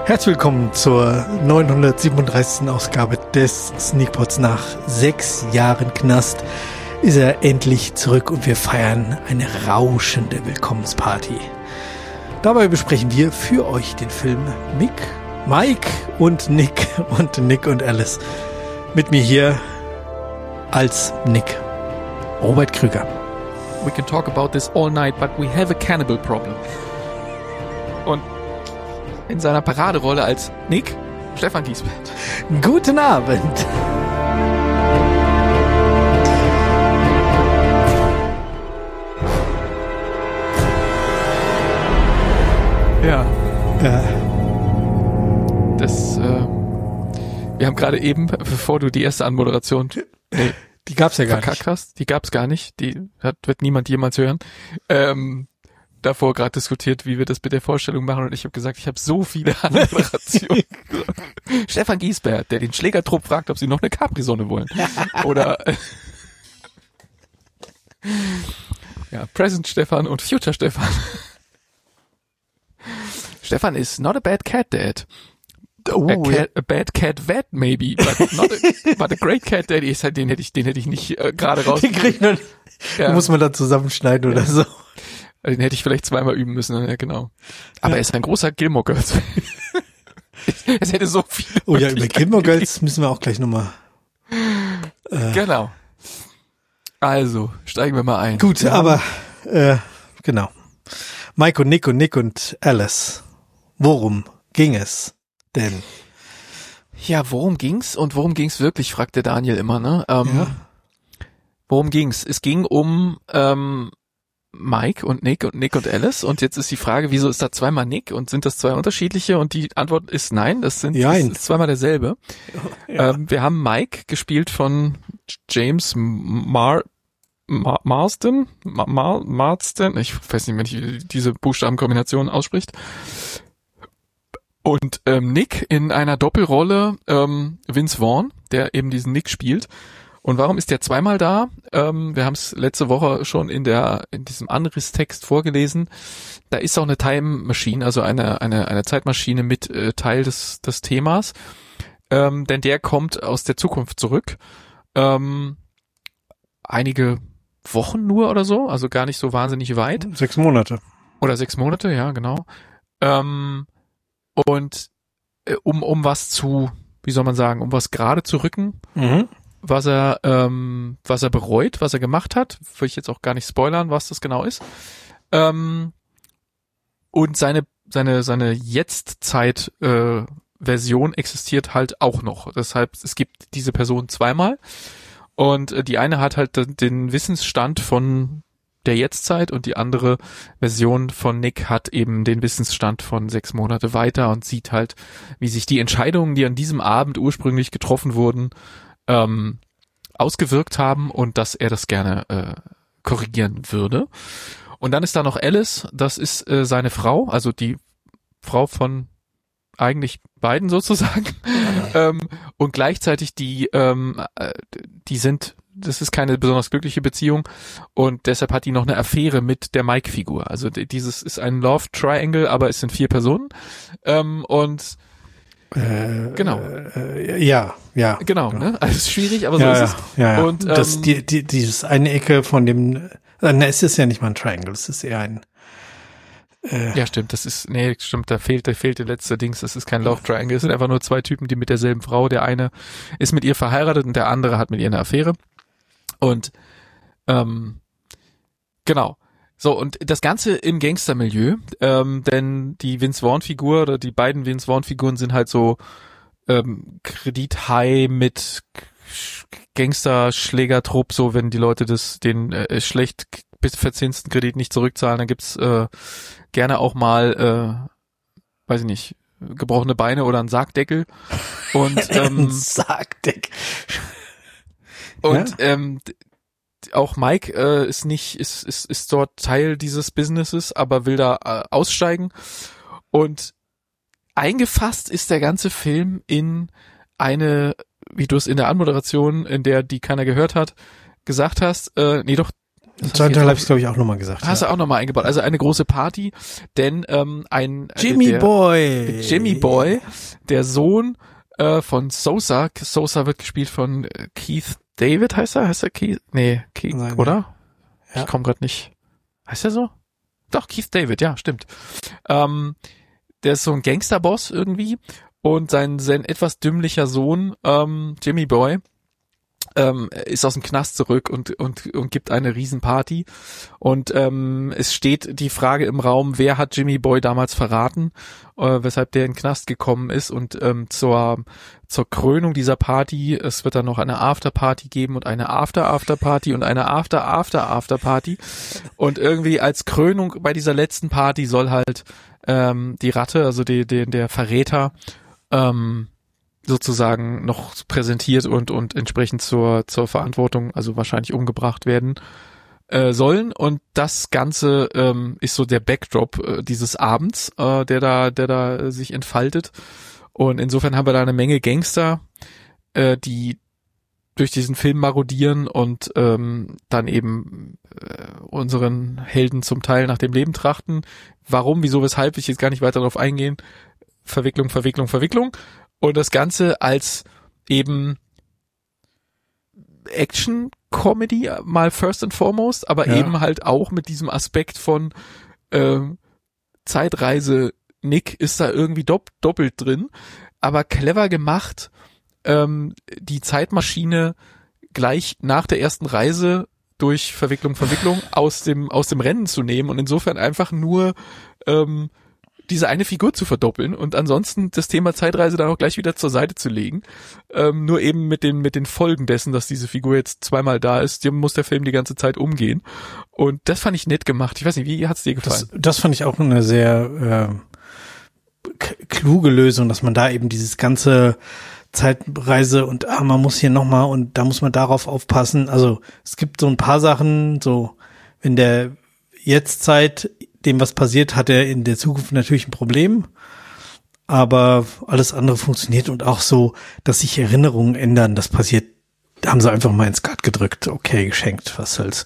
Herzlich willkommen zur 937. Ausgabe des Sneakpods. Nach 6 Jahren Knast ist er endlich zurück und wir feiern eine rauschende Willkommensparty. Dabei besprechen wir für euch den Film Mike und Nick und Alice. Mit mir hier als Nick, Robert Krüger. We can talk about this all night, but we have a cannibal problem. Und in seiner Paraderolle als Nick, Stefan Giesbert. Guten Abend. Ja. Wir haben gerade eben, bevor du die erste Anmoderation Die gab's ja gar verkackt hast, die gab's gar nicht, wird niemand jemals hören, davor gerade diskutiert, wie wir das mit der Vorstellung machen, und ich habe gesagt, ich habe so viele Anmoderationen. Stefan Giesbert, der den Schlägertrupp fragt, ob sie noch eine Capri-Sonne wollen. Oder ja, Present Stefan und Future Stefan. Stefan is not a bad cat dad. A bad cat vet maybe, but a great cat daddy ist halt, den hätte ich nicht gerade raus. Den krieg ich noch nicht. Ja. Muss man da zusammenschneiden oder so. Den hätte ich vielleicht zweimal üben müssen, ja genau. Aber er ist ein großer Gilmore Girls. Es hätte so viele. Oh ja, über Gilmore Girls müssen wir auch gleich nochmal. Genau. Also, steigen wir mal ein. Gut, aber genau. Mike und Nick und Alice. Worum ging es denn? Ja, worum ging's wirklich, fragt der Daniel immer, ne? Ja. Worum ging's? Es ging um Mike und Nick und Alice, und jetzt ist die Frage, wieso ist da zweimal Nick und sind das zwei unterschiedliche? Und die Antwort ist nein, das ist zweimal derselbe. Ja. Wir haben Mike gespielt von James Marsden, ich weiß nicht, wenn ich diese Buchstabenkombination ausspricht. Und Nick in einer Doppelrolle, Vince Vaughn, der eben diesen Nick spielt. Und warum ist der zweimal da? Wir haben es letzte Woche schon in diesem Anrisstext vorgelesen. Da ist auch eine Time Machine, also eine Zeitmaschine mit Teil des Themas. Denn der kommt aus der Zukunft zurück. Einige Wochen nur oder so, also gar nicht so wahnsinnig weit. 6 Monate. Oder 6 Monate, ja, genau. Und um was um was gerade zu rücken, was er bereut, was er gemacht hat, will ich jetzt auch gar nicht spoilern, was das genau ist. Und seine Jetztzeit Version existiert halt auch noch. Deshalb, es gibt diese Person zweimal. Und die eine hat halt den Wissensstand von der Jetztzeit und die andere Version von Nick hat eben den Wissensstand von 6 Monate weiter und sieht halt, wie sich die Entscheidungen, die an diesem Abend ursprünglich getroffen wurden, ausgewirkt haben und dass er das gerne korrigieren würde. Und dann ist da noch Alice, das ist seine Frau, also die Frau von eigentlich beiden sozusagen. Und gleichzeitig das ist keine besonders glückliche Beziehung und deshalb hat die noch eine Affäre mit der Mike-Figur. Also dieses ist ein Love Triangle, aber es sind 4 Personen. Und genau. Ja. Genau, ne? Also es ist schwierig, aber so ist es. Ja. Und dieses eine Ecke von dem, es ist ja nicht mal ein Triangle, es ist eher ein ja, stimmt, da fehlt der letzte Dings, das ist kein Love Triangle, es sind einfach nur 2 Typen, die mit derselben Frau, der eine ist mit ihr verheiratet und der andere hat mit ihr eine Affäre. Und genau. So, und das Ganze im Gangstermilieu, denn die Vince Vaughn-Figur oder die beiden Vince Vaughn-Figuren sind halt so Kredithai mit Gangster-Schlägertrupp, so wenn die Leute den schlecht verzinsten Kredit nicht zurückzahlen, dann gibt's gerne auch mal, weiß ich nicht, gebrochene Beine oder einen Sargdeckel. Und Sargdeckel. Und auch Mike ist dort Teil dieses Businesses, aber will da aussteigen. Und eingefasst ist der ganze Film in eine, wie du es in der Anmoderation, in der die keiner gehört hat, gesagt hast, Im zweiten Teil habe ich glaube ich auch nochmal gesagt. Hast du auch nochmal eingebaut. Also eine große Party, denn Jimmy Boy, der Sohn von Sosa wird gespielt von Keith David, heißt er Keith? Nee, Keith, nein, oder? Ja. Ich komme gerade nicht. Heißt er so? Doch, Keith David, ja, stimmt. Der ist so ein Gangsterboss irgendwie und sein etwas dümmlicher Sohn, Jimmy Boy, ist aus dem Knast zurück und gibt eine Riesenparty und es steht die Frage im Raum, wer hat Jimmy Boy damals verraten, weshalb der in den Knast gekommen ist und zur Krönung dieser Party, es wird dann noch eine Afterparty geben und eine After-After-Party und eine After-After-After-Party und irgendwie als Krönung bei dieser letzten Party soll halt die Ratte, also der Verräter, sozusagen noch präsentiert und entsprechend zur Verantwortung, also wahrscheinlich umgebracht werden sollen. Und das Ganze ist so der Backdrop dieses Abends, der da sich entfaltet. Und insofern haben wir da eine Menge Gangster, die durch diesen Film marodieren und dann eben unseren Helden zum Teil nach dem Leben trachten. Warum, wieso, weshalb, will ich jetzt gar nicht weiter darauf eingehen. Verwicklung. Und das Ganze als eben Action-Comedy mal first and foremost, aber eben halt auch mit diesem Aspekt von Zeitreise. Nick ist da irgendwie doppelt drin, aber clever gemacht, die Zeitmaschine gleich nach der ersten Reise durch Verwicklung aus dem Rennen zu nehmen und insofern einfach nur diese eine Figur zu verdoppeln und ansonsten das Thema Zeitreise dann auch gleich wieder zur Seite zu legen. Nur eben mit den Folgen dessen, dass diese Figur jetzt zweimal da ist, dem muss der Film die ganze Zeit umgehen. Und das fand ich nett gemacht. Ich weiß nicht, wie hat's dir gefallen? Das fand ich auch eine sehr kluge Lösung, dass man da eben dieses ganze Zeitreise und man muss hier nochmal und da muss man darauf aufpassen. Also es gibt so ein paar Sachen, so wenn der Jetztzeit dem was passiert, hat er in der Zukunft natürlich ein Problem, aber alles andere funktioniert und auch so, dass sich Erinnerungen ändern, das passiert, da haben sie einfach mal ins Skat gedrückt, okay, geschenkt, was soll's.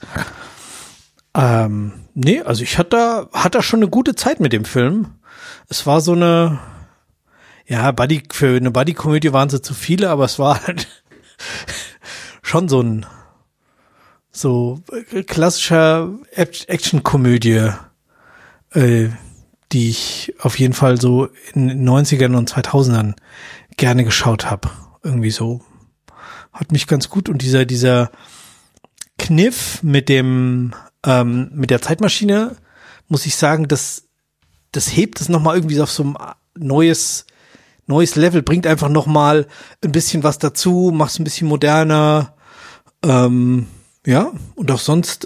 Nee, also ich hatte da schon eine gute Zeit mit dem Film. Es war so eine, für eine Buddy-Komödie waren sie zu viele, aber es war halt schon so klassischer Action-Komödie, die ich auf jeden Fall so in den 90ern und 2000ern gerne geschaut habe. Irgendwie so. Hat mich ganz gut. Und dieser Kniff mit der Zeitmaschine, muss ich sagen, das hebt es nochmal irgendwie auf so ein neues Level, bringt einfach nochmal ein bisschen was dazu, macht es ein bisschen moderner. Und auch sonst,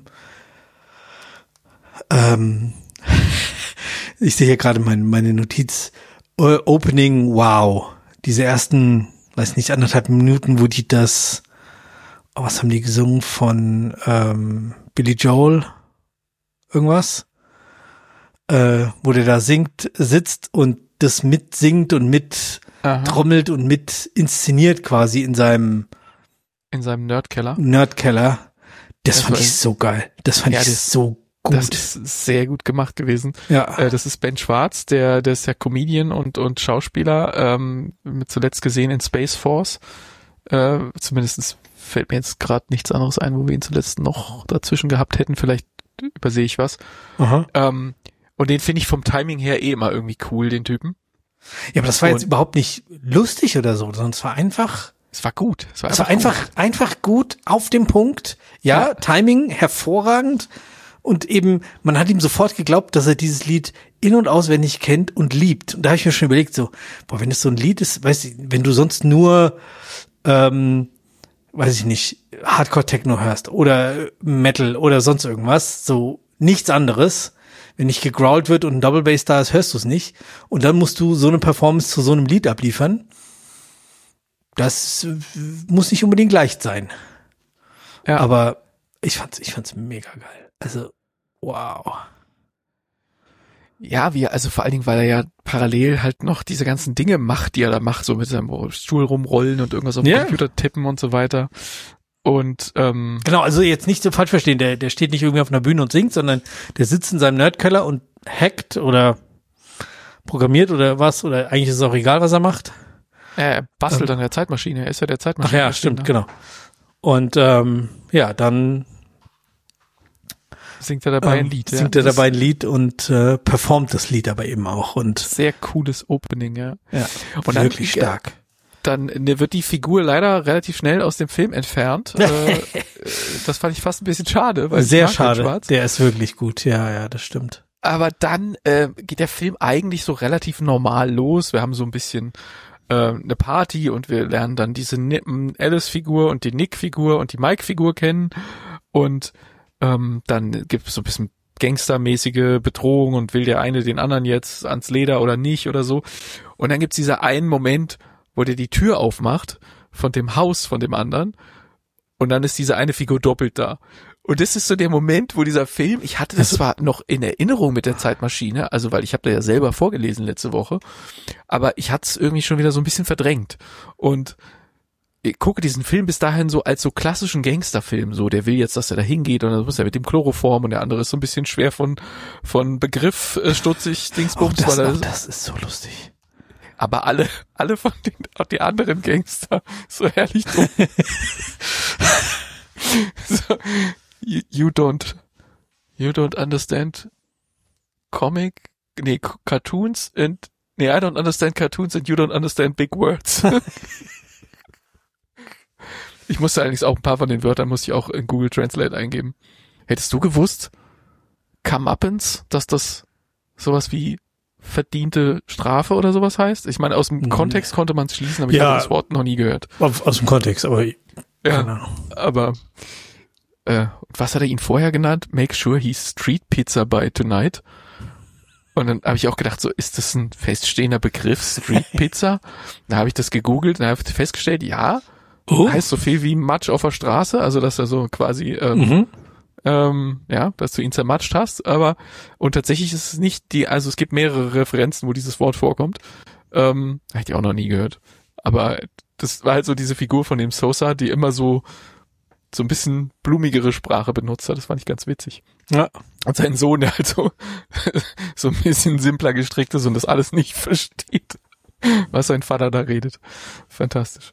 ich sehe hier gerade meine Notiz, Opening, wow. Diese ersten, weiß nicht, 1,5 Minuten, wo die was haben die gesungen von Billy Joel? Irgendwas? Wo der da sitzt und das mitsingt und mit trommelt und mit inszeniert quasi in seinem Nerdkeller. Das fand ich so geil. Das fand ich so gut. Das ist sehr gut gemacht gewesen. Ja. Das ist Ben Schwarz, der ist ja Comedian und Schauspieler, zuletzt gesehen in Space Force. Zumindest fällt mir jetzt gerade nichts anderes ein, wo wir ihn zuletzt noch dazwischen gehabt hätten. Vielleicht übersehe ich was. Aha. Und den finde ich vom Timing her immer irgendwie cool, den Typen. Ja, aber das war jetzt überhaupt nicht lustig oder so, sondern es war einfach... Es war gut. Es war einfach gut, auf dem Punkt. Ja, Timing hervorragend. Und eben, man hat ihm sofort geglaubt, dass er dieses Lied in- und auswendig kennt und liebt. Und da habe ich mir schon überlegt, so, wenn es so ein Lied ist, weißt du, wenn du sonst nur, weiß ich nicht, Hardcore-Techno hörst oder Metal oder sonst irgendwas, so nichts anderes. Wenn nicht gegrowlt wird und ein Double Bass da ist, hörst du es nicht. Und dann musst du so eine Performance zu so einem Lied abliefern. Das muss nicht unbedingt leicht sein. Ja. Aber ich fand's mega geil. Also, wow. Ja, also vor allen Dingen, weil er ja parallel halt noch diese ganzen Dinge macht, die er da macht, so mit seinem Stuhl rumrollen und irgendwas auf dem Computer tippen und so weiter. Und genau, also jetzt nicht so falsch verstehen, der steht nicht irgendwie auf einer Bühne und singt, sondern der sitzt in seinem Nerdkeller und hackt oder programmiert oder was, oder eigentlich ist es auch egal, was er macht. er bastelt an der Zeitmaschine, er ist ja der Ach Zeitmaschine. ja, stimmt, genau. Und ja, dann singt er dabei ein Lied. Singt er dabei ein Lied und performt das Lied aber eben auch. Und sehr cooles Opening, ja. Und wirklich stark. Dann wird die Figur leider relativ schnell aus dem Film entfernt. Das fand ich fast ein bisschen schade. Weil sehr schade. Der ist wirklich gut. Ja, das stimmt. Aber dann geht der Film eigentlich so relativ normal los. Wir haben so ein bisschen eine Party und wir lernen dann diese Alice-Figur und die Nick-Figur und die Mike-Figur kennen. Und dann gibt es so ein bisschen gangstermäßige Bedrohung und will der eine den anderen jetzt ans Leder oder nicht oder so. Und dann gibt's dieser einen Moment, wo der die Tür aufmacht von dem Haus von dem anderen und dann ist diese eine Figur doppelt da. Und das ist so der Moment, wo dieser Film, ich hatte das zwar noch in Erinnerung mit der Zeitmaschine, also weil ich habe da ja selber vorgelesen letzte Woche, aber ich hatte es irgendwie schon wieder so ein bisschen verdrängt. Und ich gucke diesen Film bis dahin so als so klassischen Gangsterfilm, so der will jetzt, dass er da hingeht und dann muss er mit dem Chloroform und der andere ist so ein bisschen schwer von Begriff stutzig, Dingsbums. Das ist so lustig. Aber alle von auch die anderen Gangster so herrlich dumm. So, you don't understand cartoons and I don't understand cartoons and you don't understand big words. Ich musste allerdings auch ein paar von den Wörtern musste ich auch in Google Translate eingeben. Hättest du gewusst, Comeuppance, dass das sowas wie verdiente Strafe oder sowas heißt? Ich meine, aus dem Kontext konnte man es schließen, aber ich habe das Wort noch nie gehört. Aus dem Kontext, aber keine Ahnung. Aber was hat er ihn vorher genannt? Make sure he's street pizza by tonight. Und dann habe ich auch gedacht, so ist das ein feststehender Begriff, Street Pizza? Da habe ich das gegoogelt und habe festgestellt, ja, heißt so viel wie Matsch auf der Straße, also dass er so quasi dass du ihn zermatscht hast, und tatsächlich ist es nicht also es gibt mehrere Referenzen, wo dieses Wort vorkommt. Habe ich auch noch nie gehört. Aber das war halt so diese Figur von dem Sosa, die immer so ein bisschen blumigere Sprache benutzt hat. Das fand ich ganz witzig. Ja. Und sein Sohn, der halt so ein bisschen simpler gestrickt ist und das alles nicht versteht, was sein Vater da redet. Fantastisch.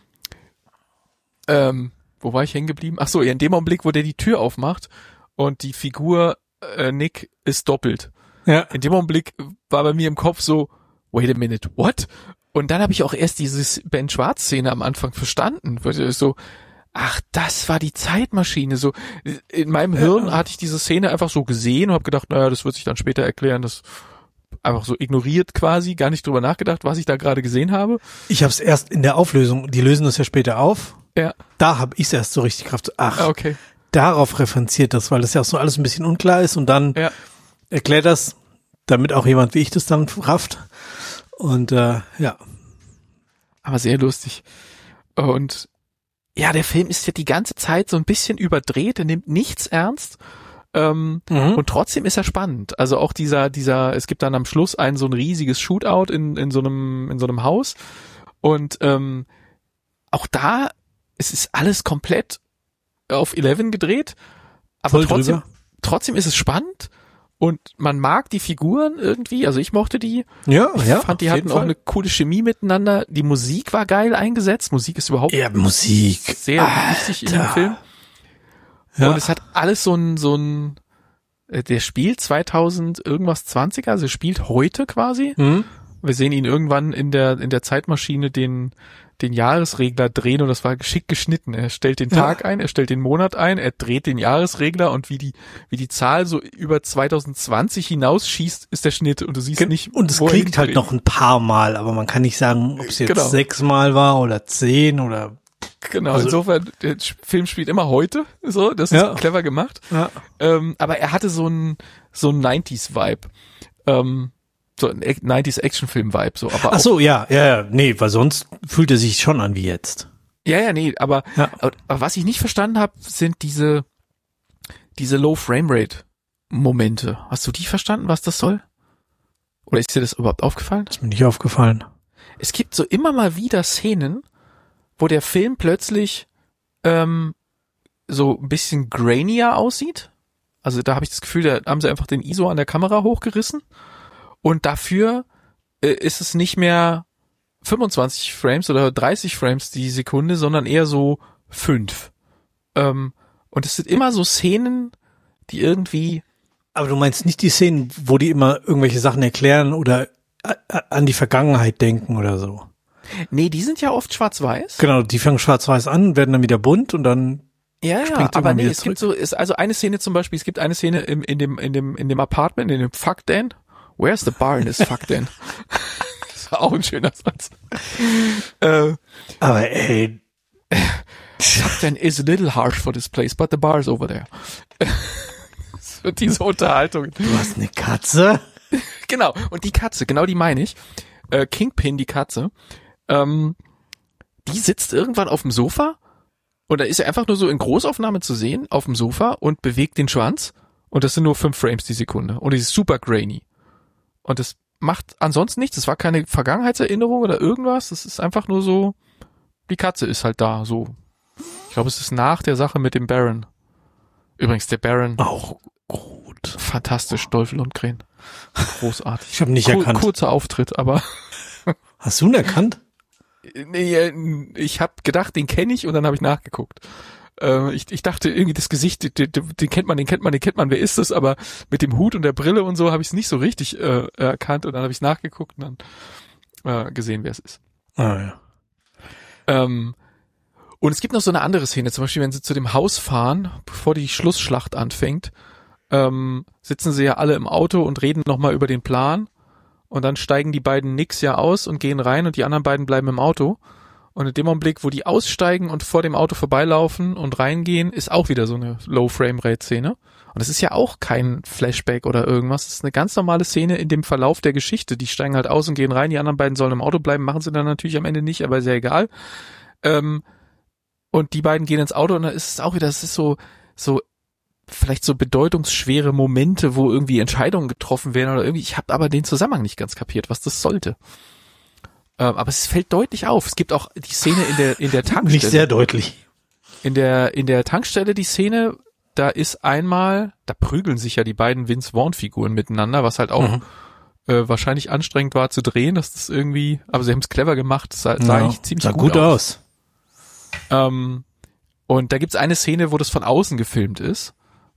Wo war ich hängen geblieben? Ach so, ja, in dem Augenblick, wo der die Tür aufmacht und die Figur Nick ist doppelt. Ja. In dem Augenblick war bei mir im Kopf so, wait a minute, what? Und dann habe ich auch erst diese Ben Schwarz-Szene am Anfang verstanden. So, ach, das war die Zeitmaschine. So in meinem Hirn hatte ich diese Szene einfach so gesehen und habe gedacht, naja, das wird sich dann später erklären. Das einfach so ignoriert quasi, gar nicht drüber nachgedacht, was ich da gerade gesehen habe. Ich habe es erst in der Auflösung, die lösen das ja später auf. Ja. Da habe ich es erst so richtig Kraft. Ach, okay. Darauf referenziert das, weil das ja auch so alles ein bisschen unklar ist und dann erklärt das, damit auch jemand wie ich das dann rafft. Und ja. Aber sehr lustig. Und ja, der Film ist ja die ganze Zeit so ein bisschen überdreht, er nimmt nichts ernst. Und trotzdem ist er spannend. Also auch dieser, es gibt dann am Schluss so ein riesiges Shootout in so einem Haus. Und auch da, es ist alles komplett auf 11 gedreht, aber trotzdem ist es spannend und man mag die Figuren irgendwie, also ich mochte die. Ja, ich fand, die hatten auch eine coole Chemie miteinander. Die Musik war geil eingesetzt. Musik ist überhaupt sehr wichtig in dem Film. Ja. Und es hat alles der spielt 2000 irgendwas 20er, also spielt heute quasi. Wir sehen ihn irgendwann in der Zeitmaschine den Jahresregler drehen und das war geschickt geschnitten. Er stellt den Tag ein, er stellt den Monat ein, er dreht den Jahresregler und wie die Zahl so über 2020 hinausschießt, ist der Schnitt und du siehst nicht. Und es klingt halt noch ein paar Mal, aber man kann nicht sagen, ob es jetzt 6 Mal war oder 10 oder. Genau, also, insofern, der Film spielt immer heute, so, das ist clever gemacht. Ja. Aber er hatte so ein 90s-Vibe. So ein 90s Actionfilm-Vibe, so. Aber ach so, ja, nee, weil sonst fühlt er sich schon an wie jetzt. Ja, nee, aber was ich nicht verstanden habe, sind diese Low-Framerate-Momente. Hast du die verstanden, was das soll? Oder ist dir das überhaupt aufgefallen? Das ist mir nicht aufgefallen. Es gibt so immer mal wieder Szenen, wo der Film plötzlich so ein bisschen grainier aussieht. Also da habe ich das Gefühl, da haben sie einfach den ISO an der Kamera hochgerissen und dafür ist es nicht mehr 25 Frames oder 30 Frames die Sekunde, sondern eher so 5. Und es sind immer so Szenen, die irgendwie... Aber du meinst nicht die Szenen, wo die immer irgendwelche Sachen erklären oder an die Vergangenheit denken oder so? Nee, die sind ja oft schwarz-weiß. Genau, die fangen schwarz-weiß an, werden dann wieder bunt und dann ja, aber nee, es gibt so, ist also eine Szene zum Beispiel, es gibt eine Szene in dem Apartment, in dem Fuck Dan. Where's the bar in this Fuck Dan? Das war auch ein schöner Satz. Aber ey. Fuck Dan is a little harsh for this place, but the bar is over there. Das wird diese Unterhaltung. Du hast eine Katze? Genau, und die Katze, genau die meine ich. Kingpin, die Katze, die sitzt irgendwann auf dem Sofa und da ist er einfach nur so in Großaufnahme zu sehen, auf dem Sofa und bewegt den Schwanz und das sind nur 5 Frames die Sekunde und die ist super grainy. Und das macht ansonsten nichts, das war keine Vergangenheitserinnerung oder irgendwas, das ist einfach nur so, die Katze ist halt da, so. Ich glaube, es ist nach der Sache mit dem Baron. Übrigens, der Baron. Auch gut. Fantastisch, Dolph Lundgren. Großartig. Ich habe nicht erkannt. Kurzer Auftritt, aber... Hast du ihn erkannt? Nee, ich habe gedacht, den kenne ich und dann habe ich nachgeguckt. Ich dachte irgendwie, das Gesicht, den kennt man, wer ist das? Aber mit dem Hut und der Brille und so habe ich es nicht so richtig erkannt und dann habe ich nachgeguckt und dann gesehen, wer es ist. Ah ja. Und es gibt noch so eine andere Szene, zum Beispiel, wenn sie zu dem Haus fahren, bevor die Schlussschlacht anfängt, sitzen sie ja alle im Auto und reden nochmal über den Plan und dann steigen die beiden Nicks ja aus und gehen rein und die anderen beiden bleiben im Auto und in dem Augenblick, wo die aussteigen und vor dem Auto vorbeilaufen und reingehen, ist auch wieder so eine Low-Frame-Rate-Szene und das ist ja auch kein Flashback oder irgendwas, das ist eine ganz normale Szene in dem Verlauf der Geschichte, die steigen halt aus und gehen rein, die anderen beiden sollen im Auto bleiben, machen sie dann natürlich am Ende nicht, aber ist ja egal. Und die beiden gehen ins Auto und dann ist es auch wieder, das ist so vielleicht so bedeutungsschwere Momente, wo irgendwie Entscheidungen getroffen werden oder irgendwie, ich habe aber den Zusammenhang nicht ganz kapiert, was das sollte. Aber es fällt deutlich auf. Es gibt auch die Szene in der Tankstelle. Nicht sehr deutlich. In der Tankstelle die Szene, da ist einmal, da prügeln sich ja die beiden Vince Vaughn-Figuren miteinander, was halt auch wahrscheinlich anstrengend war zu drehen, dass das irgendwie, aber sie haben es clever gemacht, das sah eigentlich ziemlich gut aus. Und da gibt's eine Szene, wo das von außen gefilmt ist.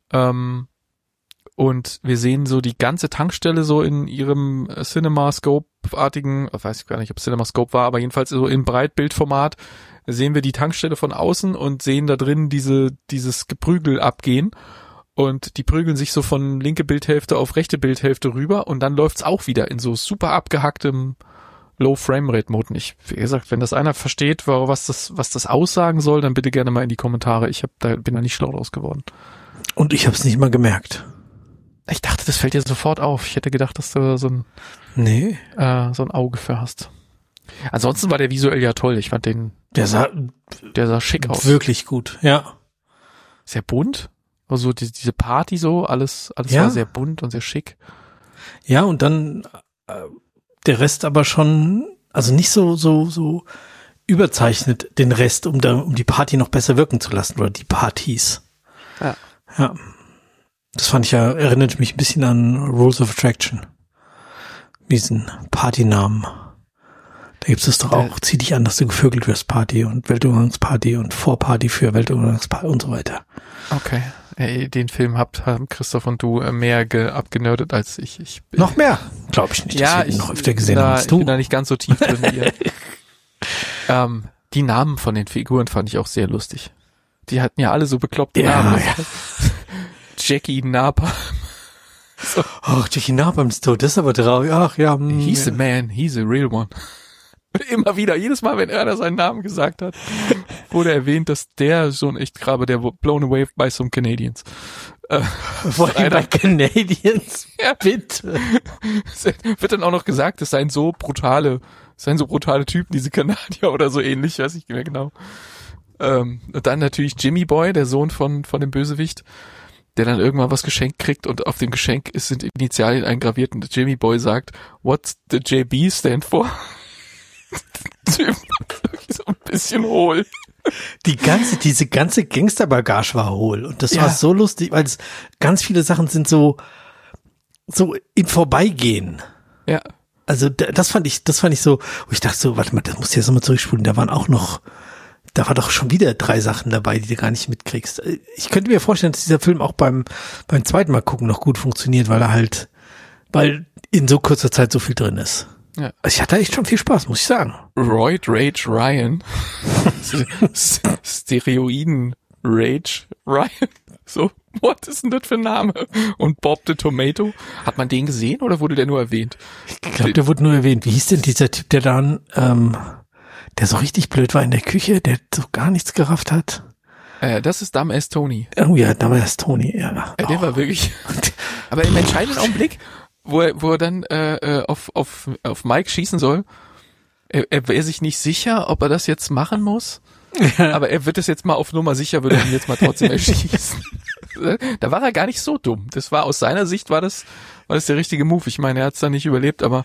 Und wir sehen so die ganze Tankstelle so in ihrem CinemaScope-artigen, weiß ich gar nicht, ob CinemaScope war, aber jedenfalls so in Breitbildformat sehen wir die Tankstelle von außen und sehen da drin dieses Geprügel abgehen. Und die prügeln sich so von linke Bildhälfte auf rechte Bildhälfte rüber und dann läuft's auch wieder in so super abgehacktem Low-Frame-Rate-Mode nicht. Wie gesagt, wenn das einer versteht, was das aussagen soll, dann bitte gerne mal in die Kommentare. Bin da nicht schlau draus geworden. Und ich hab's nicht mal gemerkt. Ich dachte, das fällt dir sofort auf. Ich hätte gedacht, dass du so ein Auge für hast. Ansonsten war der visuell ja toll. Ich fand der sah schick aus. Wirklich gut, ja. Sehr bunt. Also diese Party so, alles ja. War sehr bunt und sehr schick. Ja, und dann der Rest aber schon, also nicht so überzeichnet den Rest, um die Party noch besser wirken zu lassen oder die Partys. Ja. Ja. Das fand ich ja, erinnert mich ein bisschen an Rules of Attraction. Diesen Partynamen. Da gibt's es doch auch, zieh dich an, dass du gevögelt wirst, Party und Weltuntergangsparty und Vorparty für Weltuntergangsparty und so weiter. Okay. Den Film haben Christoph und du mehr abgenördet als ich. Noch mehr? Glaube ich nicht, dass wir ihn noch öfter gesehen haben als du. Ich bin da nicht ganz so tief drin wie ihr. Die Namen von den Figuren fand ich auch sehr lustig. Die hatten ja alle so bekloppte Namen. Ja. Jackie Napalm. So. Ach, Jackie Napalm ist tot, das ist aber traurig. Ach ja. He's a man, he's a real one. Immer wieder, jedes Mal, wenn einer seinen Namen gesagt hat, wurde erwähnt, dass der so ein Echtgrabe, der blown away by some Canadians. Bei Canadians? Ja, bitte. Wird dann auch noch gesagt, es seien so brutale Typen, diese Kanadier oder so ähnlich, weiß ich nicht mehr genau. Und dann natürlich Jimmy Boy, der Sohn von dem Bösewicht, der dann irgendwann was geschenkt kriegt und auf dem Geschenk sind Initialien eingraviert und Jimmy Boy sagt, what's the JB stand for? Typ, so ein bisschen hohl. diese ganze Gangsterbagage war hohl. Und das Ja. war so lustig, weil es ganz viele Sachen sind so im Vorbeigehen. Ja. Also das fand ich so, wo ich dachte so, warte mal, das musst du jetzt nochmal zurückspulen. Da war doch schon wieder 3 Sachen dabei, die du gar nicht mitkriegst. Ich könnte mir vorstellen, dass dieser Film auch beim zweiten Mal gucken noch gut funktioniert, weil in so kurzer Zeit so viel drin ist. Ja. Also ich hatte echt schon viel Spaß, muss ich sagen. Roid Rage Ryan. Steroiden Rage Ryan. So, what ist denn das für ein Name? Und Bob the Tomato. Hat man den gesehen oder wurde der nur erwähnt? Ich glaube, der wurde nur erwähnt. Wie hieß denn dieser Typ, der dann, der so richtig blöd war in der Küche, der so gar nichts gerafft hat? Das ist Dumb as Tony. Oh ja, da war das Tony, ja. Der war wirklich. Aber im entscheidenden Augenblick, wo er dann auf Mike schießen soll, er wäre sich nicht sicher, ob er das jetzt machen muss. Aber er wird es jetzt mal auf Nummer sicher, würde er ihn jetzt mal trotzdem erschießen. Da war er gar nicht so dumm. Das war aus seiner Sicht war das der richtige Move. Ich meine, er hat es dann nicht überlebt, aber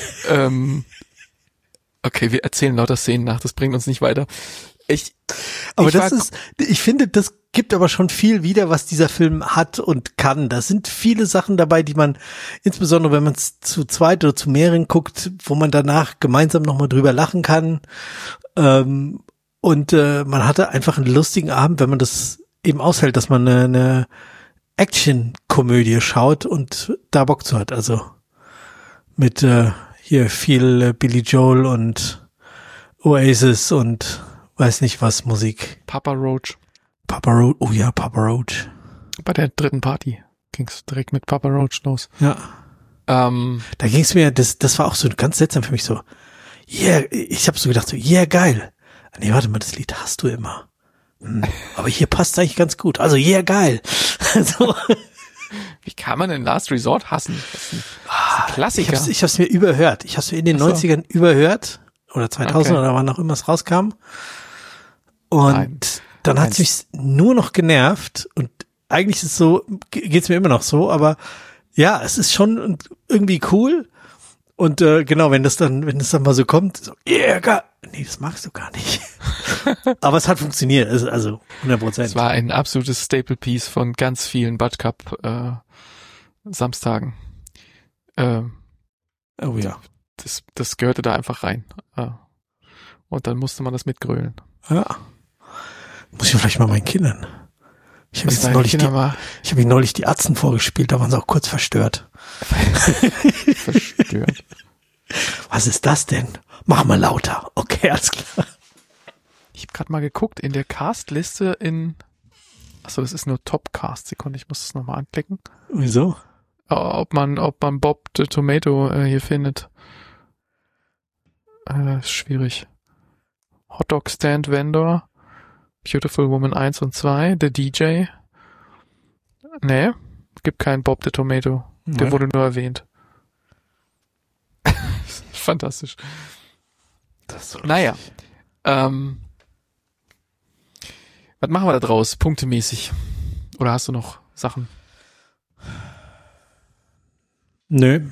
okay, wir erzählen lauter Szenen nach, das bringt uns nicht weiter. Ich finde, das gibt aber schon viel wieder, was dieser Film hat und kann. Da sind viele Sachen dabei, die man, insbesondere wenn man es zu zweit oder zu mehreren guckt, wo man danach gemeinsam nochmal drüber lachen kann. Und man hatte einfach einen lustigen Abend, wenn man das eben aushält, dass man eine Action-Komödie schaut und da Bock zu hat. Also mit hier viel Billy Joel und Oasis und weiß nicht was Musik. Papa Roach. Oh ja, Papa Roach. Bei der dritten Party ging's direkt mit Papa Roach los. Ja. Da ging's mir, das war auch so ganz seltsam für mich so. Yeah, ich habe so gedacht so, yeah, geil. Nee, warte mal, das Lied hast du immer. Aber hier passt eigentlich ganz gut. Also, yeah, geil. Also, wie kann man denn Last Resort hassen? Das ist ein Klassiker. Ich hab's mir überhört. Ich hab's mir in den 90ern überhört. Oder 2000 oder wann auch immer es rauskam. Und dann hat's mich nur noch genervt. Und eigentlich ist es so, geht's mir immer noch so. Aber ja, es ist schon irgendwie cool. Und genau, wenn das dann mal so kommt, so, yeah, geil. Nee, das magst du gar nicht. Aber es hat funktioniert, also 100%. Es war ein absolutes Staple-Piece von ganz vielen Butch-Cup Samstagen. Oh ja. Das gehörte da einfach rein. Und dann musste man das mitgrölen. Ja. Muss ich vielleicht mal meinen Kindern. Ich habe ihnen neulich die Atzen vorgespielt, da waren sie auch kurz verstört. Verstört. Was ist das denn? Mach mal lauter. Okay, alles klar. Ich habe gerade mal geguckt in der Castliste achso, das ist nur Top-Cast. Sekunde, ich muss das nochmal anklicken. Wieso? Ob man Bob the Tomato hier findet. Ist schwierig. Hotdog Stand Vendor, Beautiful Woman 1 und 2, The DJ. Nee, gibt keinen Bob the Tomato. Der wurde nur erwähnt. Fantastisch. Das ist so naja. Was machen wir da draus, punktemäßig? Oder hast du noch Sachen? Nö.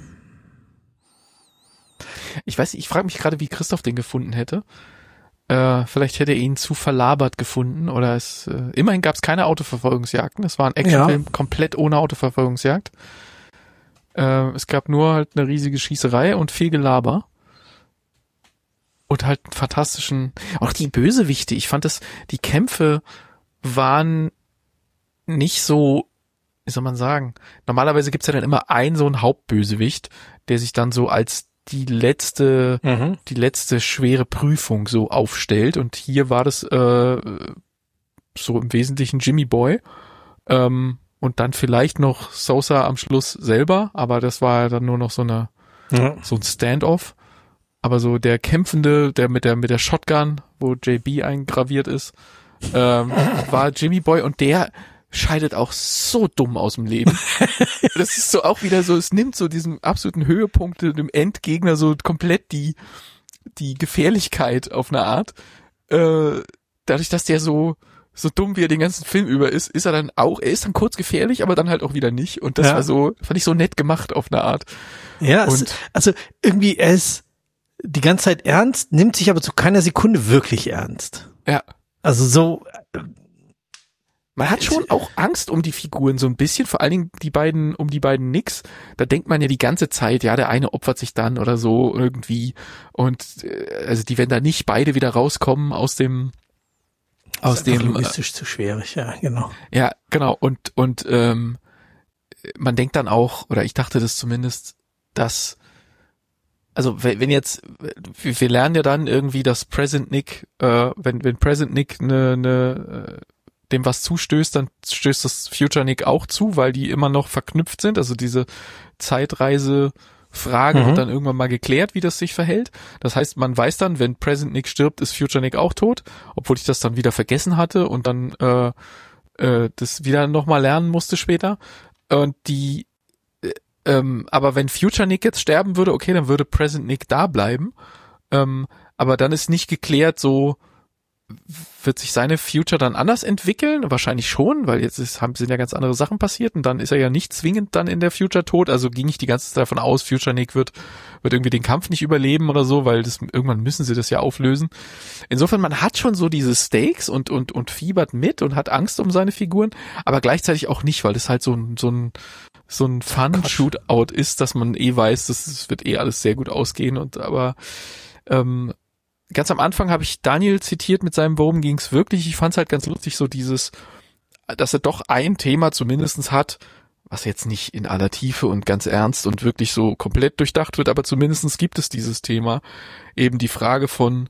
Ich weiß nicht, ich frage mich gerade, wie Christoph den gefunden hätte. Vielleicht hätte er ihn zu verlabert gefunden oder immerhin gab es keine Autoverfolgungsjagden. Es war ein Actionfilm komplett ohne Autoverfolgungsjagd. Es gab nur halt eine riesige Schießerei und viel Gelaber. Und halt einen fantastischen, auch die Bösewichte. Ich fand die Kämpfe waren nicht so, wie soll man sagen, normalerweise gibt's ja dann immer so einen Hauptbösewicht, der sich dann so als die letzte schwere Prüfung so aufstellt. Und hier war das so im Wesentlichen Jimmy Boy. Und dann vielleicht noch Sosa am Schluss selber, aber das war dann nur noch so ein Standoff. Aber so der Kämpfende, der mit der Shotgun, wo JB eingraviert ist, war Jimmy Boy und der scheidet auch so dumm aus dem Leben. Das ist so auch wieder so, es nimmt so diesen absoluten Höhepunkt dem Endgegner so komplett die Gefährlichkeit auf eine Art. Dadurch, dass der so dumm wie er den ganzen Film über ist er dann kurz gefährlich, aber dann halt auch wieder nicht. Und das war so, fand ich so nett gemacht auf eine Art. Ja, also irgendwie er ist die ganze Zeit ernst, nimmt sich aber zu keiner Sekunde wirklich ernst. Ja. Also so, man hat schon auch Angst um die Figuren so ein bisschen, vor allen Dingen um die beiden Nicks. Da denkt man ja die ganze Zeit, ja, der eine opfert sich dann oder so irgendwie und also die werden da nicht beide wieder rauskommen aus dem logistisch zu schwierig, ja, genau. Ja, genau und man denkt dann auch, oder ich dachte das zumindest, dass also wenn jetzt, wir lernen ja dann irgendwie, dass Present Nick, wenn Present Nick dem was zustößt, dann stößt das Future Nick auch zu, weil die immer noch verknüpft sind. Also diese Zeitreise-Frage wird dann irgendwann mal geklärt, wie das sich verhält. Das heißt, man weiß dann, wenn Present Nick stirbt, ist Future Nick auch tot, obwohl ich das dann wieder vergessen hatte und dann das wieder nochmal lernen musste später. Und aber wenn Future Nick jetzt sterben würde, okay, dann würde Present Nick da bleiben. Aber dann ist nicht geklärt, so wird sich seine Future dann anders entwickeln? Wahrscheinlich schon, weil jetzt sind ja ganz andere Sachen passiert und dann ist er ja nicht zwingend dann in der Future tot. Also ging ich die ganze Zeit davon aus, Future Nick wird irgendwie den Kampf nicht überleben oder so, weil irgendwann müssen sie das ja auflösen. Insofern, man hat schon so diese Stakes und fiebert mit und hat Angst um seine Figuren, aber gleichzeitig auch nicht, weil das halt so ein Fun-Shootout ist, dass man weiß, das wird alles sehr gut ausgehen aber ganz am Anfang habe ich Daniel zitiert mit seinem Worum ging's wirklich. Ich fand's halt ganz lustig, so dieses, dass er doch ein Thema zumindestens hat, was jetzt nicht in aller Tiefe und ganz ernst und wirklich so komplett durchdacht wird, aber zumindestens gibt es dieses Thema. Eben die Frage von,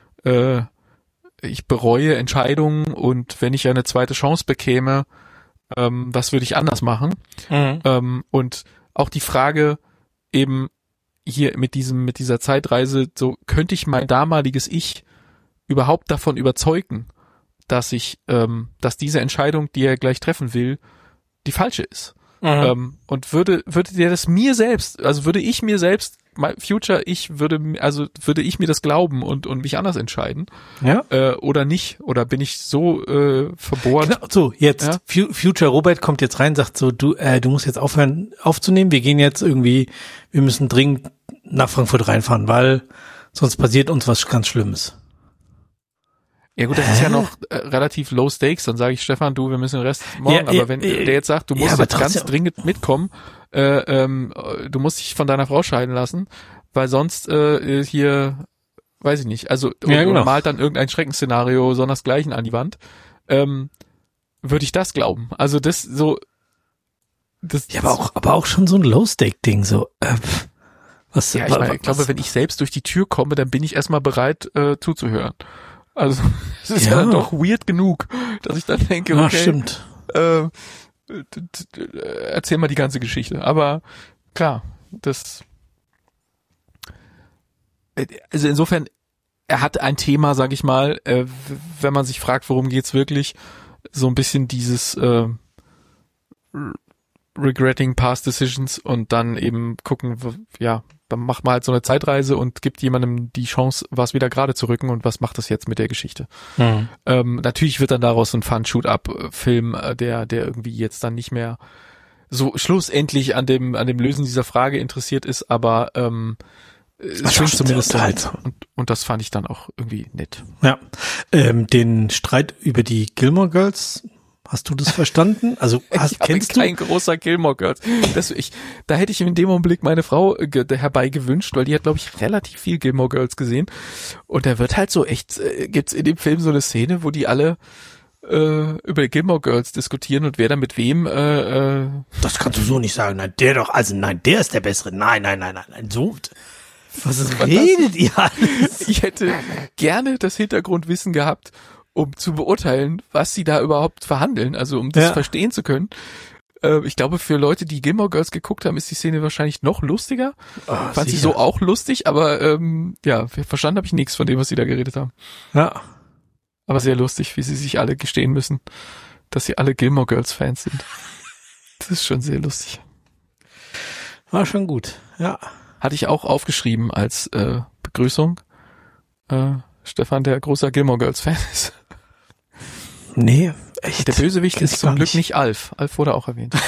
ich bereue Entscheidungen und wenn ich eine zweite Chance bekäme, was würde ich anders machen? Und auch die Frage eben, hier mit dieser Zeitreise, so könnte ich mein damaliges Ich überhaupt davon überzeugen, dass diese Entscheidung, die er gleich treffen will, die falsche ist. Und würde der das mir selbst, also würde ich mir selbst, mein Future Ich würde ich mir das glauben und mich anders entscheiden? Ja. Oder nicht? Oder bin ich so verbohrt? Genau, so, jetzt, ja? Future Robert kommt jetzt rein, sagt so, du musst jetzt aufhören aufzunehmen, wir müssen dringend nach Frankfurt reinfahren, weil sonst passiert uns was ganz Schlimmes. Ja gut, das ist ja noch relativ low stakes, dann sage ich, Stefan, wir müssen den Rest morgen, aber wenn der jetzt sagt, du musst jetzt ganz dringend mitkommen, du musst dich von deiner Frau scheiden lassen, weil sonst hier, weiß ich nicht, also oder malt dann irgendein Schreckensszenario sondersgleichen an die Wand, würde ich das glauben. Also das so ja, aber auch schon so ein Low-Stake-Ding, so ich glaube, wenn ich selbst durch die Tür komme, dann bin ich erstmal bereit zuzuhören. Also es ist ja dann doch weird genug, dass ich dann denke, okay, stimmt. Erzähl mal die ganze Geschichte. Aber klar, also insofern, er hat ein Thema, sag ich mal, wenn man sich fragt, worum geht's wirklich, so ein bisschen dieses regretting past decisions und dann eben gucken, ja, dann macht man halt so eine Zeitreise und gibt jemandem die Chance, was wieder gerade zu rücken und was macht das jetzt mit der Geschichte. Natürlich wird dann daraus ein Fun-Shoot-Up-Film, der irgendwie jetzt dann nicht mehr so schlussendlich an dem Lösen dieser Frage interessiert ist, aber es schwingt zumindest halt. Und das fand ich dann auch irgendwie nett. Ja, den Streit über die Gilmore Girls, hast du das verstanden? Also kennst du? Kein großer Gilmore Girls. Da hätte ich in dem Augenblick meine Frau herbeigewünscht, weil die hat, glaube ich, relativ viel Gilmore Girls gesehen. Und da wird halt so echt, gibt's in dem Film so eine Szene, wo die alle über Gilmore Girls diskutieren und wer da mit wem. Das kannst du so nicht sagen. Nein, der ist der Bessere. Nein, so. Was redet ihr alles? Ich hätte gerne das Hintergrundwissen gehabt, um zu beurteilen, was sie da überhaupt verhandeln, also um das verstehen zu können. Ich glaube, für Leute, die Gilmore Girls geguckt haben, ist die Szene wahrscheinlich noch lustiger. Fand sie so auch lustig, aber verstanden habe ich nichts von dem, was sie da geredet haben. Ja. Aber sehr lustig, wie sie sich alle gestehen müssen, dass sie alle Gilmore Girls Fans sind. Das ist schon sehr lustig. War schon gut, ja. Hatte ich auch aufgeschrieben als Begrüßung. Stefan, der großer Gilmore Girls Fan ist. Nee, echt. Der Bösewicht ist zum Glück nicht Alf. Alf wurde auch erwähnt.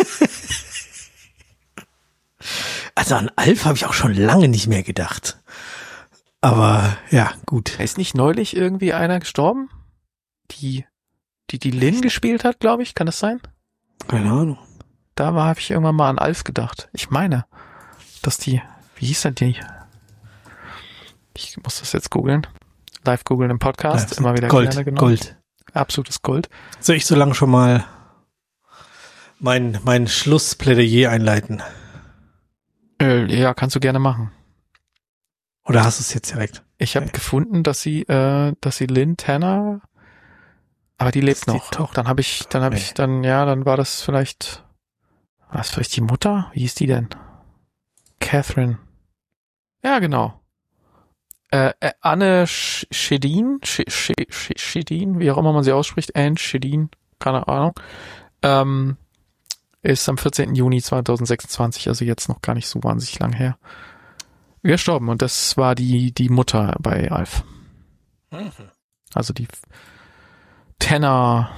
Also an Alf habe ich auch schon lange nicht mehr gedacht. Aber ja, gut. Ist nicht neulich irgendwie einer gestorben? die Lynn gespielt hat, glaube ich. Kann das sein? Keine Ahnung. Da habe ich irgendwann mal an Alf gedacht. Ich meine, dass wie hieß denn die? Ich muss das jetzt googeln. Live googeln im Podcast. Ja, immer wieder Gold, gerne genommen. Gold. Absolutes Gold. Soll ich so lange schon mal mein Schlussplädoyer einleiten? Ja, kannst du gerne machen. Oder hast du es jetzt direkt? Ich habe gefunden, dass sie Lynn Tanner, aber die lebt noch. Dann war das vielleicht die Mutter? Wie hieß die denn? Catherine. Ja, genau. Anne Schedin, Schedin, wie auch immer man sie ausspricht, Anne Schedin, keine Ahnung, ist am 14. Juni 2026, also jetzt noch gar nicht so wahnsinnig lang her, gestorben. Und das war die Mutter bei Alf. Also die Tanner,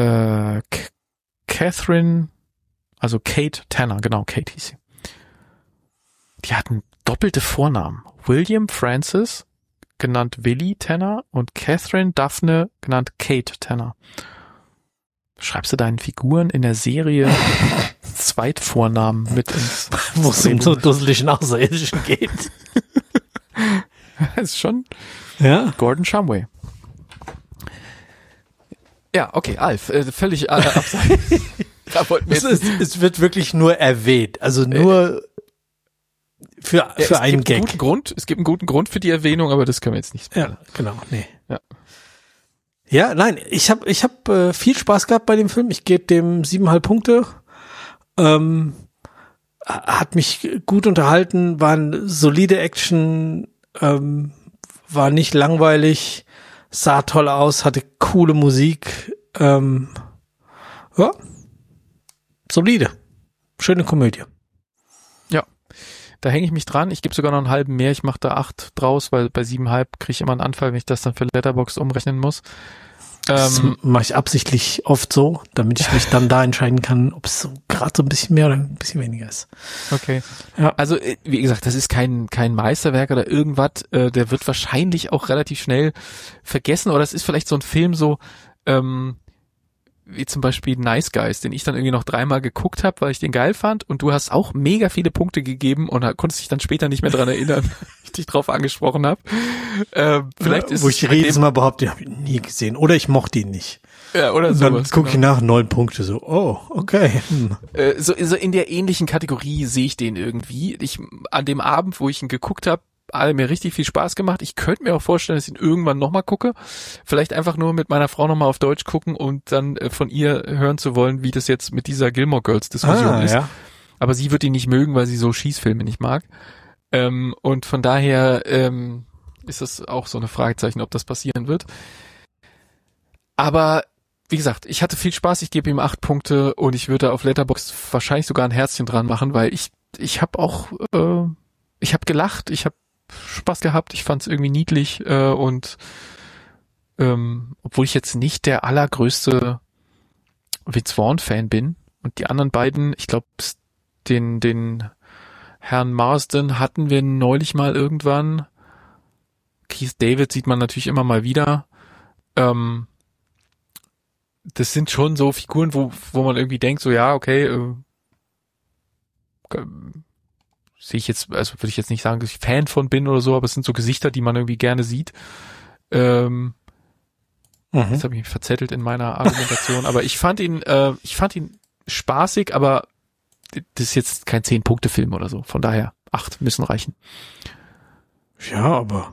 Catherine, also Kate Tanner, genau, Kate hieß sie. Die hatten doppelte Vornamen. William Francis, genannt Willie Tanner, und Catherine Daphne, genannt Kate Tanner. Schreibst du deinen Figuren in der Serie Zweitvornamen mit ins... Wo es um so dusseligen Außerirdischen geht. Das ist schon ja. Gordon Shumway. Ja, okay, Alf, völlig abseits. Es wird wirklich nur erwähnt, also nur für einen Gag. Es gibt einen guten Grund für die Erwähnung, aber das können wir jetzt nicht spoilern. Ja, genau, nee. Ja, nein, ich hab viel Spaß gehabt bei dem Film. Ich gebe dem 7,5 Punkte. Hat mich gut unterhalten, war eine solide Action, war nicht langweilig, sah toll aus, hatte coole Musik. Ja, solide. Schöne Komödie. Ja, da hänge ich mich dran. Ich gebe sogar noch einen halben mehr. Ich mache da 8 draus, weil bei 7,5 kriege ich immer einen Anfall, wenn ich das dann für Letterboxd umrechnen muss. Das mache ich absichtlich oft so, damit ich mich dann da entscheiden kann, ob es so gerade so ein bisschen mehr oder ein bisschen weniger ist. Okay. Ja. Also, wie gesagt, das ist kein Meisterwerk oder irgendwas. Der wird wahrscheinlich auch relativ schnell vergessen. Oder es ist vielleicht so ein Film so, wie zum Beispiel Nice Guys, den ich dann irgendwie noch 3-mal geguckt habe, weil ich den geil fand, und du hast auch mega viele Punkte gegeben und konntest dich dann später nicht mehr dran erinnern, weil ich dich drauf angesprochen habe. Vielleicht ist wo ich jedes Mal behaupte, den habe ich nie gesehen oder ich mochte ihn nicht. Ja, oder so. Dann gucke ich nach 9 Punkte so, oh, okay. So in der ähnlichen Kategorie sehe ich den irgendwie. An dem Abend, wo ich ihn geguckt habe, hat mir richtig viel Spaß gemacht. Ich könnte mir auch vorstellen, dass ich ihn irgendwann nochmal gucke. Vielleicht einfach nur mit meiner Frau nochmal auf Deutsch gucken und dann von ihr hören zu wollen, wie das jetzt mit dieser Gilmore Girls Diskussion ist. Ja. Aber sie wird ihn nicht mögen, weil sie so Schießfilme nicht mag. Und von daher ist das auch so eine Fragezeichen, ob das passieren wird. Aber wie gesagt, ich hatte viel Spaß. Ich gebe ihm 8 Punkte und ich würde auf Letterboxd wahrscheinlich sogar ein Herzchen dran machen, weil ich habe auch ich habe gelacht, ich habe Spaß gehabt, ich fand es irgendwie niedlich und obwohl ich jetzt nicht der allergrößte Vince Vaughn-Fan bin und die anderen beiden, ich glaube, den Herrn Marsden hatten wir neulich mal irgendwann. Keith David sieht man natürlich immer mal wieder. Das sind schon so Figuren, wo man irgendwie denkt, so ja, okay, sehe ich jetzt, also würde ich jetzt nicht sagen, dass ich Fan von bin oder so, aber es sind so Gesichter, die man irgendwie gerne sieht. Jetzt habe ich mich verzettelt in meiner Argumentation, aber ich fand ihn spaßig, aber das ist jetzt kein 10-Punkte-Film oder so. Von daher 8 müssen reichen. Ja, aber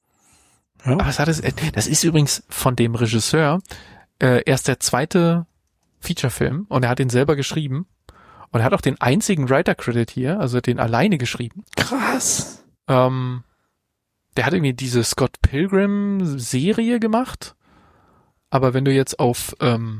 das ist übrigens von dem Regisseur erst der 2. Feature-Film und er hat ihn selber geschrieben. Und er hat auch den einzigen Writer-Credit hier, also den alleine geschrieben. Krass. Der hat irgendwie diese Scott Pilgrim-Serie gemacht. Aber wenn du jetzt auf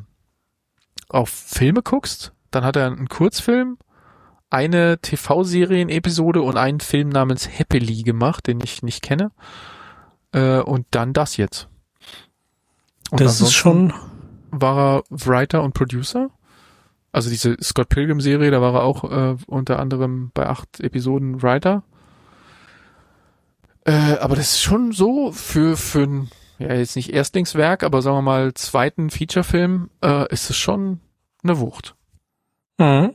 Filme guckst, dann hat er einen Kurzfilm, eine TV-Serien-Episode und einen Film namens Happily gemacht, den ich nicht kenne. Und dann das jetzt. Und das ist schon... War er Writer und Producer? Also diese Scott Pilgrim-Serie, da war er auch unter anderem bei 8 Episoden Writer. Aber das ist schon so für ja jetzt nicht Erstlingswerk, aber sagen wir mal zweiten Featurefilm, ist es schon eine Wucht. Mhm.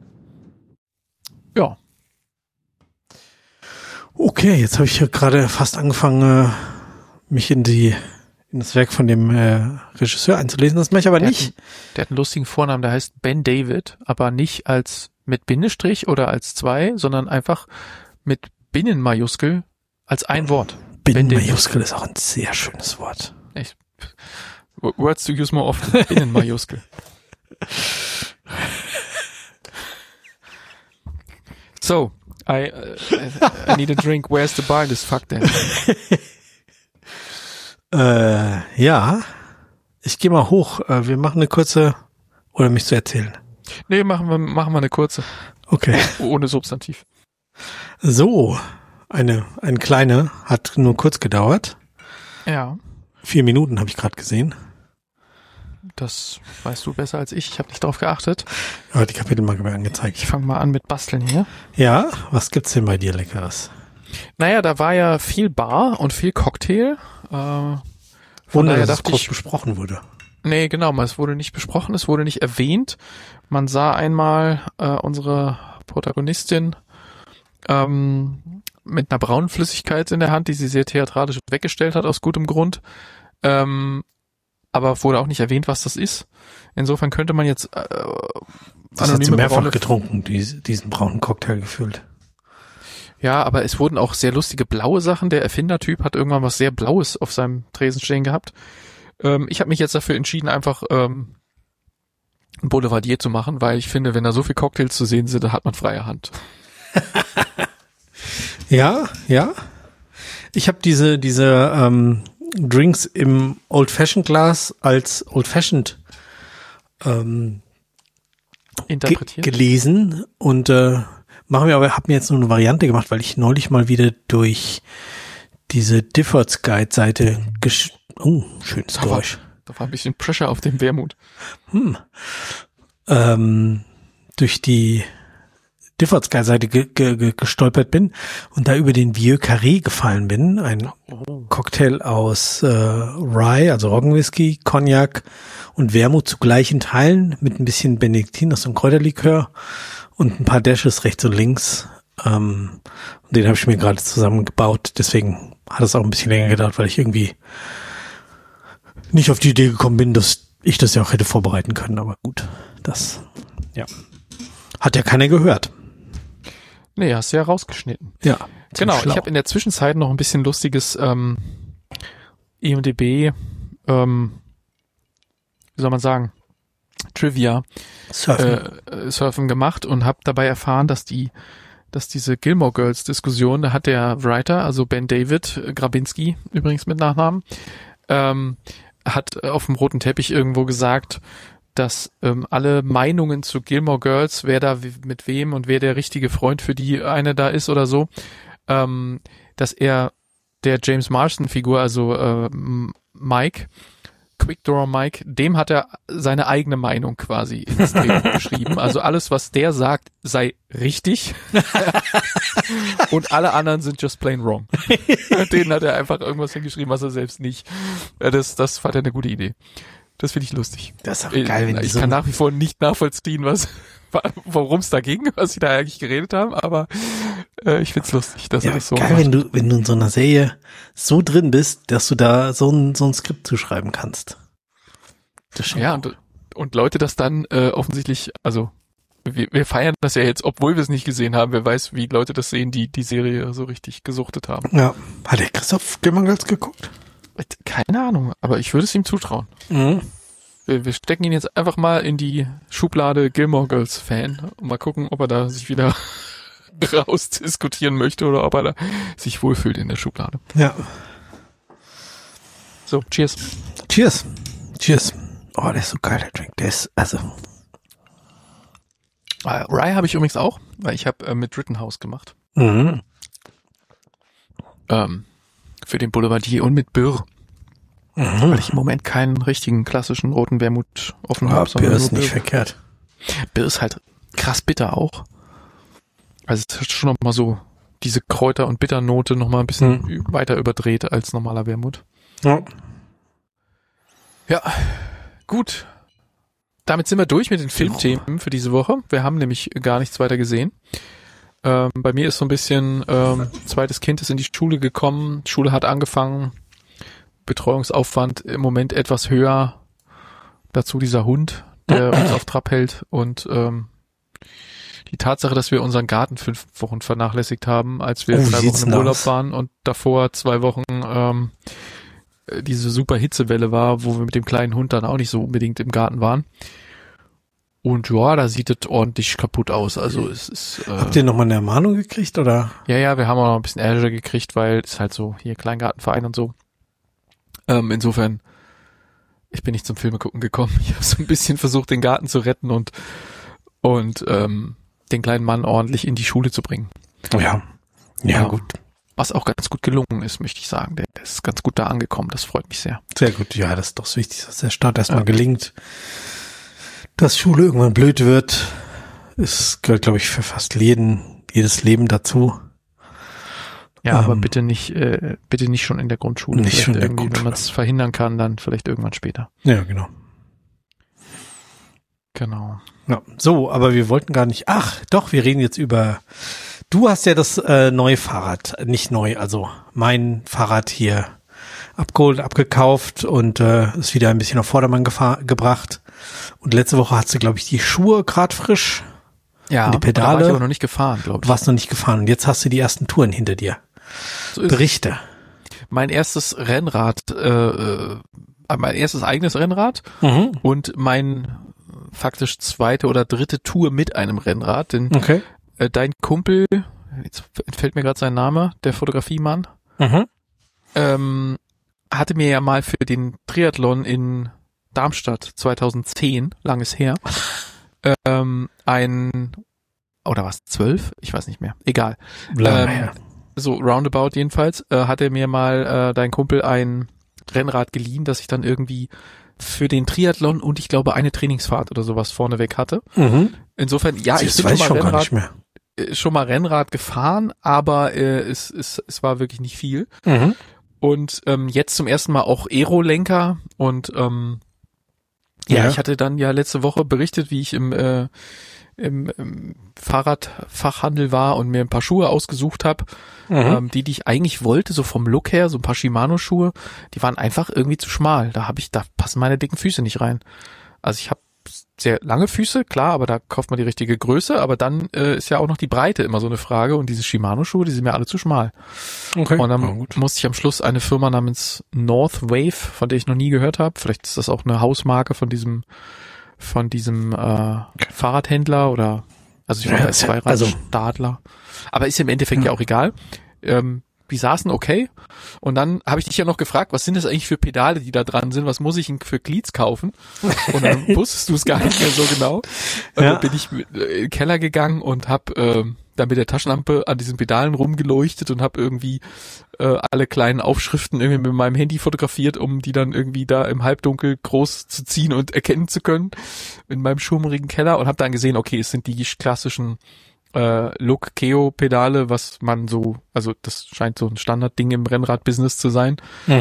Ja. Okay, jetzt habe ich hier gerade fast angefangen, mich in das Werk von dem Regisseur einzulesen. Das mache ich aber nicht. Der hat einen lustigen Vornamen, der heißt Ben David, aber nicht als mit Bindestrich oder als 2, sondern einfach mit Binnenmajuskel als ein Wort. Binnenmajuskel ist auch ein sehr schönes Wort. Echt. Words to use more often. Binnenmajuskel. So, I need a drink. Where's the bar in this fuck then? Ja, ich gehe mal hoch. Wir machen eine kurze, oder mich zu erzählen. Nee, machen wir eine kurze. Okay. Ohne Substantiv. So, eine kleine hat nur kurz gedauert. Ja. 4 Minuten habe ich gerade gesehen. Das weißt du besser als ich. Ich habe nicht drauf geachtet. Ja, die Kapitelmarke mir angezeigt. Ich fange mal an mit Basteln hier. Ja, was gibt's denn bei dir Leckeres? Naja, da war ja viel Bar und viel Cocktail. Von daher dass es dachte groß ich, besprochen wurde. nee, genau, es wurde nicht besprochen, es wurde nicht erwähnt. Man sah einmal unsere Protagonistin mit einer braunen Flüssigkeit in der Hand, die sie sehr theatralisch weggestellt hat, aus gutem Grund. Aber wurde auch nicht erwähnt, was das ist. Insofern könnte man jetzt das hat sie mehrfach getrunken, diesen braunen Cocktail gefüllt. Ja, aber es wurden auch sehr lustige blaue Sachen. Der Erfindertyp hat irgendwann was sehr Blaues auf seinem Tresen stehen gehabt. Ich habe mich jetzt dafür entschieden, einfach ein Boulevardier zu machen, weil ich finde, wenn da so viele Cocktails zu sehen sind, da hat man freie Hand. Ja. Ich habe diese Drinks im Old-Fashioned Glas als Old-Fashioned Interpretiert. gelesen und habe mir jetzt nur eine Variante gemacht, weil ich neulich mal wieder durch diese Difford's Guide Seite schönes Geräusch. Da war ein bisschen Pressure auf dem Wermut. Durch die Difford's Guide Seite gestolpert bin und da über den Vieux Carré gefallen bin. Ein Cocktail aus Rye, also Roggenwhisky, Cognac und Wermut zu gleichen Teilen mit ein bisschen Benediktin, das ist so ein Kräuterlikör und ein paar Dashes rechts und links. Und den habe ich mir gerade zusammengebaut. Deswegen hat es auch ein bisschen länger gedauert, weil ich irgendwie nicht auf die Idee gekommen bin, dass ich das ja auch hätte vorbereiten können. Aber gut, das hat ja keiner gehört. Nee, hast du ja rausgeschnitten. Ja. Genau, ich habe in der Zwischenzeit noch ein bisschen lustiges IMDb, wie soll man sagen, Trivia Surfen gemacht und habe dabei erfahren, dass diese Gilmore Girls Diskussion, da hat der Writer, also Ben David Grabinski, übrigens mit Nachnamen, hat auf dem roten Teppich irgendwo gesagt, dass alle Meinungen zu Gilmore Girls, wer da mit wem und wer der richtige Freund für die eine da ist oder so, dass er der James Marsden Figur, also Mike, Quickdraw Mike, dem hat er seine eigene Meinung quasi ins Drehbuch geschrieben. Also alles, was der sagt, sei richtig. Und alle anderen sind just plain wrong. Denen hat er einfach irgendwas hingeschrieben, was er selbst nicht. Das fand er eine gute Idee. Das finde ich lustig. Das ist auch geil, wenn ich kann nach wie vor nicht nachvollziehen, worum es da ging, was sie da eigentlich geredet haben, aber ich find's lustig, dass er das so geil, macht. wenn du in so einer Serie so drin bist, dass du da so ein Skript zuschreiben kannst. Das schon und Leute das dann offensichtlich, also wir feiern das ja jetzt, obwohl wir es nicht gesehen haben. Wer weiß, wie Leute das sehen, die die Serie so richtig gesuchtet haben. Ja. Hat der Christoph Gilmore Girls geguckt? Keine Ahnung, aber ich würde es ihm zutrauen. Mhm. Wir stecken ihn jetzt einfach mal in die Schublade Gilmore Girls Fan und mal gucken, ob er da sich wieder rausdiskutieren möchte oder ob er da sich wohlfühlt in der Schublade. Ja. So, cheers. Cheers. Cheers. Oh, der ist so geil, der Drink. Der ist, also. Rye habe ich übrigens auch, weil ich habe mit Rittenhouse gemacht. Mhm. Für den Boulevardier und mit Birr. Mhm. Weil ich im Moment keinen richtigen klassischen roten Wermut offen habe. Birr ist nicht verkehrt. Birr ist halt krass bitter auch. Also es hat schon noch mal so diese Kräuter- und Bitternote noch mal ein bisschen weiter überdreht als normaler Wermut. Ja. Ja, gut. Damit sind wir durch mit den Filmthemen für diese Woche. Wir haben nämlich gar nichts weiter gesehen. Bei mir ist so ein bisschen, zweites Kind ist in die Schule gekommen, Schule hat angefangen, Betreuungsaufwand im Moment etwas höher. Dazu dieser Hund, der uns auf Trab hält und die Tatsache, dass wir unseren Garten 5 Wochen vernachlässigt haben, als wir 3 Wochen im Urlaub waren und davor 2 Wochen diese super Hitzewelle war, wo wir mit dem kleinen Hund dann auch nicht so unbedingt im Garten waren. Und ja, da sieht es ordentlich kaputt aus. Also es ist. Habt ihr nochmal eine Ermahnung gekriegt, oder? Ja, wir haben auch noch ein bisschen Ärger gekriegt, weil es halt so hier Kleingartenverein und so. Insofern, ich bin nicht zum Filme gucken gekommen. Ich habe so ein bisschen versucht, den Garten zu retten und den kleinen Mann ordentlich in die Schule zu bringen. Ja, gut. Was auch ganz gut gelungen ist, möchte ich sagen. Der ist ganz gut da angekommen. Das freut mich sehr. Sehr gut. Ja, das ist doch das Wichtigste, dass der Start erstmal gelingt. Dass Schule irgendwann blöd wird, gehört, glaube ich, für fast jedes Leben dazu. Ja, aber bitte nicht schon in der Grundschule. Nicht schon in der Grundschule. Wenn man es verhindern kann, dann vielleicht irgendwann später. Ja, genau. Genau. Ja, so, aber wir wollten gar nicht. Ach, doch, wir reden jetzt über. Du hast ja das neue Fahrrad, nicht neu, also mein Fahrrad hier abgeholt, abgekauft und ist wieder ein bisschen auf Vordermann gebracht. Und letzte Woche hast du, glaube ich, die Schuhe gerade frisch. Ja, die Pedale. Da war ich aber noch nicht gefahren, glaube ich. Du warst noch nicht gefahren und jetzt hast du die ersten Touren hinter dir. So Berichte. Mein erstes Rennrad, mein erstes eigenes Rennrad und mein faktisch 2. oder 3. Tour mit einem Rennrad. Denn dein Kumpel, jetzt entfällt mir gerade sein Name, der Fotografiemann, hatte mir ja mal für den Triathlon in Darmstadt 2010, langes her, oder was, 12? Ich weiß nicht mehr. Egal. So roundabout jedenfalls, hat er mir mal, dein Kumpel, ein Rennrad geliehen, das ich dann irgendwie für den Triathlon und ich glaube eine Trainingsfahrt oder sowas vorneweg hatte. Insofern, ja, ich bin schon mal Rennrad gefahren, aber es war wirklich nicht viel. Und jetzt zum ersten Mal auch Aero-Lenker und ich hatte dann ja letzte Woche berichtet, wie ich im Fahrradfachhandel war und mir ein paar Schuhe ausgesucht habe, die ich eigentlich wollte, so vom Look her, so ein paar Shimano-Schuhe, die waren einfach irgendwie zu schmal. Da passen meine dicken Füße nicht rein. Also ich habe sehr lange Füße, klar, aber da kauft man die richtige Größe, aber dann ist ja auch noch die Breite immer so eine Frage und diese Shimano-Schuhe, die sind mir alle zu schmal. Okay. Und dann musste ich am Schluss eine Firma namens North Wave, von der ich noch nie gehört habe, vielleicht ist das auch eine Hausmarke von diesem Fahrradhändler oder also ich war Zweirad-Stadler. Aber ist im Endeffekt ja auch egal. Die saßen okay. Und dann habe ich dich ja noch gefragt, was sind das eigentlich für Pedale, die da dran sind? Was muss ich denn für Glieds kaufen? Und dann wusstest du es gar nicht mehr so genau. Und dann bin ich in den Keller gegangen und habe dann mit der Taschenlampe an diesen Pedalen rumgeleuchtet und habe irgendwie alle kleinen Aufschriften irgendwie mit meinem Handy fotografiert, um die dann irgendwie da im Halbdunkel groß zu ziehen und erkennen zu können in meinem schummrigen Keller und habe dann gesehen, okay, es sind die klassischen Look-Keo-Pedale, was man so, also das scheint so ein Standardding im Rennrad-Business zu sein.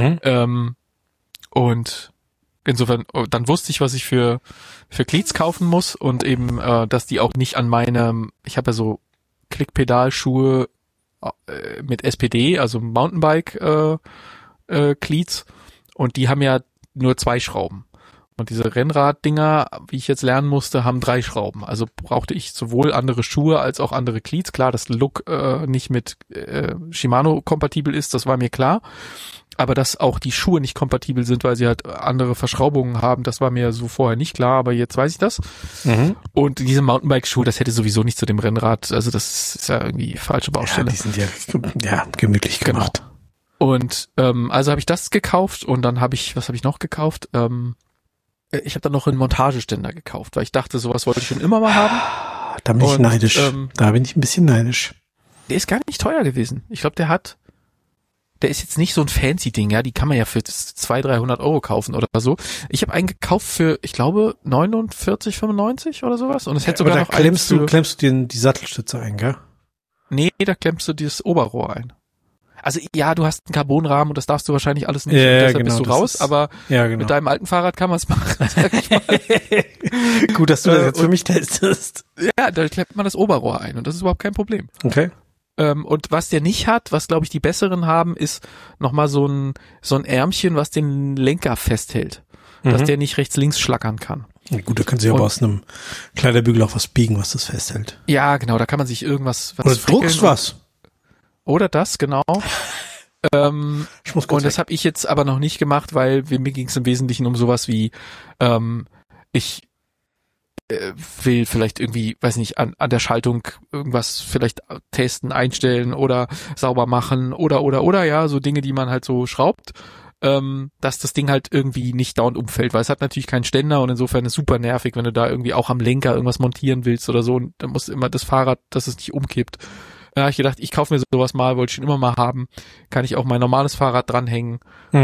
Und insofern, dann wusste ich, was ich für Glieds kaufen muss und eben, dass die auch nicht an ich habe ja so Klickpedalschuhe mit SPD, also Mountainbike Glieds und die haben ja nur 2 Schrauben. Und diese Rennraddinger, wie ich jetzt lernen musste, haben 3 Schrauben. Also brauchte ich sowohl andere Schuhe als auch andere Glieds. Klar, dass Look nicht mit Shimano kompatibel ist, das war mir klar. Aber dass auch die Schuhe nicht kompatibel sind, weil sie halt andere Verschraubungen haben, das war mir so vorher nicht klar, aber jetzt weiß ich das. Und diese Mountainbike-Schuhe, das hätte sowieso nicht zu dem Rennrad, also das ist ja irgendwie falsche Baustelle. Ja, die sind ja gemütlich gemacht. Und also habe ich das gekauft und dann was habe ich noch gekauft? Ich habe dann noch einen Montageständer gekauft, weil ich dachte, sowas wollte ich schon immer mal haben. Da bin ich neidisch. Da bin ich ein bisschen neidisch. Der ist gar nicht teuer gewesen. Ich glaube, der ist jetzt nicht so ein fancy Ding, ja, die kann man ja für 200-300 € kaufen oder so. Ich habe einen gekauft für, ich glaube, 49,95 oder sowas und es hätte sogar noch klemmst du die Sattelstütze ein, gell? Nee, da klemmst du dieses Oberrohr ein. Also ja, du hast einen Carbonrahmen und das darfst du wahrscheinlich alles nicht, Ja, und deshalb genau, bist du raus, aber genau. mit deinem alten Fahrrad kann man es machen, sag ich mal. Gut, dass du das jetzt für mich testest. Ja, da klemmt man das Oberrohr ein und das ist überhaupt kein Problem. Okay. Und was der nicht hat, was glaube ich die besseren haben, ist nochmal so ein Ärmchen, was den Lenker festhält, dass der nicht rechts-links schlackern kann. Ja, gut, da können sie aber aus einem Kleiderbügel auch was biegen, was das festhält. Ja, genau, da kann man sich irgendwas Oder du druckst was. Oder das, genau. Ich muss kurz und das habe ich jetzt aber noch nicht gemacht, weil mir ging es im Wesentlichen um sowas wie, ich will vielleicht irgendwie, weiß nicht, an der Schaltung irgendwas vielleicht testen, einstellen oder sauber machen oder, ja, so Dinge, die man halt so schraubt, dass das Ding halt irgendwie nicht dauernd umfällt, weil es hat natürlich keinen Ständer und insofern ist super nervig, wenn du da irgendwie auch am Lenker irgendwas montieren willst oder so und dann muss immer das Fahrrad, dass es nicht umkippt. Da habe ich gedacht, ich kaufe mir sowas mal, wollte ich schon immer mal haben, kann ich auch mein normales Fahrrad dranhängen.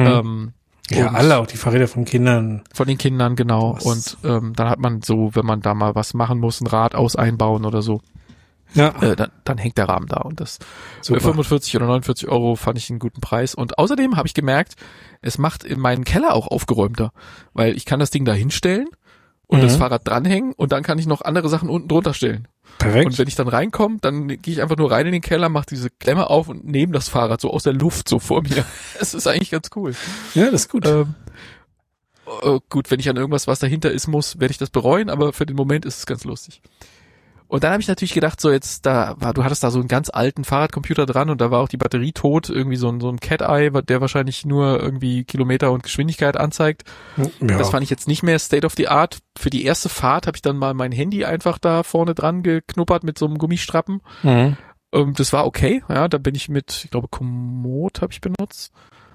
Ja, alle, auch die Fahrräder von Kindern. Von den Kindern, genau. Was? Und dann hat man so, wenn man da mal was machen muss, ein Rad einbauen oder so, Ja, dann hängt der Rahmen da. Und das super. 45 oder 49 Euro fand ich einen guten Preis. Und außerdem habe ich gemerkt, es macht in meinen Keller auch aufgeräumter, weil ich kann das Ding da hinstellen und das Fahrrad dranhängen und dann kann ich noch andere Sachen unten drunter stellen. Perfekt. Und wenn ich dann reinkomme, dann gehe ich einfach nur rein in den Keller, mache diese Klemme auf und nehme das Fahrrad so aus der Luft so vor mir. Es ist eigentlich ganz cool. Ja, das ist gut. Gut, wenn ich an irgendwas, was dahinter ist, muss, werde ich das bereuen, aber für den Moment ist es ganz lustig. Und dann habe ich natürlich gedacht, so jetzt du hattest da so einen ganz alten Fahrradcomputer dran und da war auch die Batterie tot, irgendwie so ein Cat-Eye, der wahrscheinlich nur irgendwie Kilometer und Geschwindigkeit anzeigt. Ja. Das fand ich jetzt nicht mehr State of the Art. Für die erste Fahrt habe ich dann mal mein Handy einfach da vorne dran geknuppert mit so einem Gummistrappen. Das war okay, ja, da bin ich mit, ich glaube Komoot habe ich benutzt.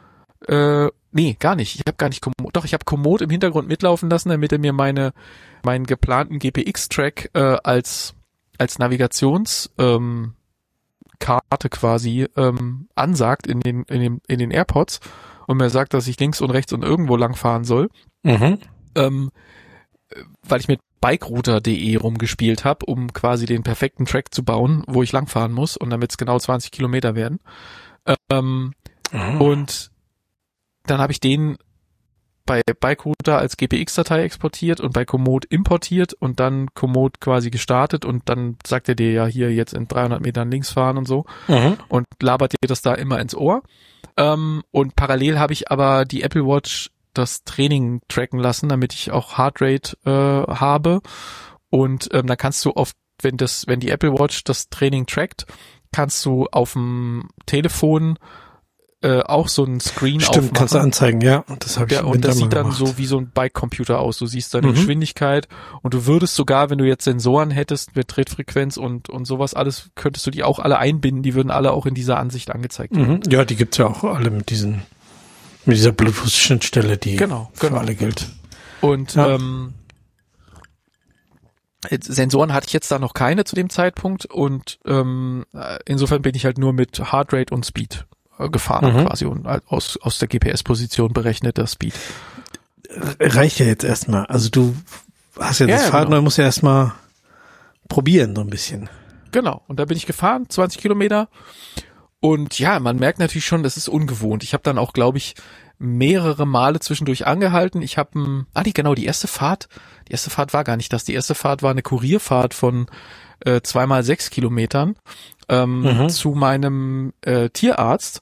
Nee, gar nicht. Ich habe gar nicht Komoot. Doch, ich habe Komoot im Hintergrund mitlaufen lassen, damit er mir meinen geplanten GPX-Track als Navigationskarte quasi ansagt in den AirPods und mir sagt, dass ich links und rechts und irgendwo lang fahren soll, weil ich mit bikerouter.de rumgespielt habe, um quasi den perfekten Track zu bauen, wo ich langfahren muss und damit es genau 20 Kilometer werden. Und dann habe ich den bei Bikerouter als GPX-Datei exportiert und bei Komoot importiert und dann Komoot quasi gestartet und dann sagt er dir ja hier jetzt in 300 Metern links fahren und so und labert dir das da immer ins Ohr. Und parallel habe ich aber die Apple Watch das Training tracken lassen, damit ich auch Heartrate habe und dann kannst du wenn die Apple Watch das Training trackt, kannst du auf dem Telefon auch so ein Screen Stimmt, aufmachen. kannst du anzeigen, ja. Das habe ich im und Winter das mal sieht dann gemacht. so wie so ein Bike-Computer aus. Du siehst deine Geschwindigkeit und du würdest sogar, wenn du jetzt Sensoren hättest mit Trittfrequenz und sowas alles, könntest du die auch alle einbinden. Die würden alle auch in dieser Ansicht angezeigt werden. Ja, die gibt's ja auch alle mit dieser Bluetooth-Schnittstelle, die für alle gilt. Und Sensoren hatte ich jetzt da noch keine zu dem Zeitpunkt und insofern bin ich halt nur mit Heartrate und Speed gefahren quasi und aus der GPS-Position berechnet das Speed. Reicht ja jetzt erstmal. Also du hast ja das Fahrrad, musst ja erstmal probieren so ein bisschen. Genau. Und da bin ich gefahren, 20 Kilometer. Und ja, man merkt natürlich schon, das ist ungewohnt. Ich habe dann auch, glaube ich, mehrere Male zwischendurch angehalten. Ich habe die erste Fahrt war gar nicht das. Die erste Fahrt war eine Kurierfahrt von 2x6 Kilometern zu meinem Tierarzt,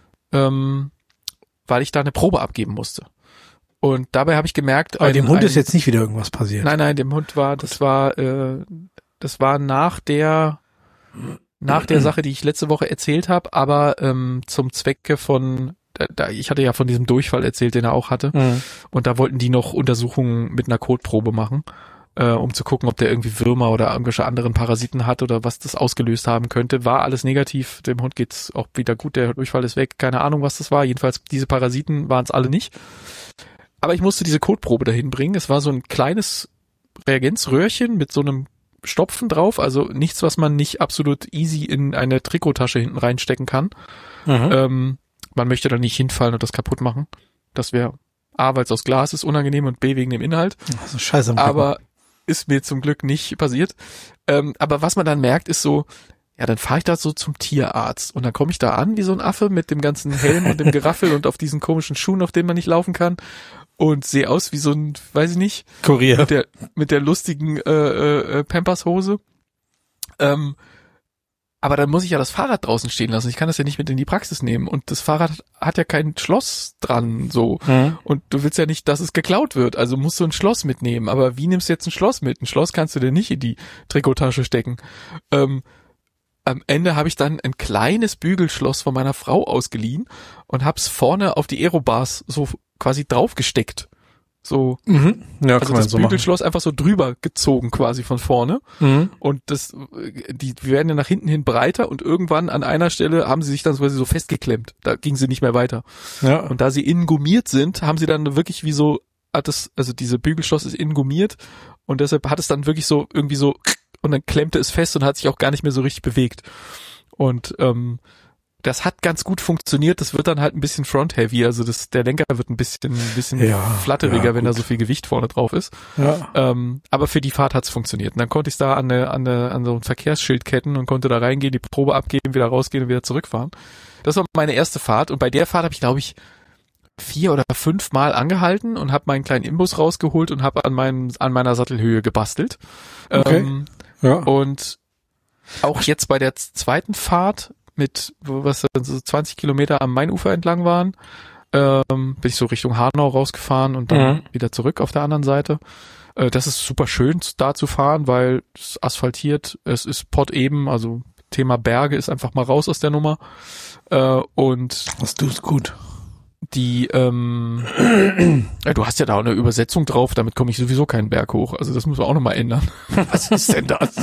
weil ich da eine Probe abgeben musste. Und dabei habe ich gemerkt, aber dem Hund ist jetzt nicht wieder irgendwas passiert. Nein, dem Hund das war nach der Sache, die ich letzte Woche erzählt habe, aber zum Zwecke von ich hatte ja von diesem Durchfall erzählt, den er auch hatte. Und da wollten die noch Untersuchungen mit einer Kotprobe machen, um zu gucken, ob der irgendwie Würmer oder irgendwelche anderen Parasiten hat oder was das ausgelöst haben könnte. War alles negativ. Dem Hund geht's auch wieder gut. Der Durchfall ist weg. Keine Ahnung, was das war. Jedenfalls, diese Parasiten waren es alle nicht. Aber ich musste diese Kotprobe dahin bringen. Es war so ein kleines Reagenzröhrchen mit so einem Stopfen drauf. Also nichts, was man nicht absolut easy in eine Trikottasche hinten reinstecken kann. Man möchte da nicht hinfallen und das kaputt machen. Das wäre A, weil es aus Glas ist, unangenehm und B, wegen dem Inhalt. Also scheiße. Aber ist mir zum Glück nicht passiert. Aber was man dann merkt, ist so, ja, dann fahre ich da so zum Tierarzt und dann komme ich da an wie so ein Affe mit dem ganzen Helm und dem Geraffel und auf diesen komischen Schuhen, auf denen man nicht laufen kann und sehe aus wie so ein, weiß ich nicht, Kurier. Mit der lustigen Pampers-Hose. Aber dann muss ich ja das Fahrrad draußen stehen lassen. Ich kann das ja nicht mit in die Praxis nehmen. Und das Fahrrad hat ja kein Schloss dran, so. Mhm. Und du willst ja nicht, dass es geklaut wird. Also musst du ein Schloss mitnehmen. Aber wie nimmst du jetzt ein Schloss mit? Ein Schloss kannst du dir nicht in die Trikottasche stecken. Am Ende habe ich dann ein kleines Bügelschloss von meiner Frau ausgeliehen und hab's vorne auf die Aerobars so quasi draufgesteckt. So, Mhm. Ja, also das Bügelschloss einfach so drüber gezogen quasi von vorne. Mhm. Und die werden ja nach hinten hin breiter und irgendwann an einer Stelle haben sie sich dann quasi so festgeklemmt. Da ging sie nicht mehr weiter. Ja. Und da sie innen gummiert sind, haben sie dann wirklich wie so, also diese Bügelschloss ist innen gummiert und deshalb hat es dann wirklich so irgendwie so und dann klemmte es fest und hat sich auch gar nicht mehr so richtig bewegt. Und das hat ganz gut funktioniert. Das wird dann halt ein bisschen front-heavy. Also der Lenker wird ein bisschen flatteriger, wenn da so viel Gewicht vorne drauf ist. Ja. Aber für die Fahrt hat's funktioniert. Und dann konnte ich da an so ein Verkehrsschild ketten und konnte da reingehen, die Probe abgeben, wieder rausgehen und wieder zurückfahren. Das war meine erste Fahrt. Und bei der Fahrt habe ich, glaube ich, 4 oder 5 Mal angehalten und habe meinen kleinen Imbus rausgeholt und habe an meiner Sattelhöhe gebastelt. Okay. Ja. Und auch jetzt bei der zweiten Fahrt was so 20 Kilometer am Mainufer entlang waren, bin ich so Richtung Hanau rausgefahren und dann wieder zurück auf der anderen Seite. Das ist super schön da zu fahren, weil es asphaltiert, es ist potteben, also Thema Berge ist einfach mal raus aus der Nummer. Und das tust gut. Du hast ja da auch eine Übersetzung drauf, damit komme ich sowieso keinen Berg hoch. Also das muss man auch nochmal ändern. Was ist denn das?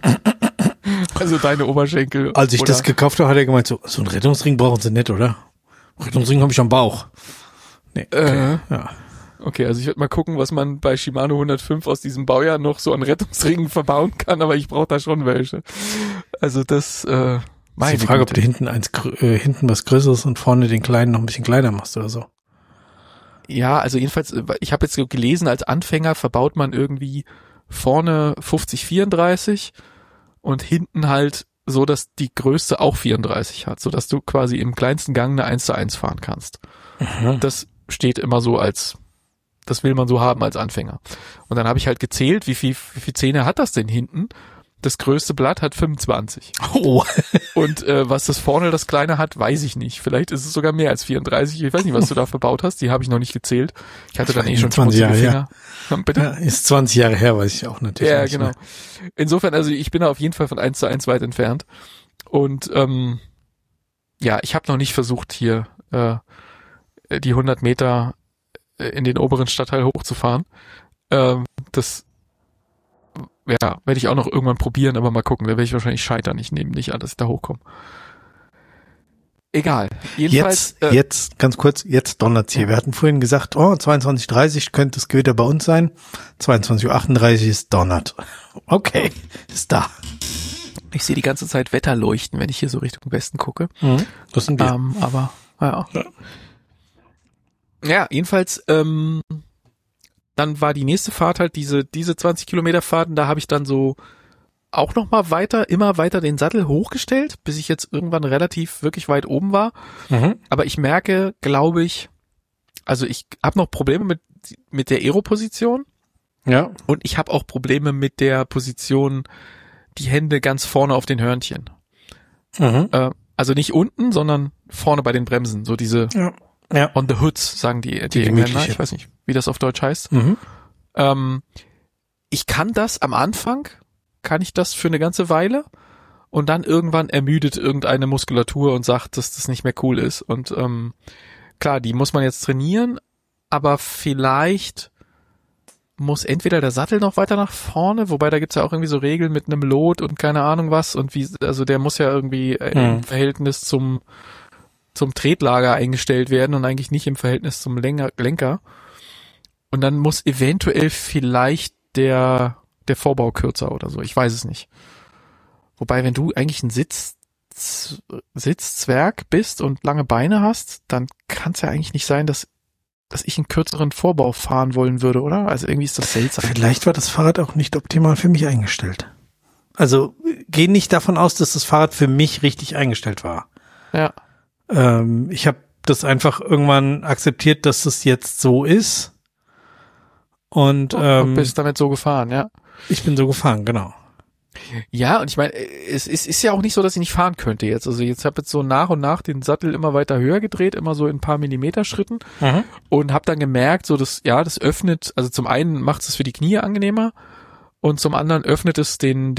Also deine Oberschenkel. Als ich das gekauft habe, hat er gemeint, so einen Rettungsring brauchen sie nicht, oder? Rettungsring habe ich am Bauch. Nee, okay. Ja. Okay, also ich werde mal gucken, was man bei Shimano 105 aus diesem Baujahr noch so an Rettungsringen verbauen kann, aber ich brauche da schon welche. Also das, meine ist die Frage, ob du hinten was Größeres und vorne den kleinen noch ein bisschen kleiner machst oder so. Ja, also jedenfalls, ich habe jetzt gelesen, als Anfänger verbaut man irgendwie vorne 50-34 und hinten halt so, dass die größte auch 34 hat, so dass du quasi im kleinsten Gang eine 1:1 fahren kannst. Mhm. Das steht immer so das will man so haben als Anfänger. Und dann habe ich halt gezählt, wie viel Zähne hat das denn hinten? Das größte Blatt hat 25. Oh. Und was das vorne das kleine hat, weiß ich nicht. Vielleicht ist es sogar mehr als 34. Ich weiß nicht, was du da verbaut hast. Die habe ich noch nicht gezählt. Ich hatte dann schon 20 Jahre Finger. Ja, bitte? Ja, ist 20 Jahre her, weiß ich auch natürlich. Ja, genau. Insofern, also ich bin da auf jeden Fall von 1:1 weit entfernt. Und ja, ich habe noch nicht versucht, hier die 100 Meter in den oberen Stadtteil hochzufahren. Das ja, werde ich auch noch irgendwann probieren, aber mal gucken, da werde ich wahrscheinlich scheitern. Ich nehme nicht an, dass ich da hochkomme. Egal. Jedenfalls, jetzt, ganz kurz, jetzt donnert's hier. Wir hatten vorhin gesagt, 22:30 könnte das Gewitter bei uns sein. 22:38 ist donnert. Okay, ist da. Ich sehe die ganze Zeit Wetter leuchten, wenn ich hier so Richtung Westen gucke. Mhm, das sind wir. Aber, ja. Ja, jedenfalls, dann war die nächste Fahrt halt diese 20 Kilometer Fahrten, da habe ich dann so auch noch mal immer weiter den Sattel hochgestellt, bis ich jetzt irgendwann relativ wirklich weit oben war. Mhm. Aber ich merke, glaube ich, also ich habe noch Probleme mit der Aero-Position. Ja. Und ich habe auch Probleme mit der Position, die Hände ganz vorne auf den Hörnchen. Mhm. Also nicht unten, sondern vorne bei den Bremsen, so diese ja. On the hoods, sagen die Engländer. Ich weiß nicht, wie das auf Deutsch heißt. Mhm. Ich kann das für eine ganze Weile und dann irgendwann ermüdet irgendeine Muskulatur und sagt, dass das nicht mehr cool ist. Und klar, die muss man jetzt trainieren, aber vielleicht muss entweder der Sattel noch weiter nach vorne, wobei da gibt's ja auch irgendwie so Regeln mit einem Lot und keine Ahnung was und also der muss ja irgendwie im Verhältnis zum Tretlager eingestellt werden und eigentlich nicht im Verhältnis zum Lenker. Und dann muss eventuell vielleicht der Vorbau kürzer oder so. Ich weiß es nicht. Wobei, wenn du eigentlich ein Sitzzwerg bist und lange Beine hast, dann kann es ja eigentlich nicht sein, dass ich einen kürzeren Vorbau fahren wollen würde, oder? Also irgendwie ist das seltsam. Vielleicht war das Fahrrad auch nicht optimal für mich eingestellt. Also geh nicht davon aus, dass das Fahrrad für mich richtig eingestellt war. Ja. Ich habe das einfach irgendwann akzeptiert, dass das jetzt so ist. Und bist damit so gefahren, ja. Ich bin so gefahren, genau. Ja, und ich meine, es ist ja auch nicht so, dass ich nicht fahren könnte jetzt. Also jetzt habe jetzt so nach und nach den Sattel immer weiter höher gedreht, immer so in ein paar Millimeter Schritten und habe dann gemerkt, so das öffnet, also zum einen macht es für die Knie angenehmer und zum anderen öffnet es den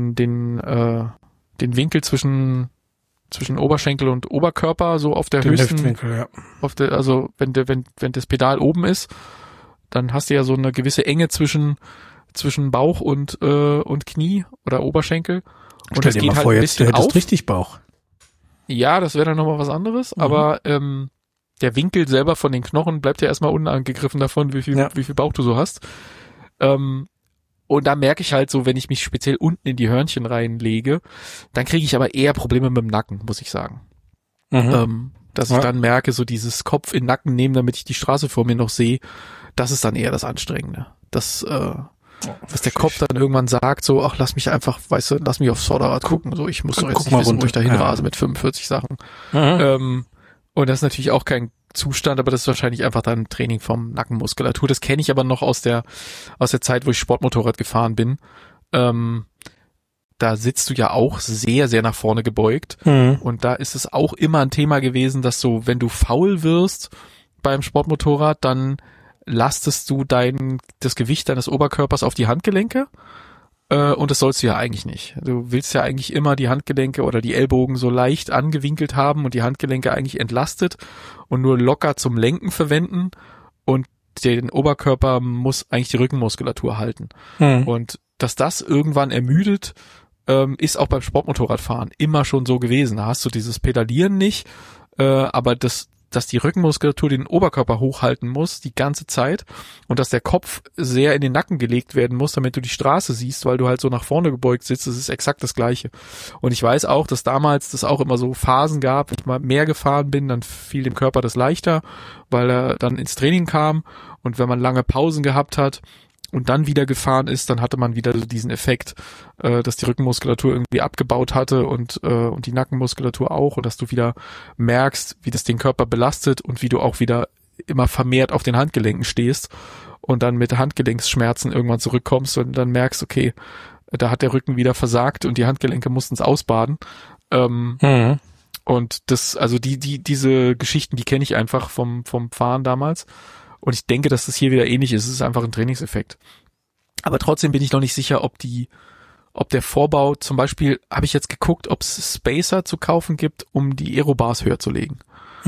Winkel zwischen Oberschenkel und Oberkörper so auf der Den höchsten Hüftwinkel, ja. also wenn das Pedal oben ist, dann hast du ja so eine gewisse Enge zwischen Bauch und Knie oder Oberschenkel. Und Stell es dir geht mal halt vor, ein jetzt du bisschen hättest auf. richtig Bauch. Ja, das wäre dann nochmal was anderes, aber der Winkel selber von den Knochen bleibt ja erstmal unangegriffen davon, wie viel Bauch du so hast. Und da merke ich halt so, wenn ich mich speziell unten in die Hörnchen reinlege, dann kriege ich aber eher Probleme mit dem Nacken, muss ich sagen. Dass ich dann merke, so dieses Kopf in den Nacken nehmen, damit ich die Straße vor mir noch sehe, das ist dann eher das Anstrengende. Dass der Kopf dann irgendwann sagt, so, ach, lass mich einfach, weißt du, lass mich aufs Vorderrad gucken, so, ich muss doch jetzt nicht wissen, wo ich da hinrase mit 45 Sachen. Und das ist natürlich auch kein Zustand, aber das ist wahrscheinlich einfach dann ein Training vom Nackenmuskulatur. Das kenne ich aber noch aus der Zeit, wo ich Sportmotorrad gefahren bin. Da sitzt du ja auch sehr, sehr nach vorne gebeugt. Und da ist es auch immer ein Thema gewesen, dass so, wenn du faul wirst beim Sportmotorrad, dann lastest du das Gewicht deines Oberkörpers auf die Handgelenke. Und das sollst du ja eigentlich nicht. Du willst ja eigentlich immer die Handgelenke oder die Ellbogen so leicht angewinkelt haben und die Handgelenke eigentlich entlastet und nur locker zum Lenken verwenden. Und den Oberkörper muss eigentlich die Rückenmuskulatur halten. Und dass das irgendwann ermüdet, ist auch beim Sportmotorradfahren immer schon so gewesen. Da hast du dieses Pedalieren nicht, aber dass die Rückenmuskulatur den Oberkörper hochhalten muss, die ganze Zeit, und dass der Kopf sehr in den Nacken gelegt werden muss, damit du die Straße siehst, weil du halt so nach vorne gebeugt sitzt, das ist exakt das Gleiche. Und ich weiß auch, dass damals das auch immer so Phasen gab, wenn ich mal mehr gefahren bin, dann fiel dem Körper das leichter, weil er dann ins Training kam, und wenn man lange Pausen gehabt hat und dann wieder gefahren ist, dann hatte man wieder so diesen Effekt, dass die Rückenmuskulatur irgendwie abgebaut hatte und die Nackenmuskulatur auch, und dass du wieder merkst, wie das den Körper belastet und wie du auch wieder immer vermehrt auf den Handgelenken stehst und dann mit Handgelenksschmerzen irgendwann zurückkommst und dann merkst, okay, da hat der Rücken wieder versagt und die Handgelenke mussten es ausbaden. Und das, also diese Geschichten, die kenne ich einfach vom Fahren damals. Und ich denke, dass das hier wieder ähnlich ist. Es ist einfach ein Trainingseffekt. Aber trotzdem bin ich noch nicht sicher, ob der Vorbau, zum Beispiel habe ich jetzt geguckt, ob es Spacer zu kaufen gibt, um die Aerobars höher zu legen.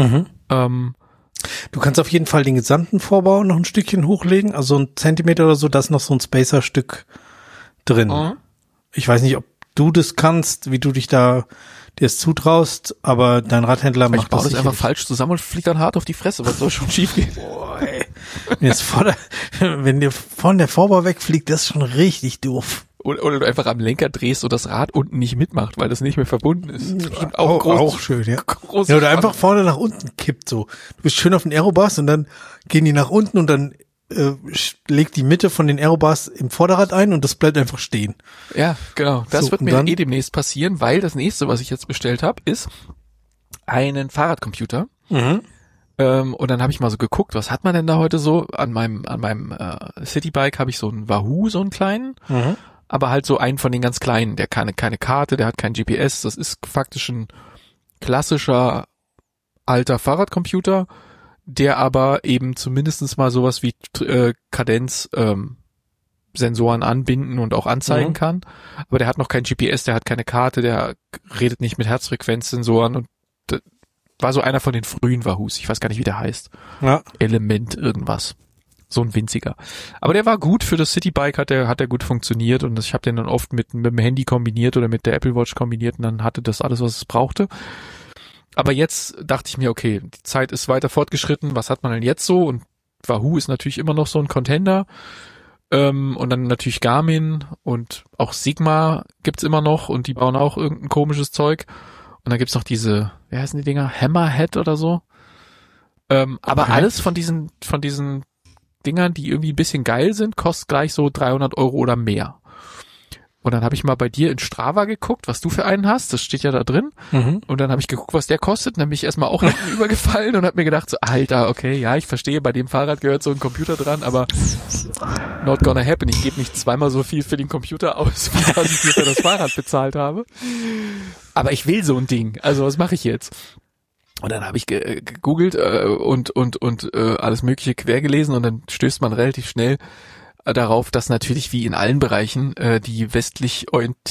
Du kannst auf jeden Fall den gesamten Vorbau noch ein Stückchen hochlegen, also ein Zentimeter oder so, da ist noch so ein Spacer-Stück drin. Ich weiß nicht, ob du das kannst, wie du dir es zutraust, aber dein Radhändler macht das. Ich baue das einfach falsch zusammen und fliegt dann hart auf die Fresse, was soll schon schief gehen? Boah, ey. Wenn dir von der Vorbau wegfliegt, das ist schon richtig doof. Oder du einfach am Lenker drehst und das Rad unten nicht mitmacht, weil das nicht mehr verbunden ist. Auch schön, ja. Ja, oder einfach vorne nach unten kippt so. Du bist schön auf den Aerobars und dann gehen die nach unten und dann legt die Mitte von den Aerobars im Vorderrad ein und das bleibt einfach stehen. Ja, genau. Das So, wird und mir dann demnächst passieren, weil das nächste, was ich jetzt bestellt habe, ist einen Fahrradcomputer. Und dann habe ich mal so geguckt, was hat man denn da heute so? An meinem Citybike habe ich so einen Wahoo, so einen kleinen, aber halt so einen von den ganz kleinen, der keine Karte, der hat kein GPS, das ist faktisch ein klassischer alter Fahrradcomputer, der aber eben zumindestens mal sowas wie Kadenz Sensoren anbinden und auch anzeigen kann. Aber der hat noch kein GPS, der hat keine Karte, der redet nicht mit Herzfrequenzsensoren und war so einer von den frühen Wahoos. Ich weiß gar nicht, wie der heißt. Ja. Element irgendwas. So ein winziger. Aber der war gut für das Citybike, hat der gut funktioniert, und ich habe den dann oft mit dem Handy kombiniert oder mit der Apple Watch kombiniert, und dann hatte das alles, was es brauchte. Aber jetzt dachte ich mir, okay, die Zeit ist weiter fortgeschritten, was hat man denn jetzt so? Und Wahoo ist natürlich immer noch so ein Contender. Und dann natürlich Garmin und auch Sigma gibt's immer noch, und die bauen auch irgendein komisches Zeug. Und dann gibt's noch diese, wie heißen die Dinger? Hammerhead oder so. Aber Okay. alles von diesen Dingern, die irgendwie ein bisschen geil sind, kostet gleich so 300 € oder mehr. Und dann habe ich mal bei dir in Strava geguckt, was du für einen hast. Das steht ja da drin. Mhm. Und dann habe ich geguckt, was der kostet. Und dann bin ich erstmal auch hinten übergefallen und habe mir gedacht, so, Alter, okay, ja, ich verstehe, bei dem Fahrrad gehört so ein Computer dran, aber not gonna happen. Ich gebe nicht zweimal so viel für den Computer aus, wie was ich für das Fahrrad bezahlt habe. Aber ich will so ein Ding. Also was mache ich jetzt? Und dann habe ich gegoogelt und alles Mögliche quer gelesen und dann stößt man relativ schnell darauf, dass natürlich wie in allen Bereichen die westlich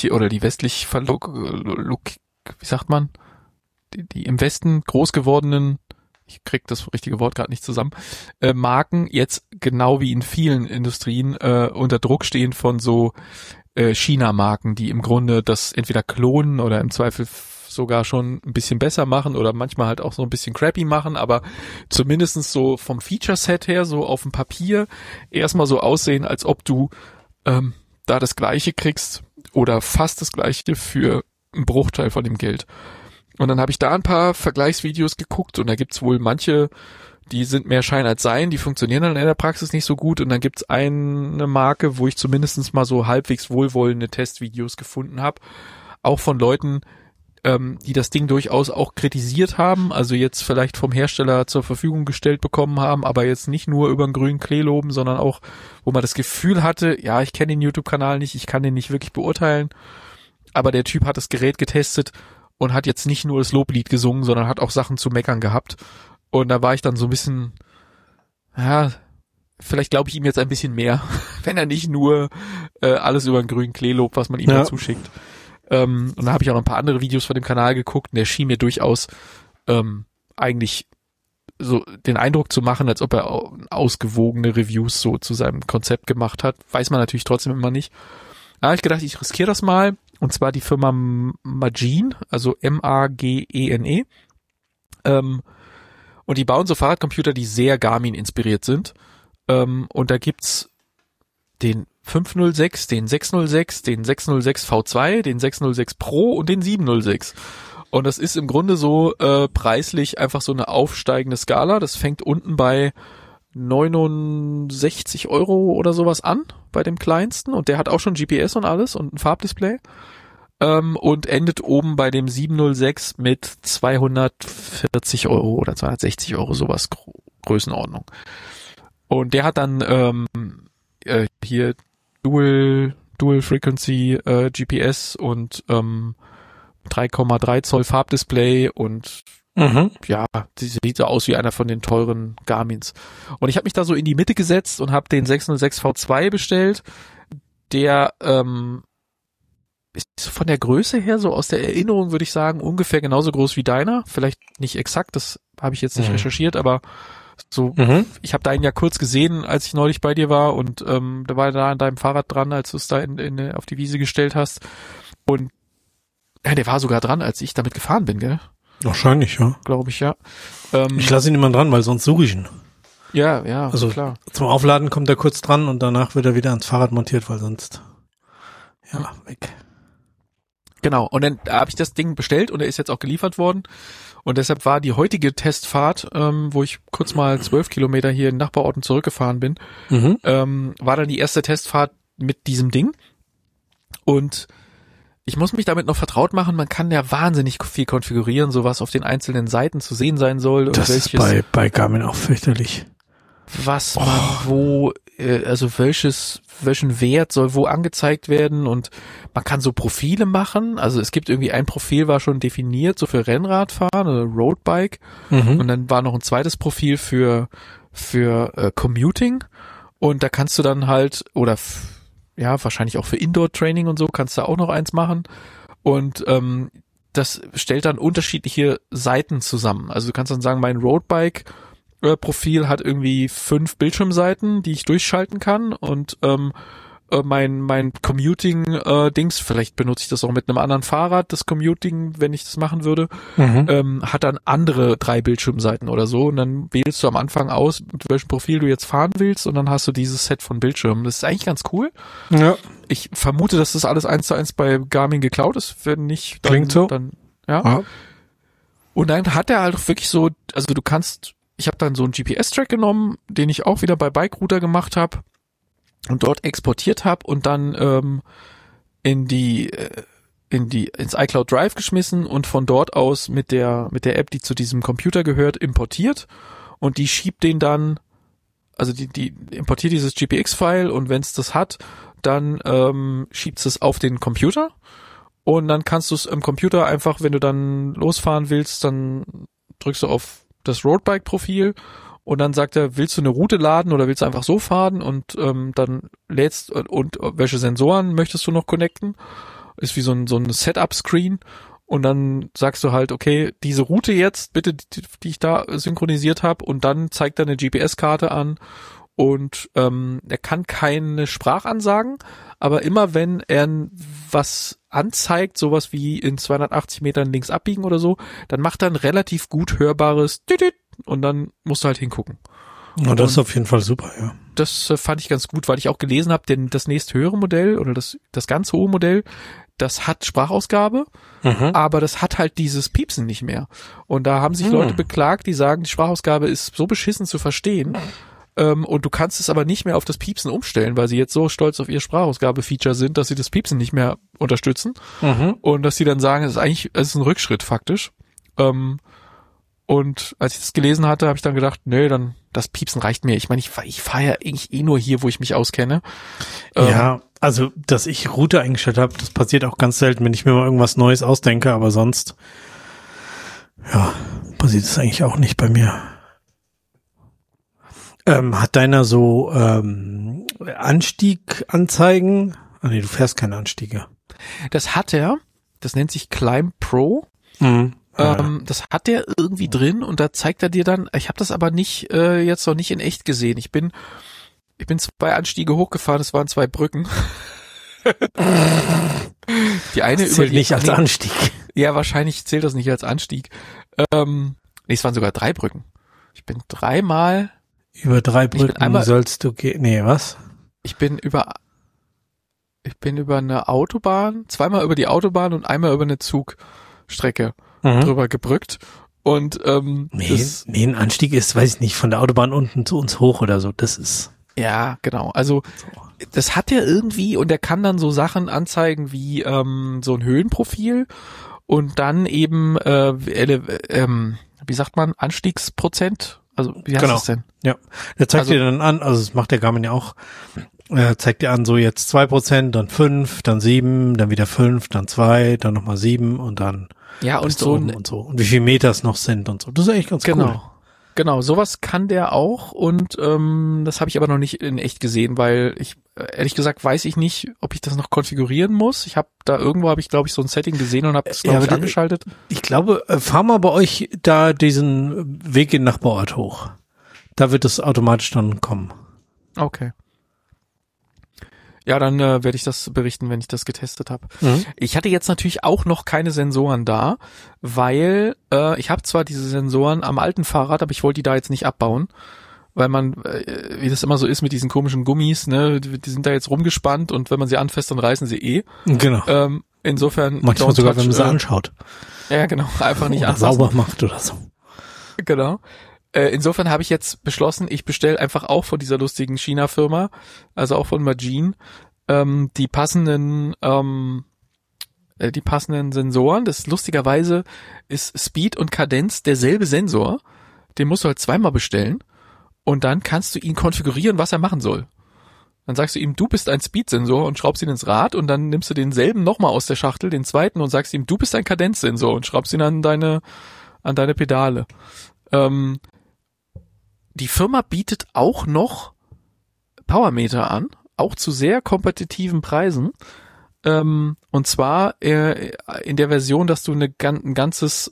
wie sagt man, die im Westen groß gewordenen, ich krieg das richtige Wort gerade nicht zusammen, Marken jetzt genau wie in vielen Industrien unter Druck stehen von so China-Marken, die im Grunde das entweder klonen oder im Zweifel sogar schon ein bisschen besser machen oder manchmal halt auch so ein bisschen crappy machen, aber zumindestens so vom Feature-Set her, so auf dem Papier, erstmal so aussehen, als ob du da das Gleiche kriegst oder fast das Gleiche für einen Bruchteil von dem Geld. Und dann habe ich da ein paar Vergleichsvideos geguckt und da gibt's wohl manche, die sind mehr Schein als Sein, die funktionieren dann in der Praxis nicht so gut und dann gibt's eine Marke, wo ich zumindest mal so halbwegs wohlwollende Testvideos gefunden habe, auch von Leuten, die das Ding durchaus auch kritisiert haben, also jetzt vielleicht vom Hersteller zur Verfügung gestellt bekommen haben, aber jetzt nicht nur über den grünen Klee loben, sondern auch, wo man das Gefühl hatte, ja, ich kenne den YouTube-Kanal nicht, ich kann den nicht wirklich beurteilen, aber der Typ hat das Gerät getestet und hat jetzt nicht nur das Loblied gesungen, sondern hat auch Sachen zu meckern gehabt. Und da war ich dann so ein bisschen, ja, vielleicht glaube ich ihm jetzt ein bisschen mehr, wenn er nicht nur alles über den grünen Klee lobt, was man ihm dazu schickt. Und da habe ich auch noch ein paar andere Videos von dem Kanal geguckt und der schien mir durchaus eigentlich so den Eindruck zu machen, als ob er ausgewogene Reviews so zu seinem Konzept gemacht hat. Weiß man natürlich trotzdem immer nicht. Da habe ich gedacht, ich riskiere das mal. Und zwar die Firma Magene, also Magene. Und die bauen so Fahrradcomputer, die sehr Garmin inspiriert sind. Und da gibt's den 506, den 606, den 606 V2, den 606 Pro und den 706. Und das ist im Grunde so preislich einfach so eine aufsteigende Skala. Das fängt unten bei 69 € oder sowas an, bei dem kleinsten. Und der hat auch schon GPS und alles und ein Farbdisplay. Und endet oben bei dem 706 mit 240 € oder 260 € sowas Größenordnung. Und der hat dann hier Dual Frequency GPS und 3,3 Zoll Farbdisplay und ja, die sieht so aus wie einer von den teuren Garmins. Und ich habe mich da so in die Mitte gesetzt und habe den 606 V2 bestellt. Der ist von der Größe her, so aus der Erinnerung würde ich sagen, ungefähr genauso groß wie deiner. Vielleicht nicht exakt, das habe ich jetzt nicht recherchiert, aber so, ich habe deinen ja kurz gesehen, als ich neulich bei dir war und da war da an deinem Fahrrad dran, als du es da auf die Wiese gestellt hast. Und ja, der war sogar dran, als ich damit gefahren bin, gell? Wahrscheinlich, ja. Glaube ich, ja. Ich lasse ihn immer dran, weil sonst suche ich ihn. Ja, also klar. Zum Aufladen kommt er kurz dran und danach wird er wieder ans Fahrrad montiert, weil sonst weg. Genau, und dann habe ich das Ding bestellt und er ist jetzt auch geliefert worden. Und deshalb war die heutige Testfahrt, wo ich kurz mal 12 Kilometer hier in Nachbarorten zurückgefahren bin, war dann die erste Testfahrt mit diesem Ding. Und ich muss mich damit noch vertraut machen, man kann ja wahnsinnig viel konfigurieren, so was auf den einzelnen Seiten zu sehen sein soll. Und das ist bei Garmin auch fürchterlich. Was man wo, also welchen Wert soll wo angezeigt werden und man kann so Profile machen, also es gibt irgendwie ein Profil war schon definiert, so für Rennradfahren oder Roadbike und dann war noch ein zweites Profil für Commuting und da kannst du dann halt, oder ja, wahrscheinlich auch für Indoor-Training und so, kannst du auch noch eins machen und das stellt dann unterschiedliche Seiten zusammen, also du kannst dann sagen, mein Roadbike Profil hat irgendwie 5 Bildschirmseiten, die ich durchschalten kann und mein Commuting-Dings, vielleicht benutze ich das auch mit einem anderen Fahrrad, das Commuting, wenn ich das machen würde, hat dann andere 3 Bildschirmseiten oder so und dann wählst du am Anfang aus, mit welchem Profil du jetzt fahren willst und dann hast du dieses Set von Bildschirmen. Das ist eigentlich ganz cool. Ja. Ich vermute, dass das alles 1:1 bei Garmin geklaut ist, wenn nicht. Dann, klingt so. Dann, ja. Und dann hat er halt wirklich so, also ich habe dann so einen GPS-Track genommen, den ich auch wieder bei Bike Router gemacht habe und dort exportiert habe und dann ins iCloud Drive geschmissen und von dort aus mit der App, die zu diesem Computer gehört, importiert und die schiebt den dann, also die importiert dieses GPX-File und wenn es das hat, dann schiebt es auf den Computer und dann kannst du es im Computer einfach, wenn du dann losfahren willst, dann drückst du auf das Roadbike-Profil und dann sagt er, willst du eine Route laden oder willst du einfach so fahren und dann lädst und welche Sensoren möchtest du noch connecten? Ist wie so ein Setup-Screen und dann sagst du halt, okay, diese Route jetzt, bitte, die ich da synchronisiert habe und dann zeigt er eine GPS-Karte an und er kann keine Sprachansagen, aber immer wenn er was anzeigt, sowas wie in 280 Metern links abbiegen oder so, dann macht er ein relativ gut hörbares Tütüt und dann musst du halt hingucken. Ja, das ist auf jeden Fall super, ja. Das fand ich ganz gut, weil ich auch gelesen habe, denn das nächsthöhere Modell oder das ganz hohe Modell, das hat Sprachausgabe, aber das hat halt dieses Piepsen nicht mehr. Und da haben sich Leute beklagt, die sagen, die Sprachausgabe ist so beschissen zu verstehen und du kannst es aber nicht mehr auf das Piepsen umstellen, weil sie jetzt so stolz auf ihr Sprachausgabe-Feature sind, dass sie das Piepsen nicht mehr unterstützen und dass sie dann sagen, es ist ein Rückschritt faktisch. Und als ich das gelesen hatte, habe ich dann gedacht, nö, dann das Piepsen reicht mir. Ich meine, ich fahre ja eigentlich nur hier, wo ich mich auskenne. Ja, also, dass ich Route eingestellt habe, das passiert auch ganz selten, wenn ich mir mal irgendwas Neues ausdenke, aber sonst, ja, passiert es eigentlich auch nicht bei mir. Hat deiner so Anstieganzeigen? Ah nee, du fährst keine Anstiege. Das hat er, das nennt sich Climb Pro. Das hat der irgendwie drin und da zeigt er dir dann, ich habe das aber nicht jetzt noch nicht in echt gesehen. Ich bin 2 Anstiege hochgefahren, es waren 2 Brücken. Die eine das zählt nicht als Anstieg. Ja, wahrscheinlich zählt das nicht als Anstieg. Es waren sogar 3 Brücken. Ich bin 3-mal über 3 Brücken sollst du gehen. Nee, was? Ich bin über eine Autobahn, 2-mal über die Autobahn und einmal über eine Zugstrecke drüber gebrückt. Und ein Anstieg ist, weiß ich nicht, von der Autobahn unten zu uns hoch oder so. Das ist. Ja, genau. Also das hat er irgendwie und er kann dann so Sachen anzeigen wie so ein Höhenprofil und dann eben wie sagt man, Anstiegsprozent? Also wie heißt das denn? Ja, der zeigt dir dann an, also das macht der Garmin ja auch, zeigt dir an, so jetzt 2%, dann 5, dann 7, dann wieder 5, dann 2, dann nochmal 7 und dann ja und so und so. Und wie viel Meter es noch sind und so. Das ist eigentlich ganz cool. Genau, sowas kann der auch und das habe ich aber noch nicht in echt gesehen, weil ich ehrlich gesagt weiß ich nicht, ob ich das noch konfigurieren muss. Glaube ich, so ein Setting gesehen und habe es glaube ich angeschaltet. Ich glaube, fahr mal bei euch da diesen Weg in den Nachbarort hoch. Da wird es automatisch dann kommen. Okay. Ja, dann werde ich das berichten, wenn ich das getestet habe. Ich hatte jetzt natürlich auch noch keine Sensoren da, weil ich habe zwar diese Sensoren am alten Fahrrad, aber ich wollte die da jetzt nicht abbauen, weil man, wie das immer so ist mit diesen komischen Gummis, ne, die sind da jetzt rumgespannt und wenn man sie anfasst, dann reißen sie eh. Genau. Insofern manchmal sogar, wenn man sie anschaut. Ja, genau, einfach nicht oder anfassen. Sauber macht oder so. Genau. Insofern habe ich jetzt beschlossen, ich bestelle einfach auch von dieser lustigen China-Firma, also auch von Majin, die passenden Sensoren. Das lustigerweise ist Speed und Kadenz derselbe Sensor. Den musst du halt 2-mal bestellen und dann kannst du ihn konfigurieren, was er machen soll. Dann sagst du ihm, du bist ein Speed-Sensor und schraubst ihn ins Rad und dann nimmst du denselben nochmal aus der Schachtel, den zweiten und sagst ihm, du bist ein Kadenzsensor und schraubst ihn an deine Pedale. Die Firma bietet auch noch Powermeter an, auch zu sehr kompetitiven Preisen. Und zwar in der Version, dass du ein ganzes,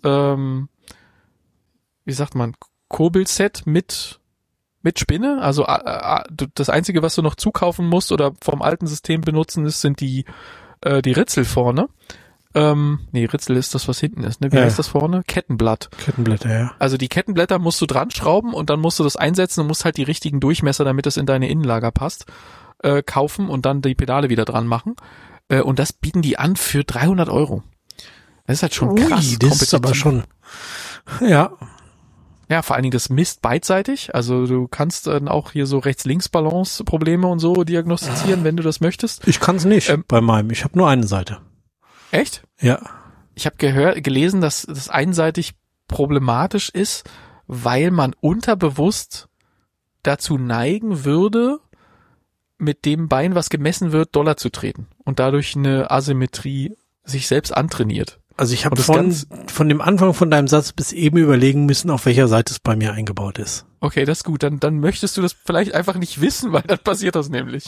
wie sagt man, Kurbelset mit Spinne. Also das Einzige, was du noch zukaufen musst oder vom alten System benutzen ist, sind die Ritzel vorne. Ritzel ist das, was hinten ist, ne? Wie heißt das vorne? Kettenblätter, ja. Also die Kettenblätter musst du dran schrauben und dann musst du das einsetzen und musst halt die richtigen Durchmesser, damit es in deine Innenlager passt, kaufen und dann die Pedale wieder dran machen. Und das bieten die an für 300 €. Das ist halt schon krass. Das ist aber schon, ja. Ja, vor allen Dingen das misst beidseitig. Also du kannst dann auch hier so Rechts-Links-Balance-Probleme und so diagnostizieren, wenn du das möchtest. Ich kann es nicht bei meinem. Ich habe nur eine Seite. Echt? Ja. Ich habe gelesen, dass das einseitig problematisch ist, weil man unterbewusst dazu neigen würde, mit dem Bein, was gemessen wird, doller zu treten und dadurch eine Asymmetrie sich selbst antrainiert. Also ich habe von dem Anfang von deinem Satz bis eben überlegen müssen, auf welcher Seite es bei mir eingebaut ist. Okay, das ist gut. Dann möchtest du das vielleicht einfach nicht wissen, weil dann passiert das nämlich.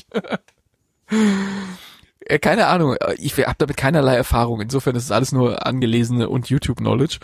Keine Ahnung. Ich habe damit keinerlei Erfahrung. Insofern ist es alles nur angelesene und YouTube-Knowledge.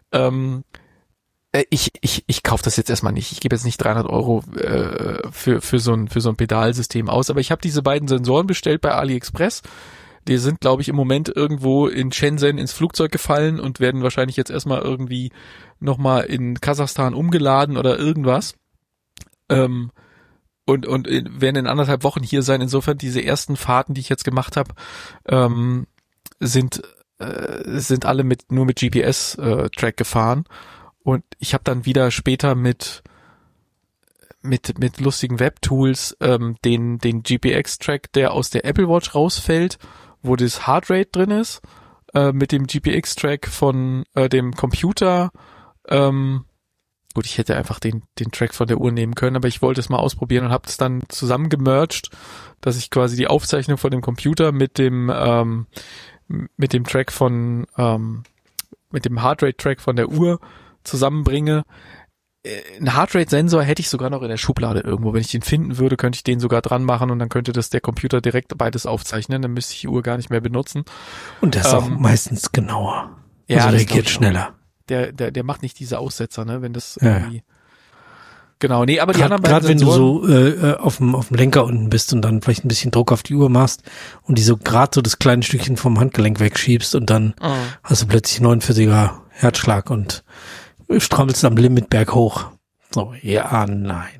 Ich kaufe das jetzt erstmal nicht. Ich gebe jetzt nicht 300 Euro für so ein Pedalsystem aus. Aber ich habe diese beiden Sensoren bestellt bei AliExpress. Die sind, glaube ich, im Moment irgendwo in Shenzhen ins Flugzeug gefallen und werden wahrscheinlich jetzt erstmal irgendwie nochmal in Kasachstan umgeladen oder irgendwas. Und werden in 1,5 Wochen hier sein. Insofern diese ersten Fahrten, die ich jetzt gemacht habe, sind alle nur mit GPS-Track gefahren. Und ich habe dann wieder später mit lustigen Webtools den GPX-Track, der aus der Apple Watch rausfällt, wo das Heartrate drin ist, mit dem GPX-Track von dem Computer. Gut, ich hätte einfach den Track von der Uhr nehmen können, aber ich wollte es mal ausprobieren und habe es dann zusammen gemerged, dass ich quasi die Aufzeichnung von dem Computer mit dem Track von mit dem Heartrate-Track von der Uhr zusammenbringe. Ein Heartrate-Sensor hätte ich sogar noch in der Schublade irgendwo. Wenn ich den finden würde, könnte ich den sogar dran machen und dann könnte das der Computer direkt beides aufzeichnen. Dann müsste ich die Uhr gar nicht mehr benutzen. Und der ist auch meistens genauer. Ja, also reagiert schneller. Der macht nicht diese Aussetzer, ne? Wenn das ja. irgendwie... Genau, nee, aber die anderen beiden Gerade wenn Sensoren, du so auf dem Lenker unten bist und dann vielleicht ein bisschen Druck auf die Uhr machst und die so gerade so das kleine Stückchen vom Handgelenk wegschiebst und dann hast du plötzlich 49er Herzschlag und strammelst am Limit berghoch. So, ja, nein.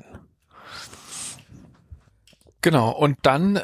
Genau, und dann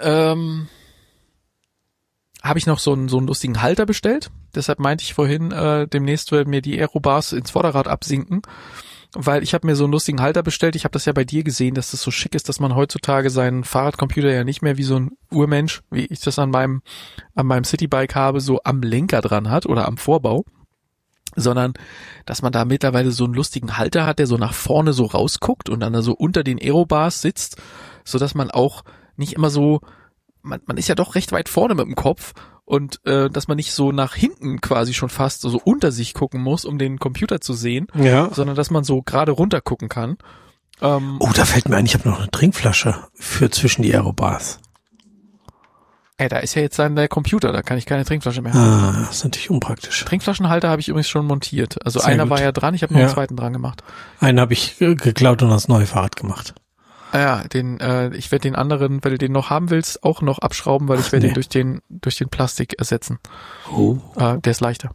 habe ich noch so einen lustigen Halter bestellt. Deshalb meinte ich vorhin, demnächst werden mir die Aerobars ins Vorderrad absinken, weil ich habe mir so einen lustigen Halter bestellt. Ich habe das ja bei dir gesehen, dass das so schick ist, dass man heutzutage seinen Fahrradcomputer ja nicht mehr wie so ein Urmensch, wie ich das an meinem Citybike habe, so am Lenker dran hat oder am Vorbau, sondern dass man da mittlerweile so einen lustigen Halter hat, der so nach vorne so rausguckt und dann da so unter den Aerobars sitzt, so dass man auch nicht immer so, man ist ja doch recht weit vorne mit dem Kopf und dass man nicht so nach hinten quasi schon fast so unter sich gucken muss, um den Computer zu sehen, sondern dass man so gerade runter gucken kann. Da fällt mir ein, ich habe noch eine Trinkflasche für zwischen die Aerobars. Da ist ja jetzt dann der Computer, da kann ich keine Trinkflasche mehr haben. Das ist natürlich unpraktisch. Trinkflaschenhalter habe ich übrigens schon montiert. Also Sehr einer gut. war ja dran, ich habe noch einen zweiten dran gemacht. Einen habe ich geklaut und ans neue Fahrrad gemacht. Ja, ich werde den anderen, wenn du den noch haben willst, auch noch abschrauben, weil ich werde ihn durch den Plastik ersetzen. Oh. Der ist leichter.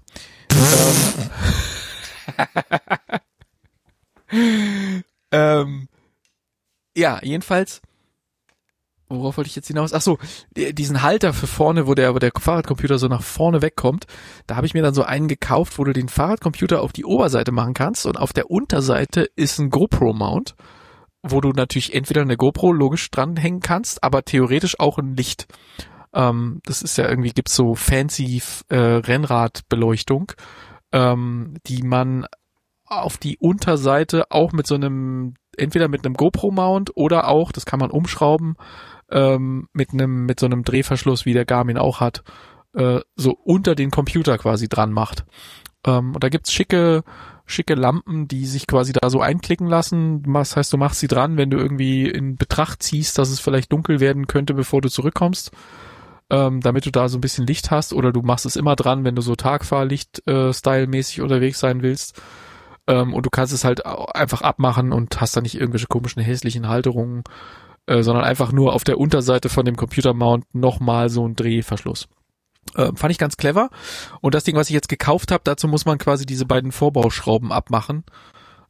Ja, jedenfalls, worauf wollte ich jetzt hinaus? Ach so, diesen Halter für vorne, wo der Fahrradcomputer so nach vorne wegkommt, da habe ich mir dann so einen gekauft, wo du den Fahrradcomputer auf die Oberseite machen kannst und auf der Unterseite ist ein GoPro-Mount, wo du natürlich entweder eine GoPro logisch dranhängen kannst, aber theoretisch auch ein Licht. Das ist ja irgendwie, gibt's so fancy Rennradbeleuchtung, die man auf die Unterseite auch mit so einem, entweder mit einem GoPro-Mount oder auch, das kann man umschrauben, mit so einem Drehverschluss, wie der Garmin auch hat, so unter den Computer quasi dran macht. Und da gibt's schicke Lampen, die sich quasi da so einklicken lassen. Das heißt, du machst sie dran, wenn du irgendwie in Betracht ziehst, dass es vielleicht dunkel werden könnte, bevor du zurückkommst, damit du da so ein bisschen Licht hast, oder du machst es immer dran, wenn du so Tagfahrlicht-Style-mäßig unterwegs sein willst. Und du kannst es halt einfach abmachen und hast da nicht irgendwelche komischen, hässlichen Halterungen, sondern einfach nur auf der Unterseite von dem Computer-Mount nochmal so ein Drehverschluss. Fand ich ganz clever. Und das Ding, was ich jetzt gekauft habe, dazu muss man quasi diese beiden Vorbauschrauben abmachen.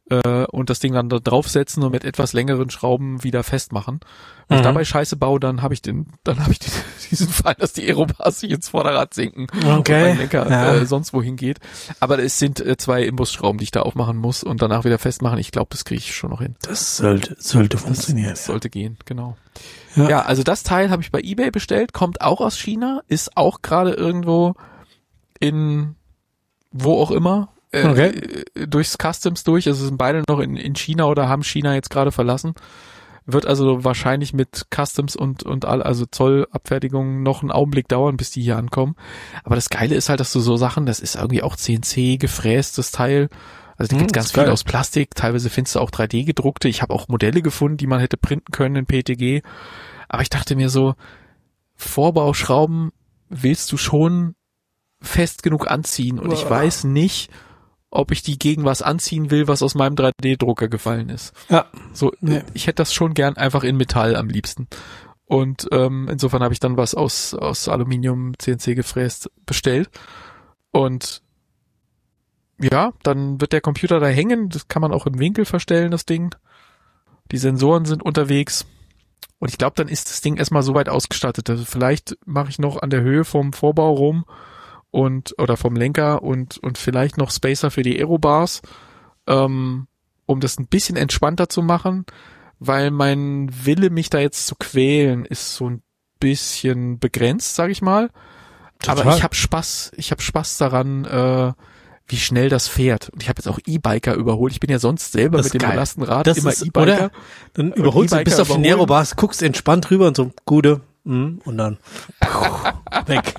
und das Ding dann da draufsetzen und mit etwas längeren Schrauben wieder festmachen. Wenn ich dabei Scheiße baue, dann habe ich diesen Fall, dass die Aerobars sich ins Vorderrad sinken und mein Lenker sonst wohin geht. Aber es sind 2 Imbusschrauben, die ich da aufmachen muss und danach wieder festmachen. Ich glaube, das kriege ich schon noch hin. Das sollte funktionieren. Das sollte gehen, genau. Ja, also das Teil habe ich bei eBay bestellt, kommt auch aus China, ist auch gerade irgendwo in wo auch immer durchs Customs durch. Also sind beide noch in China oder haben China jetzt gerade verlassen. Wird also wahrscheinlich mit Customs und also Zollabfertigung noch einen Augenblick dauern, bis die hier ankommen. Aber das Geile ist halt, dass du so Sachen, das ist irgendwie auch CNC gefrästes Teil. Also da gibt ganz viel aus Plastik. Teilweise findest du auch 3D gedruckte. Ich habe auch Modelle gefunden, die man hätte printen können in PETG. Aber ich dachte mir so, Vorbauschrauben willst du schon fest genug anziehen. Und ich weiß nicht, ob ich die gegen was anziehen will, was aus meinem 3D-Drucker gefallen ist. Ja. So, ich hätte das schon gern einfach in Metall am liebsten. Und insofern habe ich dann was aus Aluminium CNC gefräst bestellt. Und ja, dann wird der Computer da hängen. Das kann man auch im Winkel verstellen, das Ding. Die Sensoren sind unterwegs. Und ich glaube, dann ist das Ding erstmal so weit ausgestattet. Also vielleicht mache ich noch an der Höhe vom Vorbau rum oder vom Lenker und vielleicht noch Spacer für die Aerobars, um das ein bisschen entspannter zu machen, weil mein Wille, mich da jetzt zu quälen, ist so ein bisschen begrenzt, sag ich mal. Total. Aber ich habe Spaß daran, wie schnell das fährt. Und ich habe jetzt auch E-Biker überholt. Ich bin ja sonst selber mit dem Lastenrad immer E-Biker. Oder? Dann überholst du bis auf die Aerobars, guckst entspannt rüber und so, Gude, und dann weg.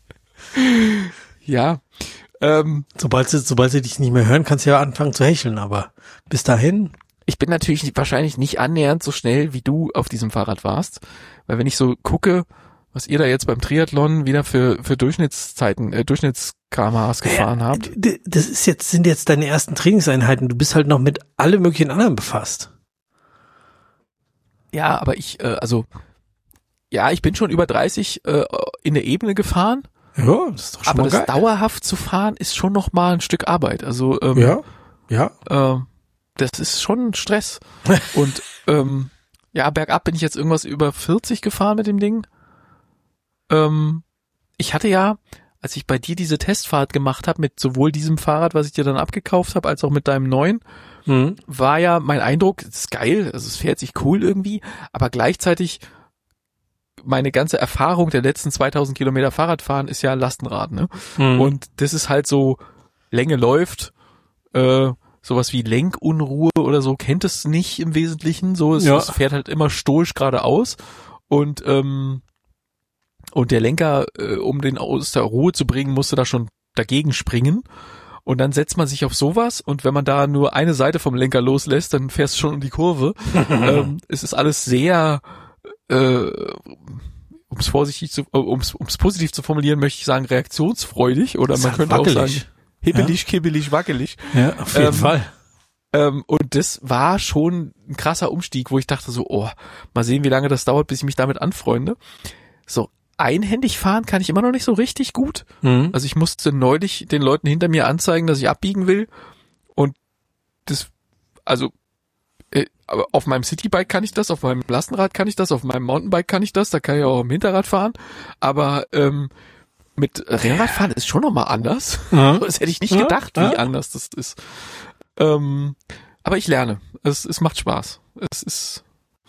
Ja. Sobald sie dich nicht mehr hören, kannst du ja anfangen zu hecheln, aber bis dahin. Ich bin natürlich wahrscheinlich nicht annähernd so schnell, wie du auf diesem Fahrrad warst. Weil wenn ich so gucke, was ihr da jetzt beim Triathlon wieder für Durchschnittszeiten, Durchschnitts-kmhs gefahren habt. Sind jetzt deine ersten Trainingseinheiten. Du bist halt noch mit allem möglichen anderen befasst. Ja, aber ich bin schon über 30 in der Ebene gefahren. Ja, das ist doch schon aber mal geil. Das dauerhaft zu fahren ist schon noch mal ein Stück Arbeit. Also das ist schon Stress. Und bergab bin ich jetzt irgendwas über 40 gefahren mit dem Ding. Ich hatte ja, als ich bei dir diese Testfahrt gemacht habe, mit sowohl diesem Fahrrad, was ich dir dann abgekauft habe, als auch mit deinem neuen, war ja mein Eindruck, es ist geil, also es fährt sich cool irgendwie, aber gleichzeitig meine ganze Erfahrung der letzten 2000 Kilometer Fahrradfahren ist ja Lastenrad, ne? Und das ist halt so, Länge läuft, sowas wie Lenkunruhe oder so, kennt es nicht im Wesentlichen, so, es fährt halt immer stoisch geradeaus und der Lenker, um den aus der Ruhe zu bringen, musste da schon dagegen springen. Und dann setzt man sich auf sowas und wenn man da nur eine Seite vom Lenker loslässt, dann fährst du schon um die Kurve. Es ist alles sehr, um es positiv zu formulieren, möchte ich sagen, reaktionsfreudig. Oder man könnte wackelig. Auch sagen, hibbelig, kibbelig, wackelig. Ja, auf jeden Fall. Und das war schon ein krasser Umstieg, wo ich dachte so, mal sehen, wie lange das dauert, bis ich mich damit anfreunde. So, einhändig fahren kann ich immer noch nicht so richtig gut. Also ich musste neulich den Leuten hinter mir anzeigen, dass ich abbiegen will. Und aber auf meinem Citybike kann ich das, auf meinem Lastenrad kann ich das, auf meinem Mountainbike kann ich das, da kann ich auch im Hinterrad fahren. Aber mit Rennradfahren ist schon nochmal anders. Das hätte ich nicht gedacht, wie anders das ist. Aber ich lerne. Es macht Spaß. Es ist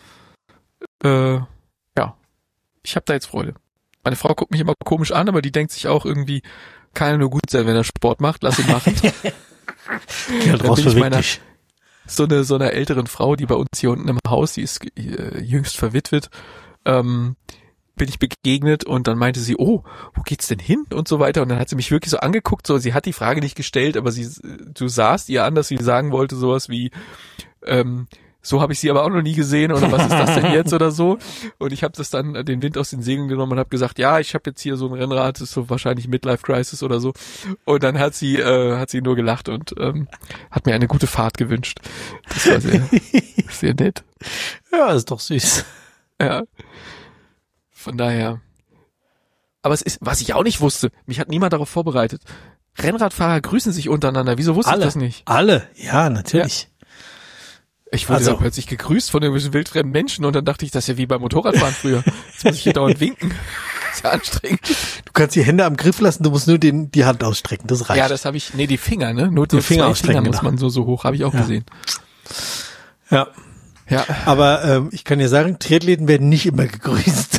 ich habe da jetzt Freude. Meine Frau guckt mich immer komisch an, aber die denkt sich auch irgendwie, kann ja nur gut sein, wenn er Sport macht, lass ihn machen. Ja, raus, beweg dich. So einer älteren Frau, die bei uns hier unten im Haus, die ist jüngst verwitwet, bin ich begegnet und dann meinte sie, wo geht's denn hin und so weiter und dann hat sie mich wirklich so angeguckt, so sie hat die Frage nicht gestellt, aber du sahst ihr an, dass sie sagen wollte sowas wie, so habe ich sie aber auch noch nie gesehen oder was ist das denn jetzt oder so und ich habe das dann den Wind aus den Segeln genommen und habe gesagt, ja, ich habe jetzt hier so ein Rennrad, das ist so wahrscheinlich Midlife Crisis oder so und dann hat sie nur gelacht und hat mir eine gute Fahrt gewünscht. Das war sehr, sehr nett. Ja, ist doch süß. Ja, von daher. Aber es ist, was ich auch nicht wusste, mich hat niemand darauf vorbereitet. Rennradfahrer grüßen sich untereinander, wieso wusste ich das nicht? Alle, ja, natürlich. Ich wurde da plötzlich gegrüßt von irgendwelchen wildfremden Menschen und dann dachte ich, das ist ja wie beim Motorradfahren früher. Jetzt muss ich hier dauernd winken. Das ist ja anstrengend. Du kannst die Hände am Griff lassen, du musst nur die Hand ausstrecken, das reicht. Ja, das habe ich, die Finger, ne? Nur die Finger ausstrecken muss man so hoch, habe ich auch gesehen. Ja. Ja. Aber ich kann dir sagen, Triathleten werden nicht immer gegrüßt.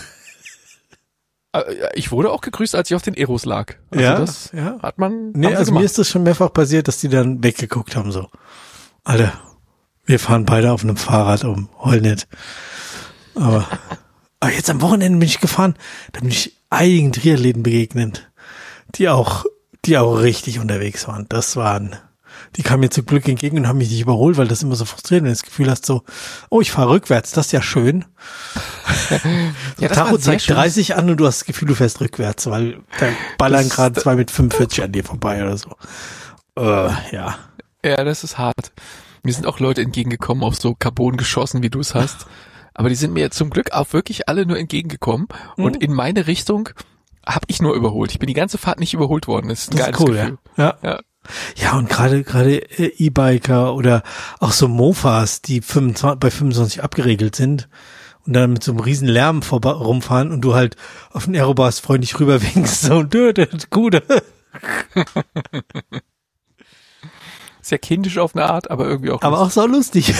Ich wurde auch gegrüßt, als ich auf den Eros lag. Also das hat man. Nee, also mir ist das schon mehrfach passiert, dass die dann weggeguckt haben, so. Alter, wir fahren beide auf einem Fahrrad heul nicht. Aber jetzt am Wochenende bin ich gefahren, da bin ich einigen Triathleten begegnet, die auch richtig unterwegs waren. Die kamen mir zum Glück entgegen und haben mich nicht überholt, weil das immer so frustrierend ist. Das Gefühl hast so, ich fahre rückwärts, das ist ja schön. Ja, Tacho zeigt 30 an und du hast das Gefühl, du fährst rückwärts, weil da ballern gerade 2 mit 45 an dir vorbei oder so. Ja. Ja, das ist hart. Mir sind auch Leute entgegengekommen auf so Carbon-Geschossen, wie du es hast. Aber die sind mir zum Glück auch wirklich alle nur entgegengekommen. Und in meine Richtung habe ich nur überholt. Ich bin die ganze Fahrt nicht überholt worden. Das ist ein geiles Gefühl. Ja. Ja, und gerade E-Biker oder auch so Mofas, die bei 25 abgeregelt sind und dann mit so einem riesen Lärm rumfahren und du halt auf den Aerobars freundlich rüberwinkst so und gut. Sehr kindisch auf eine Art, aber irgendwie auch lustig. Aber auch so lustig.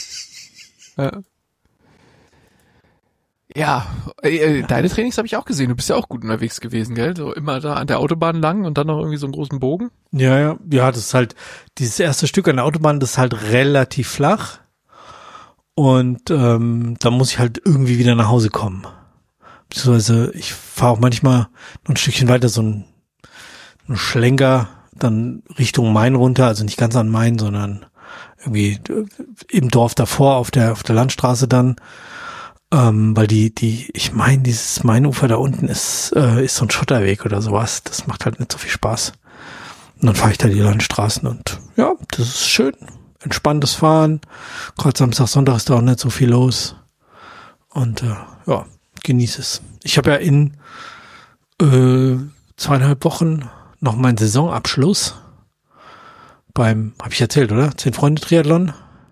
Ja, deine Trainings habe ich auch gesehen. Du bist ja auch gut unterwegs gewesen, gell? So immer da an der Autobahn lang und dann noch irgendwie so einen großen Bogen. Ja, das ist halt, dieses erste Stück an der Autobahn, das ist halt relativ flach. Und da muss ich halt irgendwie wieder nach Hause kommen. Beziehungsweise ich fahre auch manchmal noch ein Stückchen weiter, so ein Schlenker, dann Richtung Main runter, also nicht ganz an Main, sondern irgendwie im Dorf davor auf der Landstraße dann. Weil ich meine, dieses Mainufer da unten ist so ein Schotterweg oder sowas. Das macht halt nicht so viel Spaß. Und dann fahre ich da die Landstraßen und ja, das ist schön. Entspanntes Fahren. Gerade Samstag, Sonntag ist da auch nicht so viel los. Und genieße es. Ich habe ja in 2,5 Wochen noch meinen Saisonabschluss habe ich erzählt, oder? 10 Freunde Triathlon.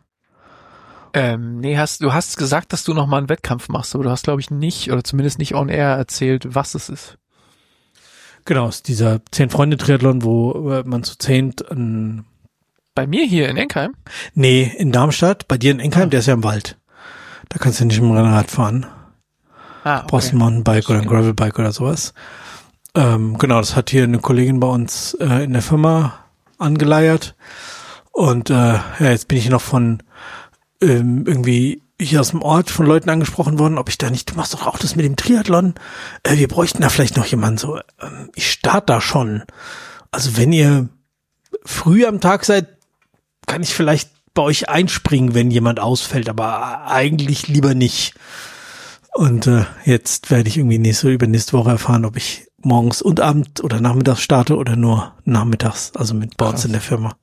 Nee, du hast gesagt, dass du noch mal einen Wettkampf machst, aber du hast, glaube ich, nicht, oder zumindest nicht on air erzählt, was es ist. Genau, es ist dieser 10 Freunde Triathlon, wo man zu 10 bei mir hier in Enkheim? Nee, in Darmstadt, bei dir in Enkheim, der ist ja im Wald. Da kannst du nicht mit dem Rennrad fahren. Okay. Brauchst ein Mountainbike oder ein Gravelbike oder sowas. Genau, das hat hier eine Kollegin bei uns in der Firma angeleiert. Und jetzt bin ich noch von irgendwie hier aus dem Ort von Leuten angesprochen worden, ob ich da nicht, du machst doch auch das mit dem Triathlon, wir bräuchten da vielleicht noch jemanden so, ich starte da schon. Also wenn ihr früh am Tag seid, kann ich vielleicht bei euch einspringen, wenn jemand ausfällt, aber eigentlich lieber nicht. Und jetzt werde ich irgendwie übernächste Woche erfahren, ob ich morgens und abends oder nachmittags starte oder nur nachmittags, also mit bei uns in der Firma.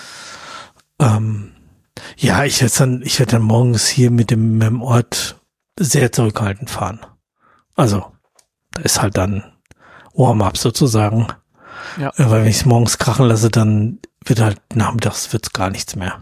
Ja, ich werde dann morgens hier mit dem Ort sehr zurückhaltend fahren. Also, da ist halt dann Warm-up sozusagen. Ja. Weil wenn ich es morgens krachen lasse, dann wird halt nachmittags wird's gar nichts mehr.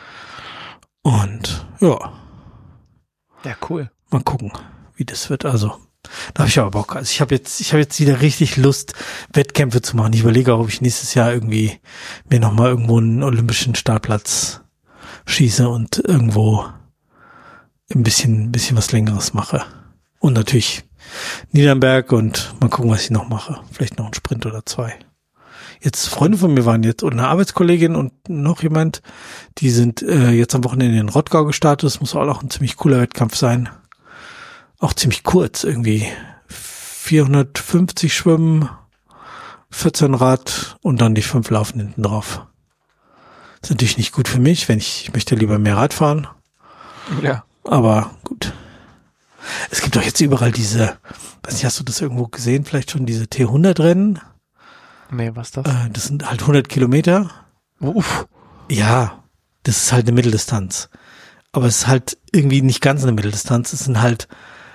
Und ja. Ja, cool. Mal gucken, wie das wird. Also, da habe ich aber Bock. Also ich habe jetzt wieder richtig Lust, Wettkämpfe zu machen. Ich überlege auch, ob ich nächstes Jahr irgendwie mir nochmal irgendwo einen olympischen Startplatz schieße und irgendwo ein bisschen was Längeres mache. Und natürlich Niedernberg und mal gucken, was ich noch mache. Vielleicht noch einen Sprint oder 2. Jetzt Freunde von mir waren jetzt und eine Arbeitskollegin und noch jemand, die sind jetzt am Wochenende in Rottgau gestartet. Das muss auch ein ziemlich cooler Wettkampf sein. Auch ziemlich kurz irgendwie. 450 Schwimmen, 14 Rad und dann die 5 Laufen hinten drauf. Ist natürlich nicht gut für mich, ich möchte lieber mehr Rad fahren. Ja. Aber gut. Es gibt doch jetzt überall diese, weiß nicht, hast du das irgendwo gesehen, vielleicht schon diese T100-Rennen? Nee, was ist das? Das sind halt 100 Kilometer. Uff. Ja, das ist halt eine Mitteldistanz. Aber es ist halt irgendwie nicht ganz eine Mitteldistanz. Es sind halt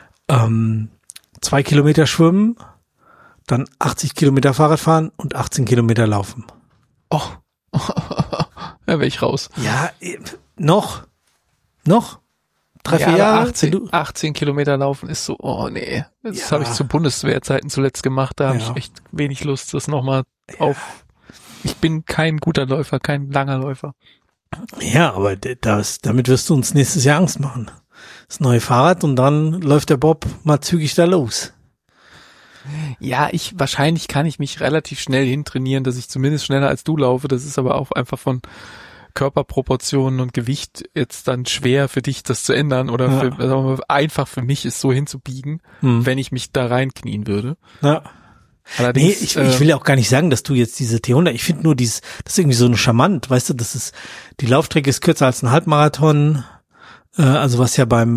2 Kilometer schwimmen, dann 80 Kilometer Fahrrad fahren und 18 Kilometer laufen. Oh. Da wäre ich raus. Ja, noch. Noch? 3-4 Jahre? 18 Kilometer laufen ist so, oh nee. Das habe ich zu Bundeswehrzeiten zuletzt gemacht, da habe ich echt wenig Lust, das nochmal auf. Ich bin kein guter Läufer, kein langer Läufer. Ja, aber damit wirst du uns nächstes Jahr Angst machen. Das neue Fahrrad und dann läuft der Bob mal zügig da los. Ja, wahrscheinlich kann ich mich relativ schnell hintrainieren, dass ich zumindest schneller als du laufe. Das ist aber auch einfach von Körperproportionen und Gewicht jetzt dann schwer für dich, das zu ändern oder einfach für mich ist so hinzubiegen, wenn ich mich da reinknien würde. Ja. Allerdings, ich will ja auch gar nicht sagen, dass du jetzt diese T100, ich finde nur das ist irgendwie so ein charmant, weißt du, die Laufstrecke ist kürzer als ein Halbmarathon, also was ja bei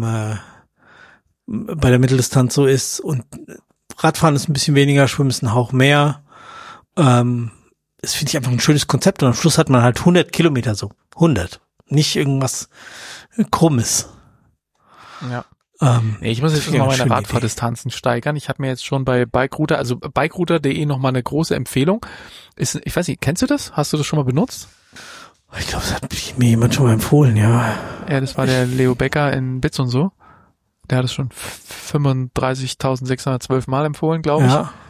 der Mitteldistanz so ist und Radfahren ist ein bisschen weniger, Schwimmen ist ein Hauch mehr, das finde ich einfach ein schönes Konzept und am Schluss hat man halt 100 Kilometer so, 100, nicht irgendwas Krummes. Ja. Ich muss jetzt mal meine Radfahrdistanzen steigern. Ich habe mir jetzt schon bei Bikerouter, also bikerouter.de nochmal eine große Empfehlung. Ich weiß nicht, kennst du das? Hast du das schon mal benutzt? Ich glaube, das hat mir jemand schon mal empfohlen, ja. Ja, das war der Leo Becker in Bits und so. Der hat es schon 35.612 Mal empfohlen, glaube ich. Ja.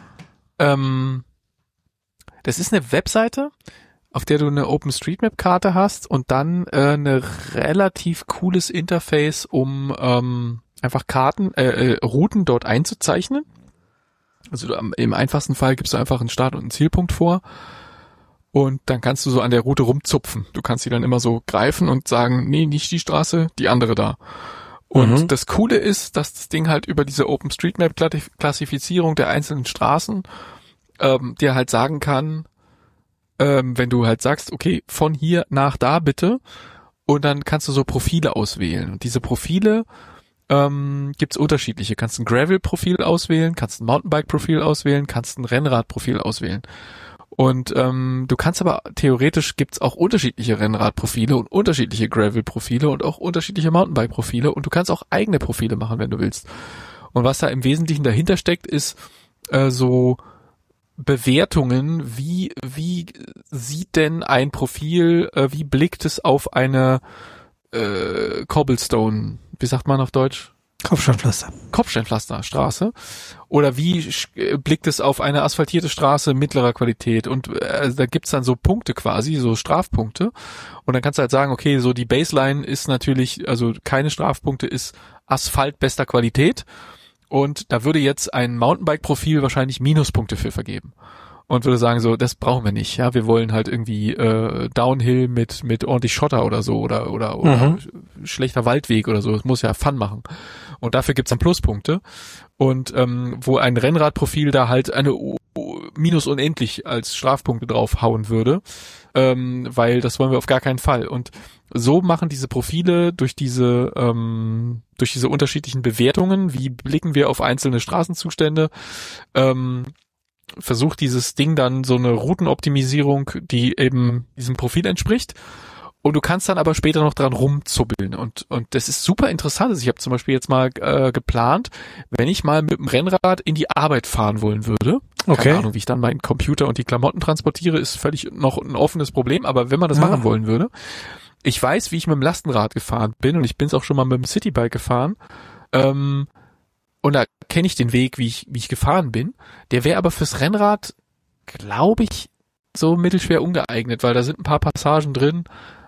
Das ist eine Webseite, auf der du eine OpenStreetMap-Karte hast und dann eine relativ cooles Interface, um einfach Routen dort einzuzeichnen. Also im einfachsten Fall gibst du einfach einen Start- und einen Zielpunkt vor und dann kannst du so an der Route rumzupfen. Du kannst sie dann immer so greifen und sagen, nee, nicht die Straße, die andere da. Und das Coole ist, dass das Ding halt über diese OpenStreetMap-Klassifizierung der einzelnen Straßen dir halt sagen kann, wenn du halt sagst, okay, von hier nach da bitte, und dann kannst du so Profile auswählen. Und diese Profile gibt's unterschiedliche. Kannst ein Gravel-Profil auswählen, kannst ein Mountainbike-Profil auswählen, kannst ein Rennrad-Profil auswählen. Und du kannst aber theoretisch gibt's auch unterschiedliche Rennradprofile und unterschiedliche Gravel-Profile und auch unterschiedliche Mountainbike-Profile und du kannst auch eigene Profile machen, wenn du willst. Und was da im Wesentlichen dahinter steckt, ist so Bewertungen, wie sieht denn ein Profil, wie blickt es auf eine Cobblestone, wie sagt man auf Deutsch? Kopfsteinpflasterstraße. Oder wie blickt es auf eine asphaltierte Straße mittlerer Qualität? Und da gibt's dann so Punkte quasi, so Strafpunkte. Und dann kannst du halt sagen, okay, so die Baseline ist natürlich, also keine Strafpunkte ist Asphalt bester Qualität. Und da würde jetzt ein Mountainbike-Profil wahrscheinlich Minuspunkte für vergeben. Und würde sagen, so, das brauchen wir nicht. Ja, wir wollen halt irgendwie Downhill mit ordentlich Schotter oder so oder schlechter Waldweg oder so. Das muss ja Fun machen. Und dafür gibt's dann Pluspunkte. Und wo ein Rennradprofil da halt eine minus unendlich als Strafpunkte draufhauen würde, weil das wollen wir auf gar keinen Fall. Und so machen diese Profile durch diese unterschiedlichen Bewertungen, wie blicken wir auf einzelne Straßenzustände, versucht dieses Ding dann so eine Routenoptimisierung, die eben diesem Profil entspricht. Und du kannst dann aber später noch dran rumzuppeln. Und das ist super interessant. Also ich habe zum Beispiel jetzt mal geplant, wenn ich mal mit dem Rennrad in die Arbeit fahren wollen würde. Keine Ahnung, wie ich dann meinen Computer und die Klamotten transportiere, ist völlig noch ein offenes Problem. Aber wenn man das machen wollen würde, ich weiß, wie ich mit dem Lastenrad gefahren bin und ich bin es auch schon mal mit dem Citybike gefahren. Und da kenne ich den Weg, wie ich gefahren bin. Der wäre aber fürs Rennrad, glaube ich, so mittelschwer ungeeignet, weil da sind ein paar Passagen drin,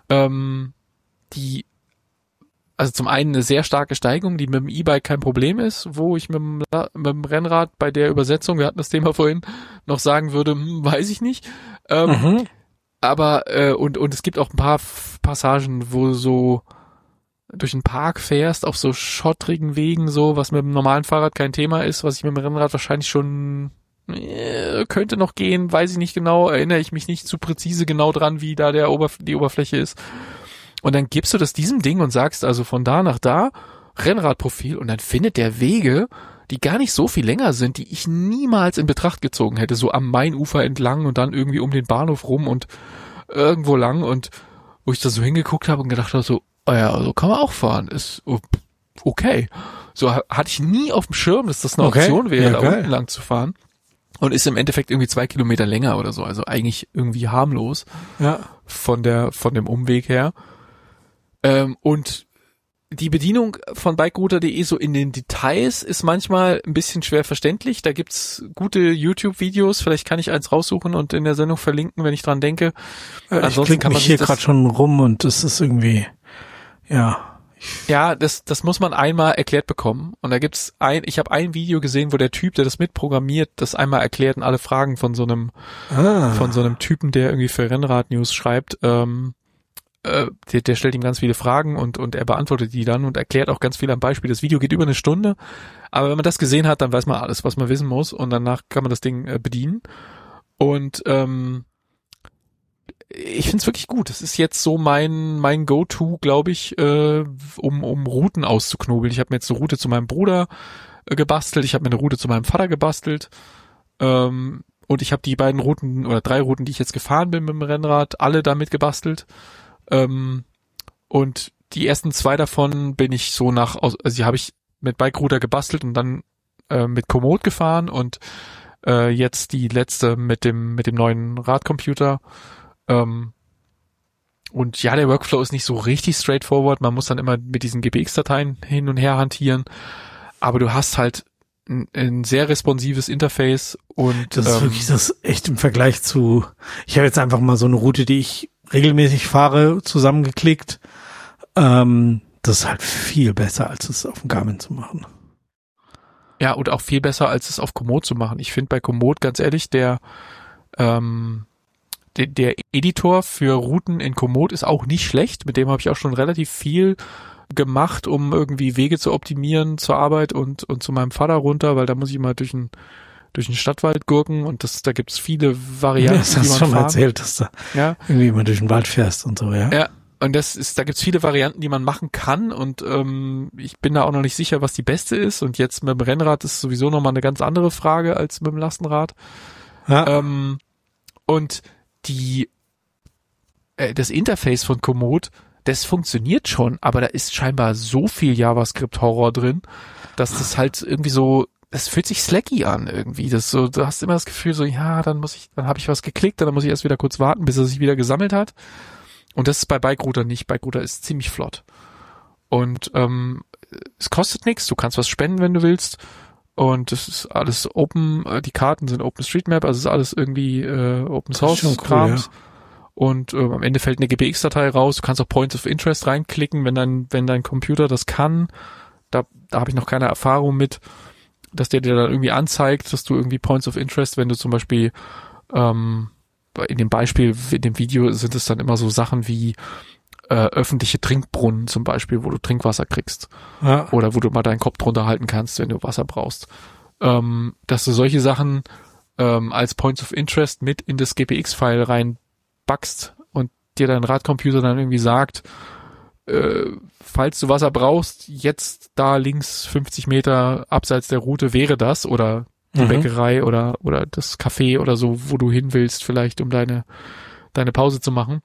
die, also zum einen eine sehr starke Steigung, die mit dem E-Bike kein Problem ist, wo ich mit dem Rennrad bei der Übersetzung, wir hatten das Thema vorhin, noch sagen würde, weiß ich nicht. Aber, und es gibt auch ein paar Passagen, wo so durch einen Park fährst, auf so schottrigen Wegen, so, was mit dem normalen Fahrrad kein Thema ist, was ich mit dem Rennrad wahrscheinlich schon könnte noch gehen, weiß ich nicht genau, erinnere ich mich nicht zu präzise genau dran, wie da die Oberfläche ist. Und dann gibst du das diesem Ding und sagst also von da nach da, Rennradprofil, und dann findet der Wege, die gar nicht so viel länger sind, die ich niemals in Betracht gezogen hätte, so am Mainufer entlang und dann irgendwie um den Bahnhof rum und irgendwo lang, und wo ich da so hingeguckt habe und gedacht habe, so, oh ja, so kann man auch fahren, ist okay. So hatte ich nie auf dem Schirm, dass das eine Option wäre, da unten lang zu fahren. Und ist im Endeffekt irgendwie 2 Kilometer länger oder so, also eigentlich irgendwie harmlos von dem Umweg her. Und die Bedienung von bikerouter.de so in den Details ist manchmal ein bisschen schwer verständlich. Da gibt's gute YouTube-Videos. Vielleicht kann ich eins raussuchen und in der Sendung verlinken, wenn ich dran denke. Ich klicke mich hier gerade schon rum und das ist irgendwie, ja. Ja, das muss man einmal erklärt bekommen. Und da gibt's ich habe ein Video gesehen, wo der Typ, der das mitprogrammiert, das einmal erklärt und alle Fragen von so einem Typen, der irgendwie für Rennrad-News schreibt, der stellt ihm ganz viele Fragen und er beantwortet die dann und erklärt auch ganz viel am Beispiel. Das Video geht über eine Stunde, aber wenn man das gesehen hat, dann weiß man alles, was man wissen muss und danach kann man das Ding bedienen. Und ich find's wirklich gut. Das ist jetzt so mein Go-To, glaube ich, um Routen auszuknobeln. Ich habe mir jetzt eine Route zu meinem Bruder gebastelt, ich habe mir eine Route zu meinem Vater gebastelt und ich habe die beiden Routen oder 3 Routen, die ich jetzt gefahren bin mit dem Rennrad, alle damit gebastelt. Und die ersten 2 davon bin ich so also die habe ich mit Bikerouter gebastelt und dann mit Komoot gefahren und jetzt die letzte mit dem neuen Radcomputer. Und ja, der Workflow ist nicht so richtig straightforward. Man muss dann immer mit diesen GPX-Dateien hin und her hantieren. Aber du hast halt ein sehr responsives Interface und das ist wirklich das echt im Vergleich zu, ich habe jetzt einfach mal so eine Route, die ich regelmäßig fahre, zusammengeklickt. Das ist halt viel besser, als es auf dem Garmin zu machen. Ja, und auch viel besser, als es auf Komoot zu machen. Ich finde bei Komoot, ganz ehrlich, der Editor für Routen in Komoot ist auch nicht schlecht. Mit dem habe ich auch schon relativ viel gemacht, um irgendwie Wege zu optimieren zur Arbeit und zu meinem Vater runter, weil da muss ich immer durch den Stadtwald gurken und da gibt's viele Varianten, das hast du schon mal erzählt, dass du irgendwie immer durch den Wald fährst und so, ja. Ja, und da gibt's viele Varianten, die man machen kann und ich bin da auch noch nicht sicher, was die beste ist und jetzt mit dem Rennrad ist sowieso nochmal eine ganz andere Frage als mit dem Lastenrad. Ja. Und das Interface von Komoot, das funktioniert schon, aber da ist scheinbar so viel JavaScript-Horror drin, dass das halt irgendwie so, das fühlt sich slacky an irgendwie. Das so, du hast immer das Gefühl so, ja, dann habe ich was geklickt, dann muss ich erst wieder kurz warten, bis er sich wieder gesammelt hat. Und das ist bei Bikerouter nicht. Bikerouter ist ziemlich flott. Und es kostet nichts, du kannst was spenden, wenn du willst. Und das ist alles open, die Karten sind OpenStreetMap, also ist alles irgendwie Open Source Krams. Cool, ja. Und am Ende fällt eine GPX-Datei raus. Du kannst auch Points of Interest reinklicken, wenn dein Computer das kann. Da habe ich noch keine Erfahrung mit, dass der dir dann irgendwie anzeigt, dass du irgendwie Points of Interest, wenn du zum Beispiel in dem Beispiel, in dem Video sind es dann immer so Sachen wie öffentliche Trinkbrunnen zum Beispiel, wo du Trinkwasser kriegst. Ja. Oder wo du mal deinen Kopf drunter halten kannst, wenn du Wasser brauchst. Dass du solche Sachen als Points of Interest mit in das GPX-File reinbackst und dir dein Radcomputer dann irgendwie sagt, falls du Wasser brauchst, jetzt da links 50 Meter abseits der Route wäre das oder die Bäckerei oder das Café oder so, wo du hin willst vielleicht, um deine Pause zu machen.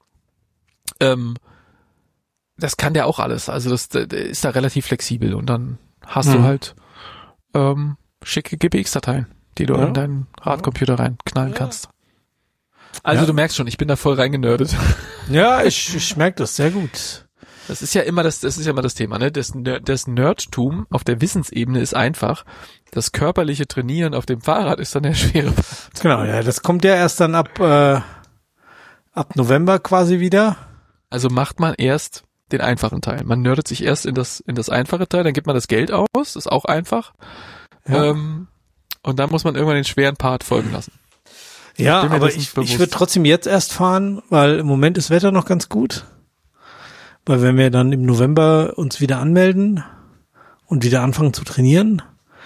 Das kann der auch alles. Also das ist da relativ flexibel und dann hast du halt schicke GPX-Dateien, die du in deinen Radcomputer reinknallen kannst. Also du merkst schon, ich bin da voll reingenördet. Ja, ich merke das sehr gut. Das ist ja immer das Thema, ne? Das Nerdtum auf der Wissensebene ist einfach. Das körperliche Trainieren auf dem Fahrrad ist dann der schwere Part. Genau, ja, das kommt ja erst dann ab November quasi wieder. Also macht man erst den einfachen Teil. Man nerdet sich erst in das einfache Teil, dann gibt man das Geld aus, ist auch einfach. Ja. Und dann muss man irgendwann den schweren Part folgen lassen. Ja, aber ich würde trotzdem jetzt erst fahren, weil im Moment ist Wetter noch ganz gut. Weil wenn wir dann im November uns wieder anmelden und wieder anfangen zu trainieren,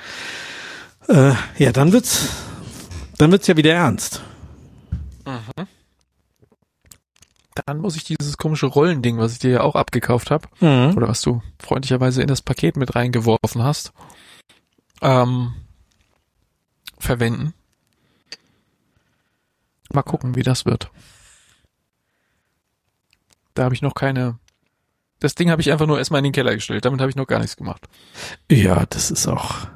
dann wird's ja wieder ernst. Mhm. Dann muss ich dieses komische Rollending, was ich dir ja auch abgekauft habe, oder was du freundlicherweise in das Paket mit reingeworfen hast, verwenden. Mal gucken, wie das wird. Da habe ich noch keine... Das Ding habe ich einfach nur erstmal in den Keller gestellt. Damit habe ich noch gar nichts gemacht. Ja, das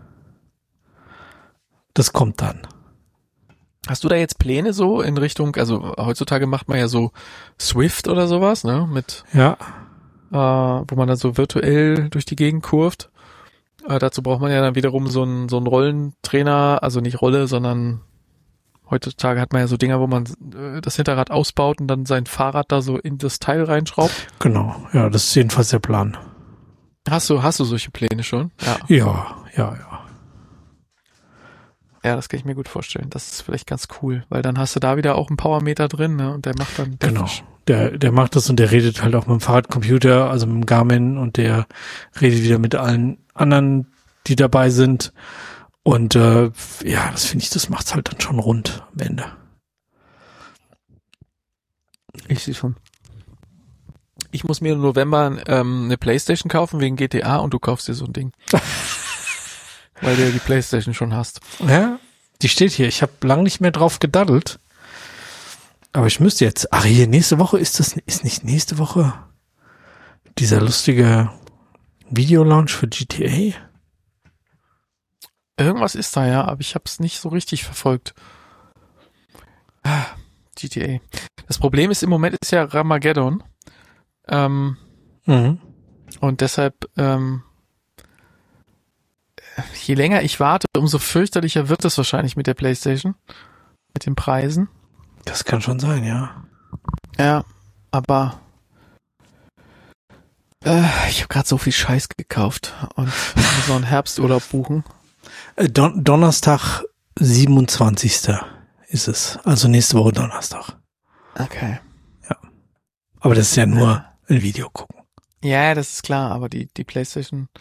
kommt dann. Hast du da jetzt Pläne so in Richtung, also heutzutage macht man ja so Swift oder sowas, ne? wo man dann so virtuell durch die Gegend kurvt. Dazu braucht man ja dann wiederum so einen Rollentrainer, also nicht Rolle, sondern heutzutage hat man ja so Dinger, wo man das Hinterrad ausbaut und dann sein Fahrrad da so in das Teil reinschraubt. Genau, ja, das ist jedenfalls der Plan. Hast du solche Pläne schon? Ja. Ja, das kann ich mir gut vorstellen. Das ist vielleicht ganz cool, weil dann hast du da wieder auch einen Powermeter drin, ne? Und der macht dann Genau. Der macht das und der redet halt auch mit dem Fahrradcomputer, also mit dem Garmin, und der redet wieder mit allen anderen, die dabei sind. Und ja, das finde ich, das macht's halt dann schon rund am Ende. Ich sehe schon. Ich muss mir im November eine Playstation kaufen wegen GTA und du kaufst dir so ein Ding. Weil du ja die Playstation schon hast. Ja, die steht hier. Ich habe lang nicht mehr drauf gedaddelt. Aber ich müsste jetzt. Ach, hier, nächste Woche ist nicht nächste Woche dieser lustige Videolaunch für GTA? Irgendwas ist da, ja, aber ich habe es nicht so richtig verfolgt. GTA. Das Problem ist, im Moment ist ja Ramageddon. Und deshalb, je länger ich warte, umso fürchterlicher wird es wahrscheinlich mit der PlayStation. Mit den Preisen. Das kann schon sein, ja. Ja, aber ich habe gerade so viel Scheiß gekauft und muss noch einen Herbsturlaub buchen. Donnerstag, 27. ist es. Also nächste Woche Donnerstag. Okay. Ja. Aber das ist ja nur ein Video gucken. Ja, das ist klar, aber die PlayStation.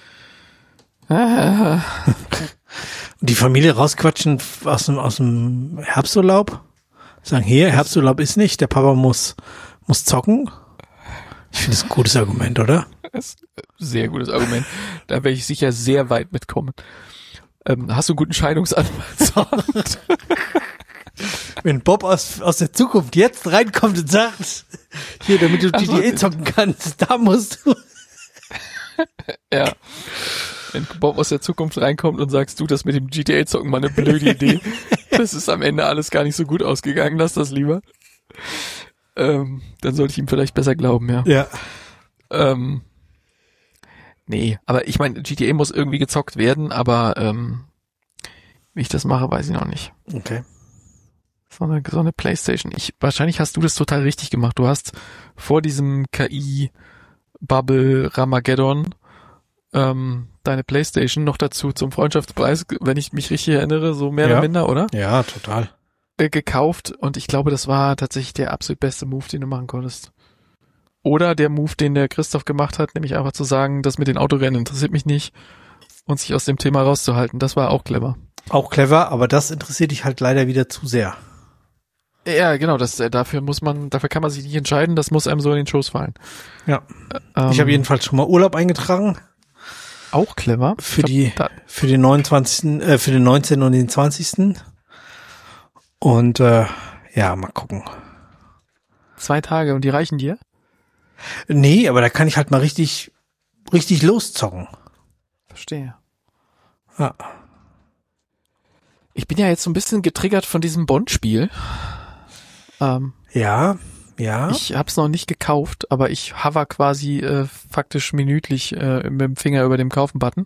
Die Familie rausquatschen aus dem Herbsturlaub. Sagen, hier, Herbsturlaub ist nicht, der Papa muss zocken. Ich finde das ein gutes Argument, oder? Das ist ein sehr gutes Argument. Da werde ich sicher sehr weit mitkommen. Hast du einen guten Scheidungsanwalt? Wenn Bob aus der Zukunft jetzt reinkommt und sagt, hier, damit du GTA zocken kannst, da musst du. Ja. Wenn Bob aus der Zukunft reinkommt und sagst, du, das mit dem GTA-Zocken war eine blöde Idee. Das ist am Ende alles gar nicht so gut ausgegangen, lass das lieber. Dann sollte ich ihm vielleicht besser glauben, ja. Ja. Nee, aber ich meine, GTA muss irgendwie gezockt werden, aber wie ich das mache, weiß ich noch nicht. Okay. So eine Playstation. Wahrscheinlich hast du das total richtig gemacht. Du hast vor diesem KI-Bubble Ramageddon deine Playstation noch dazu zum Freundschaftspreis, wenn ich mich richtig erinnere, so mehr oder minder, oder? Ja, total. Gekauft, und ich glaube, das war tatsächlich der absolut beste Move, den du machen konntest. Oder der Move, den der Christoph gemacht hat, nämlich einfach zu sagen, das mit den Autorennen interessiert mich nicht und sich aus dem Thema rauszuhalten. Das war auch clever. Auch clever, aber das interessiert dich halt leider wieder zu sehr. Ja, genau, dafür kann man sich nicht entscheiden, das muss einem so in den Schoß fallen. Ja. Ich habe jedenfalls schon mal Urlaub eingetragen. Auch clever. Für den 29., für den 19. und den 20. Und ja, mal gucken. 2 Tage und die reichen dir? Nee, aber da kann ich halt mal richtig loszocken. Verstehe. Ja. Ich bin ja jetzt so ein bisschen getriggert von diesem Bond-Spiel. Ja. Ich hab's noch nicht gekauft, aber ich hover quasi faktisch minütlich mit dem Finger über dem Kaufen-Button.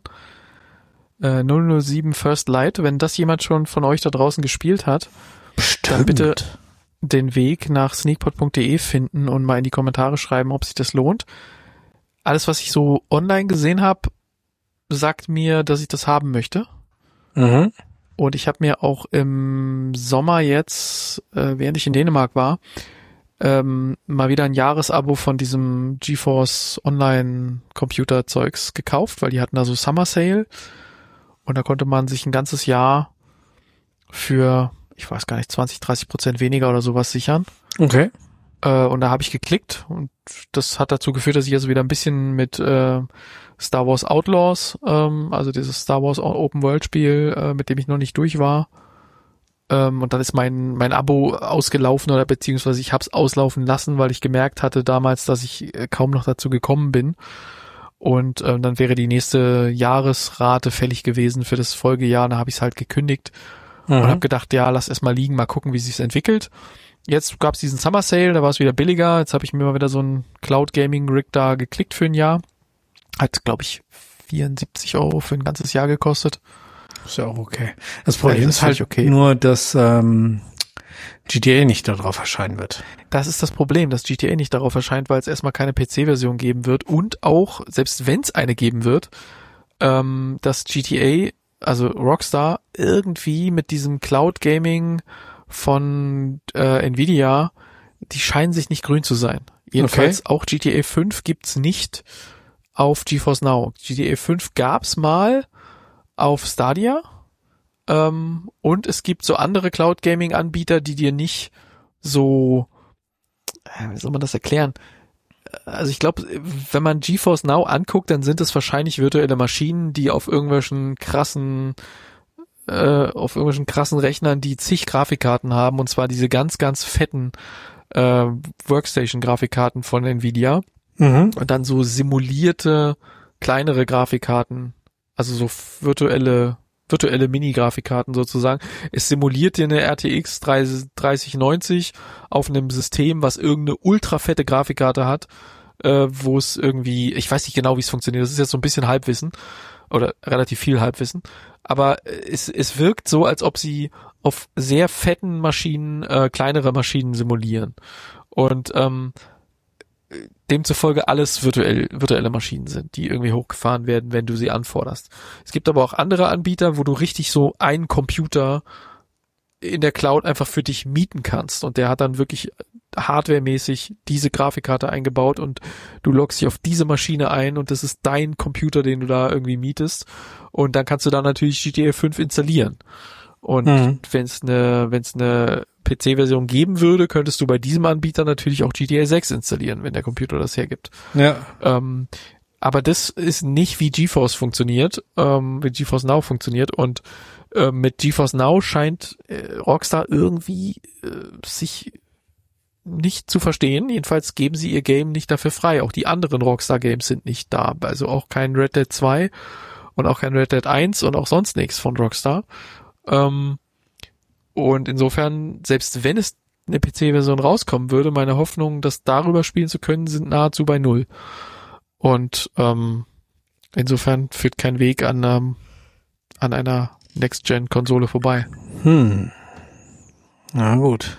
007 First Light, wenn das jemand schon von euch da draußen gespielt hat, dann bitte den Weg nach sneakpot.de finden und mal in die Kommentare schreiben, ob sich das lohnt. Alles, was ich so online gesehen habe, sagt mir, dass ich das haben möchte. Mhm. Und ich habe mir auch im Sommer jetzt, während ich in Dänemark war, mal wieder ein Jahresabo von diesem GeForce Online Computer-Zeugs gekauft, weil die hatten da so Summer Sale und da konnte man sich ein ganzes Jahr für, ich weiß gar nicht, 20-30% weniger oder sowas sichern. Okay. Und da habe ich geklickt und das hat dazu geführt, dass ich also wieder ein bisschen mit Star Wars Outlaws, also dieses Star Wars Open World Spiel, mit dem ich noch nicht durch war. Und dann ist mein Abo ausgelaufen oder beziehungsweise ich habe es auslaufen lassen, weil ich gemerkt hatte damals, dass ich kaum noch dazu gekommen bin. Und dann wäre die nächste Jahresrate fällig gewesen für das Folgejahr. Da habe ich es halt gekündigt und habe gedacht, ja, lass erst mal liegen, mal gucken, wie sich's entwickelt. jetzt gab's diesen Summer Sale, da war es wieder billiger. Jetzt habe ich mir mal wieder so einen Cloud Gaming Rig da geklickt für ein Jahr. Hat, glaube ich, 74 € für ein ganzes Jahr gekostet. Ist ja auch okay. Das Problem ist halt okay. nur, dass GTA nicht darauf erscheinen wird. Das ist das Problem, dass GTA nicht darauf erscheint, weil es erstmal keine PC-Version geben wird und auch, selbst wenn es eine geben wird, dass GTA, also Rockstar, irgendwie mit diesem Cloud Gaming von Nvidia, die scheinen sich nicht grün zu sein. Jedenfalls auch GTA 5 gibt's nicht auf GeForce Now. GTA 5 gab's mal auf Stadia, und es gibt so andere Cloud Gaming Anbieter, die dir nicht so, wie soll man das erklären? Also ich glaube, wenn man GeForce Now anguckt, dann sind es wahrscheinlich virtuelle Maschinen, die auf irgendwelchen krassen Rechnern, die zig Grafikkarten haben, und zwar diese ganz, ganz fetten Workstation-Grafikkarten von Nvidia, und dann so simulierte kleinere Grafikkarten, also so virtuelle Mini-Grafikkarten sozusagen. Es simuliert dir eine RTX 3090 auf einem System, was irgendeine ultra fette Grafikkarte hat, wo es irgendwie, ich weiß nicht genau, wie es funktioniert, das ist jetzt so ein bisschen Halbwissen oder relativ viel Halbwissen, aber es wirkt so, als ob sie auf sehr fetten Maschinen kleinere Maschinen simulieren, und demzufolge alles virtuelle Maschinen sind, die irgendwie hochgefahren werden, wenn du sie anforderst. Es gibt aber auch andere Anbieter, wo du richtig so einen Computer in der Cloud einfach für dich mieten kannst, und der hat dann wirklich hardwaremäßig diese Grafikkarte eingebaut, und du loggst dich auf diese Maschine ein, und das ist dein Computer, den du da irgendwie mietest, und dann kannst du da natürlich GTA 5 installieren. Und wenn es eine PC-Version geben würde, könntest du bei diesem Anbieter natürlich auch GTA 6 installieren, wenn der Computer das hergibt. Ja. Aber das ist nicht, wie GeForce funktioniert, wie GeForce Now funktioniert, und mit GeForce Now scheint Rockstar irgendwie sich nicht zu verstehen. Jedenfalls geben sie ihr Game nicht dafür frei. Auch die anderen Rockstar-Games sind nicht da. Also auch kein Red Dead 2 und auch kein Red Dead 1 und auch sonst nichts von Rockstar. Und insofern, selbst wenn es eine PC-Version rauskommen würde, meine Hoffnungen, das darüber spielen zu können, sind nahezu bei 0. Und insofern führt kein Weg an einer Next-Gen-Konsole vorbei. Na gut.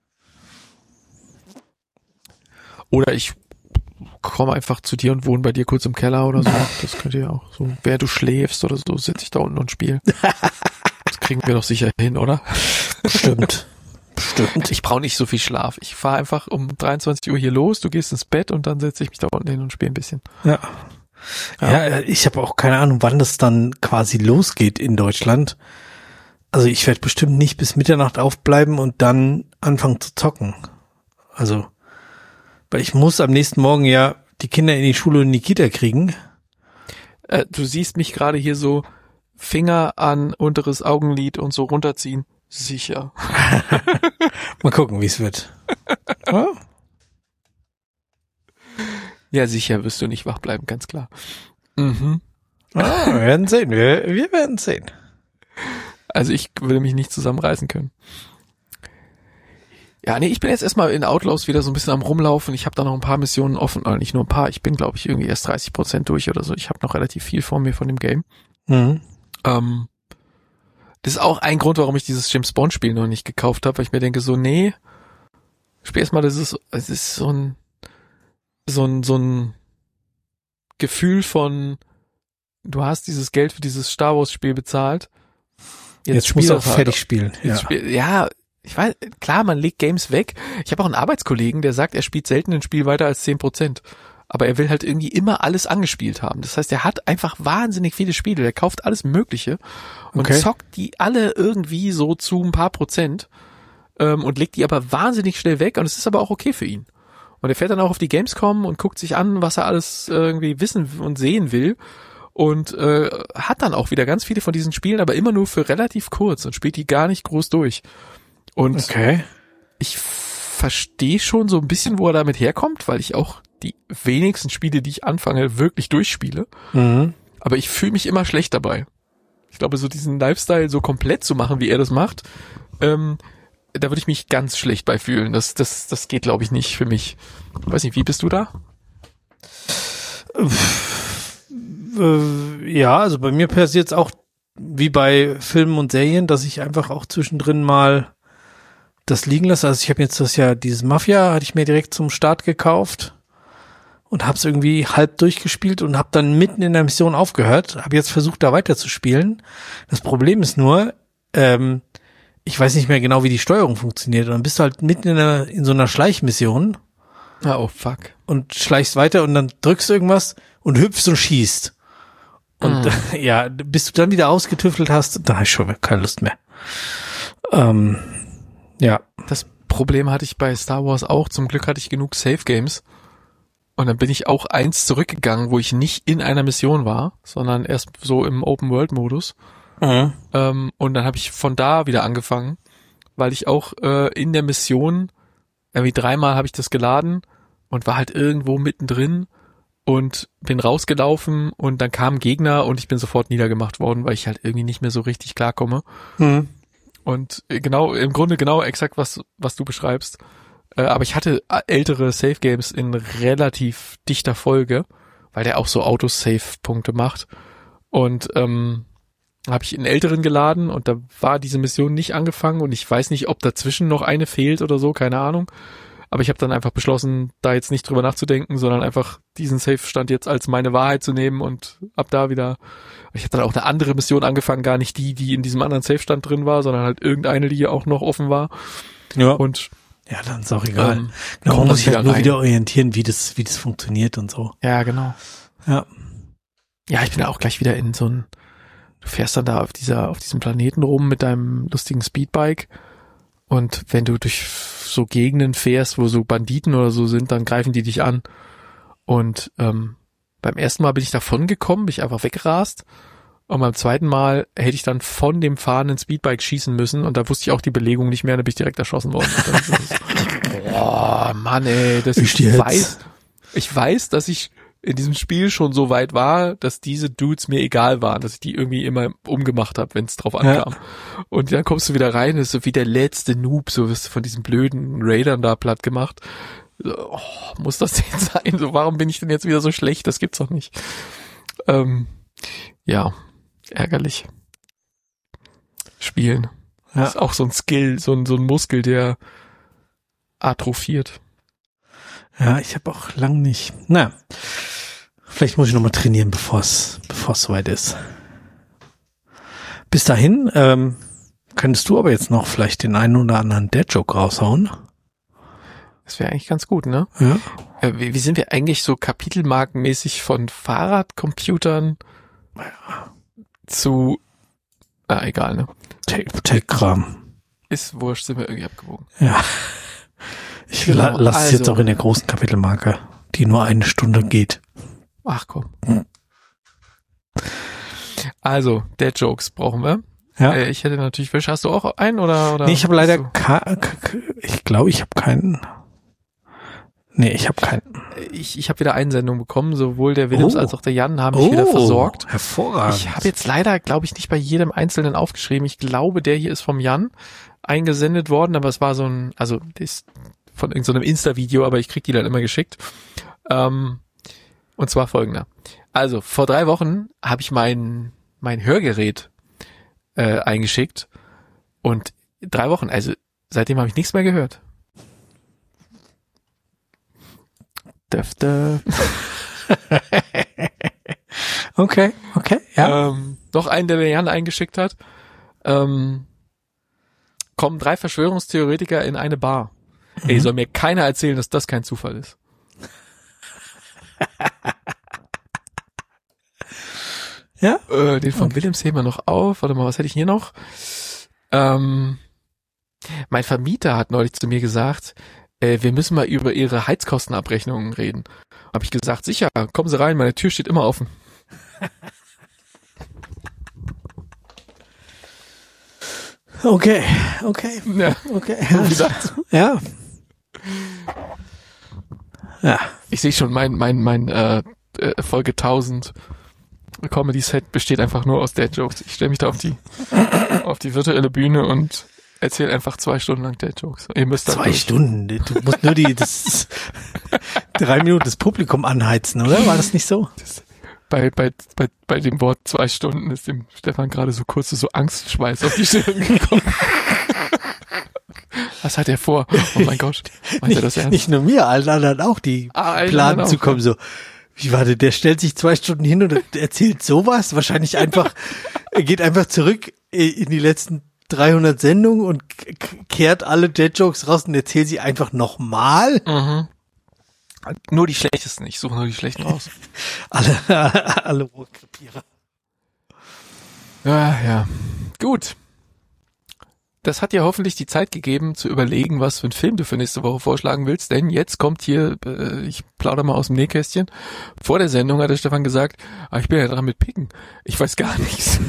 Oder ich komme einfach zu dir und wohne bei dir kurz im Keller oder so. Das könnt ihr auch so. Während du schläfst oder so, sitze ich da unten und spiele. Das kriegen wir doch sicher hin, oder? Stimmt. Ich brauche nicht so viel Schlaf. Ich fahre einfach um 23 Uhr hier los, du gehst ins Bett, und dann setze ich mich da unten hin und spiele ein bisschen. Ja, ich habe auch keine Ahnung, wann das dann quasi losgeht in Deutschland. Also ich werde bestimmt nicht bis Mitternacht aufbleiben und dann anfangen zu zocken. Also, weil ich muss am nächsten Morgen ja die Kinder in die Schule und in die Kita kriegen. Du siehst mich gerade hier so Finger an unteres Augenlid und so runterziehen. Sicher. Mal gucken, wie es wird. Ja? Ja, sicher wirst du nicht wach bleiben, ganz klar. Wir werden sehen. Wir werden sehen. Also ich würde mich nicht zusammenreißen können. Ja, nee, ich bin jetzt erstmal in Outlaws wieder so ein bisschen am Rumlaufen. Ich habe da noch ein paar Missionen offen, oder nicht nur ein paar. Ich bin, glaube ich, irgendwie erst 30% durch oder so. Ich habe noch relativ viel vor mir von dem Game. Das ist auch ein Grund, warum ich dieses James Bond Spiel noch nicht gekauft habe, weil ich mir denke so, nee, spiel erstmal, es ist so ein Gefühl von, du hast dieses Geld für dieses Star Wars Spiel bezahlt. Jetzt musst du auch fertig spielen. Ich weiß, klar, man legt Games weg. Ich habe auch einen Arbeitskollegen, der sagt, er spielt selten ein Spiel weiter als 10%. Aber er will halt irgendwie immer alles angespielt haben. Das heißt, er hat einfach wahnsinnig viele Spiele. Der kauft alles Mögliche und zockt die alle irgendwie so zu ein paar Prozent und legt die aber wahnsinnig schnell weg. Und es ist aber auch okay für ihn. Und er fährt dann auch auf die Gamescom und guckt sich an, was er alles irgendwie wissen und sehen will. Und hat dann auch wieder ganz viele von diesen Spielen, aber immer nur für relativ kurz und spielt die gar nicht groß durch. Und ich verstehe schon so ein bisschen, wo er damit herkommt, weil ich auch die wenigsten Spiele, die ich anfange, wirklich durchspiele. Aber ich fühle mich immer schlecht dabei. Ich glaube, so diesen Lifestyle so komplett zu machen, wie er das macht, da würde ich mich ganz schlecht bei fühlen. Das geht, glaube ich, nicht für mich. Weiß nicht, wie bist du da? Ja, also bei mir passiert es auch wie bei Filmen und Serien, dass ich einfach auch zwischendrin mal das liegen lasse. Also ich habe jetzt dieses Mafia, hatte ich mir direkt zum Start gekauft und habe es irgendwie halb durchgespielt und habe dann mitten in der Mission aufgehört. Habe jetzt versucht, da weiterzuspielen. Das Problem ist nur, ich weiß nicht mehr genau, wie die Steuerung funktioniert. Und dann bist du halt mitten in so einer Schleichmission. Oh, fuck. Und schleichst weiter und dann drückst du irgendwas und hüpfst und schießt. Und ja, bis du dann wieder ausgetüftelt hast, dann habe ich schon keine Lust mehr. Ja. Das Problem hatte ich bei Star Wars auch. Zum Glück hatte ich genug Save Games. Und dann bin ich auch eins zurückgegangen, wo ich nicht in einer Mission war, sondern erst so im Open-World-Modus. Und dann habe ich von da wieder angefangen, weil ich auch in der Mission, irgendwie 3-mal habe ich das geladen und war halt irgendwo mittendrin und bin rausgelaufen und dann kamen Gegner und ich bin sofort niedergemacht worden, weil ich halt irgendwie nicht mehr so richtig klarkomme. Und im Grunde exakt, was du beschreibst. Aber ich hatte ältere Save-Games in relativ dichter Folge, weil der auch so Autosave-Punkte macht. Und habe ich einen älteren geladen und da war diese Mission nicht angefangen und ich weiß nicht, ob dazwischen noch eine fehlt oder so, keine Ahnung. Aber ich habe dann einfach beschlossen, da jetzt nicht drüber nachzudenken, sondern einfach diesen Save-Stand jetzt als meine Wahrheit zu nehmen und ab da wieder. Ich habe dann auch eine andere Mission angefangen, gar nicht die in diesem anderen Save-Stand drin war, sondern halt irgendeine, die auch noch offen war. Ja. Und ja, dann ist auch egal. Genau, man muss sich halt nur wieder orientieren, wie das funktioniert und so. Ja, genau. Ja. Ja, ich bin da auch gleich wieder in so ein, du fährst dann da auf diesem Planeten rum mit deinem lustigen Speedbike und wenn du durch so Gegenden fährst, wo so Banditen oder so sind, dann greifen die dich an. Und beim ersten Mal bin ich davon gekommen, bin ich einfach weggerast. Und beim zweiten Mal hätte ich dann von dem fahrenden Speedbike schießen müssen und da wusste ich auch die Belegung nicht mehr, da bin ich direkt erschossen worden. Boah, Mann, ey, ich weiß, dass ich in diesem Spiel schon so weit war, dass diese Dudes mir egal waren, dass ich die irgendwie immer umgemacht habe, wenn es drauf ankam. Ja. Und dann kommst du wieder rein, ist so wie der letzte Noob, so wirst du von diesen blöden Raidern da platt gemacht. So, muss das jetzt sein? So, warum bin ich denn jetzt wieder so schlecht? Das gibt's doch nicht. Ja, ärgerlich. Spielen. Ja. Ist auch so ein Skill, so ein Muskel, der atrophiert. Ja, ich habe auch lang nicht. Na, vielleicht muss ich nochmal trainieren, bevor es soweit ist. Bis dahin könntest du aber jetzt noch vielleicht den einen oder anderen Dad-Joke raushauen. Das wäre eigentlich ganz gut, ne? Ja. Wie sind wir eigentlich so kapitelmarkenmäßig von Fahrradcomputern zu egal, ne? Tech-Kram. Ist wurscht, sind wir irgendwie abgebogen. Ja. Ich lasse es jetzt auch in der großen Kapitelmarke, die nur 1 Stunde geht. Ach komm. Also, Dad-Jokes brauchen wir. Ja. Ich hätte natürlich, hast du auch einen oder? Nee, ich habe leider ich glaube, ich habe keinen. Nee, ich habe keinen. Ich habe wieder Einsendung bekommen, sowohl der Willems als auch der Jan haben mich wieder versorgt. Hervorragend. Ich habe jetzt leider, glaube ich, nicht bei jedem Einzelnen aufgeschrieben. Ich glaube, der hier ist vom Jan eingesendet worden, aber es war so ein, also das ist von irgendeinem Insta-Video, aber ich krieg die dann immer geschickt. Und zwar folgender. Also, vor 3 Wochen habe ich mein Hörgerät eingeschickt und 3 Wochen, also seitdem habe ich nichts mehr gehört. Okay, ja. Noch einen, der Jan eingeschickt hat. Kommen 3 Verschwörungstheoretiker in eine Bar. Ey, soll mir keiner erzählen, dass das kein Zufall ist. Ja? Den von Willems heben wir noch auf. Warte mal, was hätte ich hier noch? Mein Vermieter hat neulich zu mir gesagt, wir müssen mal über Ihre Heizkostenabrechnungen reden. Habe ich gesagt, sicher, kommen Sie rein, meine Tür steht immer offen. Okay. Ja. Okay. Ja. Ja. Ich sehe schon, mein Folge 1000 Comedy-Set besteht einfach nur aus Dad-Jokes. Ich stelle mich da auf die virtuelle Bühne und erzähl einfach 2 Stunden lang Dad-Jokes. Ihr müsst 2 Stunden? Du musst nur 3 Minuten das Publikum anheizen, oder? War das nicht so? Bei dem Wort 2 Stunden ist dem Stefan gerade so kurz so Angstschweiß auf die Stirn gekommen. Was hat er vor? Oh mein Gott. Meint er das ernst? Nicht nur mir, allen anderen auch, die planen zu kommen, so. Wie war der stellt sich 2 Stunden hin und erzählt sowas? Wahrscheinlich einfach, er geht einfach zurück in die letzten 300 Sendungen und kehrt alle Dad-Jokes raus und erzählt sie einfach nochmal. Mhm. Nur die schlechtesten, ich suche nur die schlechten raus. alle Rohrkrepierer. Ja. Gut. Das hat dir hoffentlich die Zeit gegeben, zu überlegen, was für einen Film du für nächste Woche vorschlagen willst, denn jetzt kommt hier, ich plaudere mal aus dem Nähkästchen, vor der Sendung hat der Stefan gesagt, ich bin ja dran mit Picken. Ich weiß gar nichts.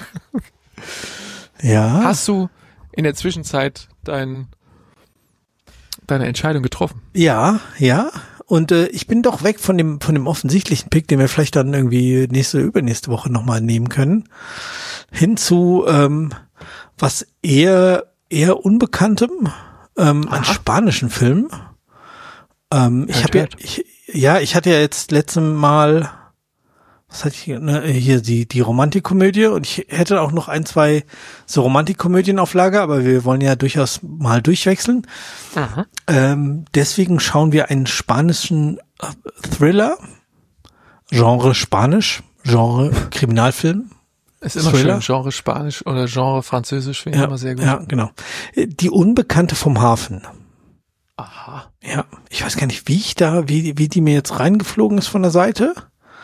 Ja. Hast du in der Zwischenzeit deine Entscheidung getroffen? Ja. Und ich bin doch weg von dem offensichtlichen Pick, den wir vielleicht dann irgendwie übernächste Woche nochmal nehmen können, hin zu was eher unbekanntem an spanischen Filmen. Ich hatte ja jetzt letztes Mal, was hatte ich hier die Romantikkomödie, und ich hätte auch noch 1, 2 so Romantikkomödien auf Lager, aber wir wollen ja durchaus mal durchwechseln. Deswegen schauen wir einen spanischen Thriller, Genre Spanisch, Genre Kriminalfilm. Ist immer Thriller. schön, Genre Spanisch oder Genre Französisch, finde ich immer sehr gut. Ja, genau. Die Unbekannte vom Hafen. Aha. Ja, ich weiß gar nicht, wie die mir jetzt reingeflogen ist von der Seite.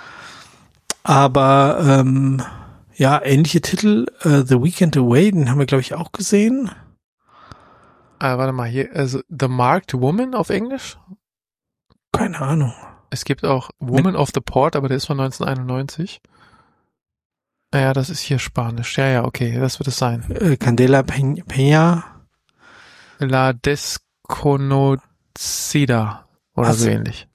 Aber ähnliche Titel, The Weekend Away, den haben wir, glaube ich, auch gesehen. Warte mal, hier, also The Marked Woman auf Englisch? Keine Ahnung. Es gibt auch Woman of the Port, aber der ist von 1991. Ja, das ist hier Spanisch. Ja, okay, das wird es sein. Candela Peña. La Desconocida oder so ähnlich.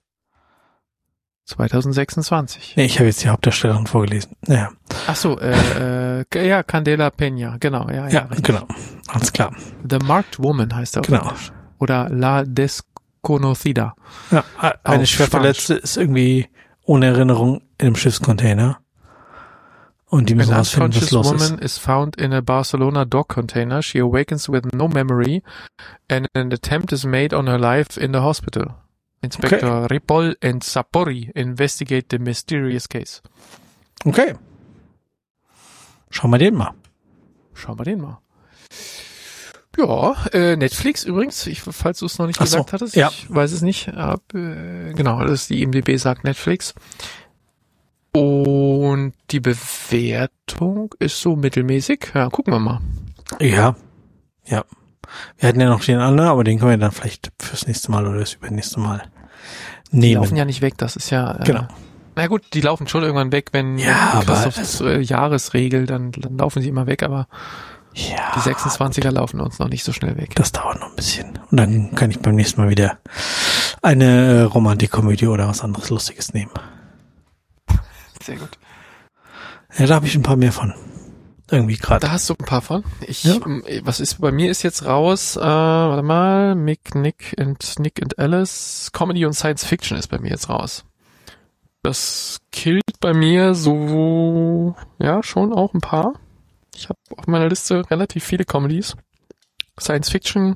2026. Nee, ich habe jetzt die Hauptdarstellerin vorgelesen. Ja. Ach so, Candela Peña, genau. Ja, genau. Alles klar. The Marked Woman heißt er auf Englisch. Oder La Desconocida. Ja, eine Schwerverletzte ist irgendwie ohne Erinnerung in einem Schiffscontainer. Und die müssen rausfinden, was los ist. An unconscious woman is found in a Barcelona dock container. She awakens with no memory and an attempt is made on her life in the hospital. Inspector Ripoll and Sapori investigate the mysterious case. Okay. Schauen wir den mal. Ja, Netflix übrigens, falls du es noch nicht gesagt hattest, ich weiß es nicht. Genau, das ist die IMDb sagt Netflix. Und die Bewertung ist so mittelmäßig. Ja, gucken wir mal. Ja. Wir hatten ja noch den anderen, aber den können wir dann vielleicht fürs nächste Mal oder das übernächste Mal nehmen. Die laufen ja nicht weg, das ist ja... genau. Na gut, die laufen schon irgendwann weg, wenn Christophs Jahresregel, dann laufen sie immer weg, aber die 26er laufen uns noch nicht so schnell weg. Das dauert noch ein bisschen. Und dann kann ich beim nächsten Mal wieder eine Romantikkomödie oder was anderes Lustiges nehmen. Sehr gut. Ja, da habe ich ein paar mehr von. Irgendwie gerade. Da hast du ein paar von. Was ist bei mir ist jetzt raus, warte mal, Nick and Alice, Comedy und Science Fiction ist bei mir jetzt raus. Das killt bei mir so, schon auch ein paar. Ich habe auf meiner Liste relativ viele Comedies. Science Fiction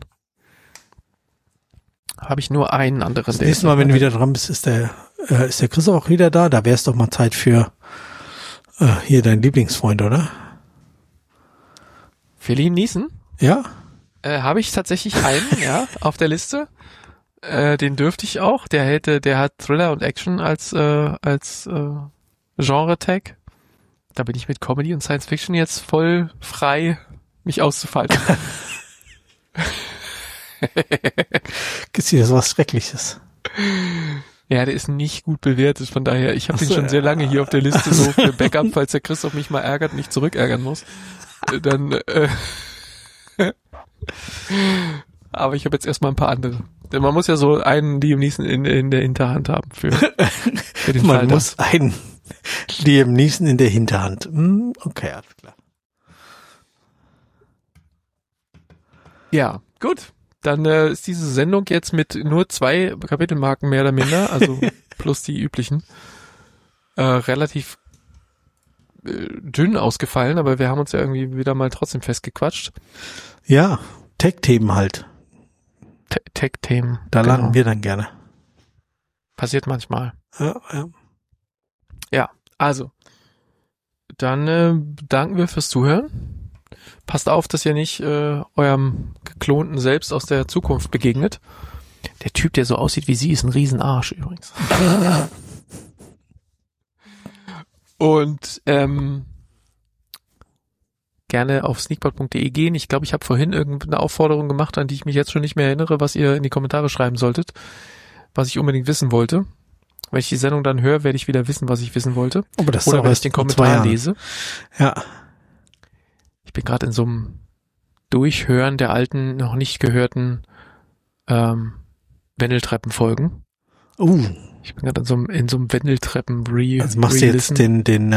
habe ich nur einen anderen. Das nächste Mal, wenn du wieder dran bist, ist der Chris auch wieder da. Da wäre es doch mal Zeit für hier dein Lieblingsfreund, oder? Für Liam Neeson? Ja. Habe ich tatsächlich einen, auf der Liste. Den dürfte ich auch. Der hat Thriller und Action als Genre-Tag. Da bin ich mit Comedy und Science Fiction jetzt voll frei, mich auszufalten. Gibt's hier was Schreckliches? Ja, der ist nicht gut bewertet, von daher, ich habe den schon sehr lange hier auf der Liste so für Backup, falls der Christoph mich mal ärgert, nicht zurückärgern muss. Dann, aber ich habe jetzt erstmal ein paar andere. Denn man muss ja so einen Liam Neeson in der Hinterhand haben für den Fall. Man muss einen Liam Neeson in der Hinterhand. Okay, alles klar. Ja, gut. Dann ist diese Sendung jetzt mit nur 2 Kapitelmarken mehr oder minder, also plus die üblichen, relativ dünn ausgefallen, aber wir haben uns ja irgendwie wieder mal trotzdem festgequatscht. Ja, Tech-Themen halt. Tech-Themen. Da landen wir dann gerne. Passiert manchmal. Ja. Ja, also, dann danken wir fürs Zuhören. Passt auf, dass ihr nicht eurem geklonten Selbst aus der Zukunft begegnet. Der Typ, der so aussieht wie sie, ist ein Riesenarsch übrigens. Und gerne auf sneakpot.de gehen. Ich glaube, ich habe vorhin irgendeine Aufforderung gemacht, an die ich mich jetzt schon nicht mehr erinnere, was ihr in die Kommentare schreiben solltet, was ich unbedingt wissen wollte. Wenn ich die Sendung dann höre, werde ich wieder wissen, was ich wissen wollte. Aber das oder wenn ich den Kommentar lese. Ja. Ich bin gerade in so einem Durchhören der alten, noch nicht gehörten Wendeltreppen-Folgen. Ich bin gerade in so einem Wendeltreppen-Re. Also machst du jetzt den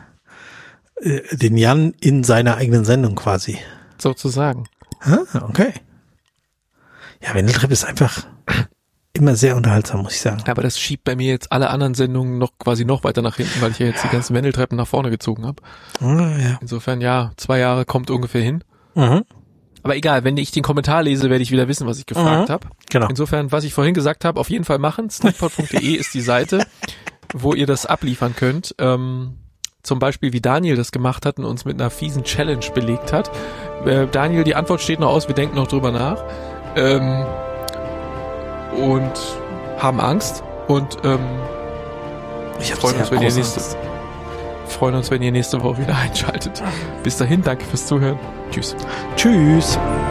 Jan in seiner eigenen Sendung quasi. Sozusagen. Okay. Ja, Wendeltreppe ist einfach immer sehr unterhaltsam, muss ich sagen. Aber das schiebt bei mir jetzt alle anderen Sendungen noch weiter nach hinten, weil ich ja jetzt die ganzen Wendeltreppen nach vorne gezogen habe. Ja. Insofern, ja, 2 Jahre kommt ungefähr hin. Mhm. Aber egal, wenn ich den Kommentar lese, werde ich wieder wissen, was ich gefragt habe. Genau. Insofern, was ich vorhin gesagt habe, auf jeden Fall machen. Sneakpot.de ist die Seite, wo ihr das abliefern könnt. Zum Beispiel, wie Daniel das gemacht hat und uns mit einer fiesen Challenge belegt hat. Daniel, die Antwort steht noch aus, wir denken noch drüber nach. Und haben Angst. Und freuen uns, wenn ihr nächste Woche wieder einschaltet. Bis dahin, danke fürs Zuhören. Tschüss. Tschüss.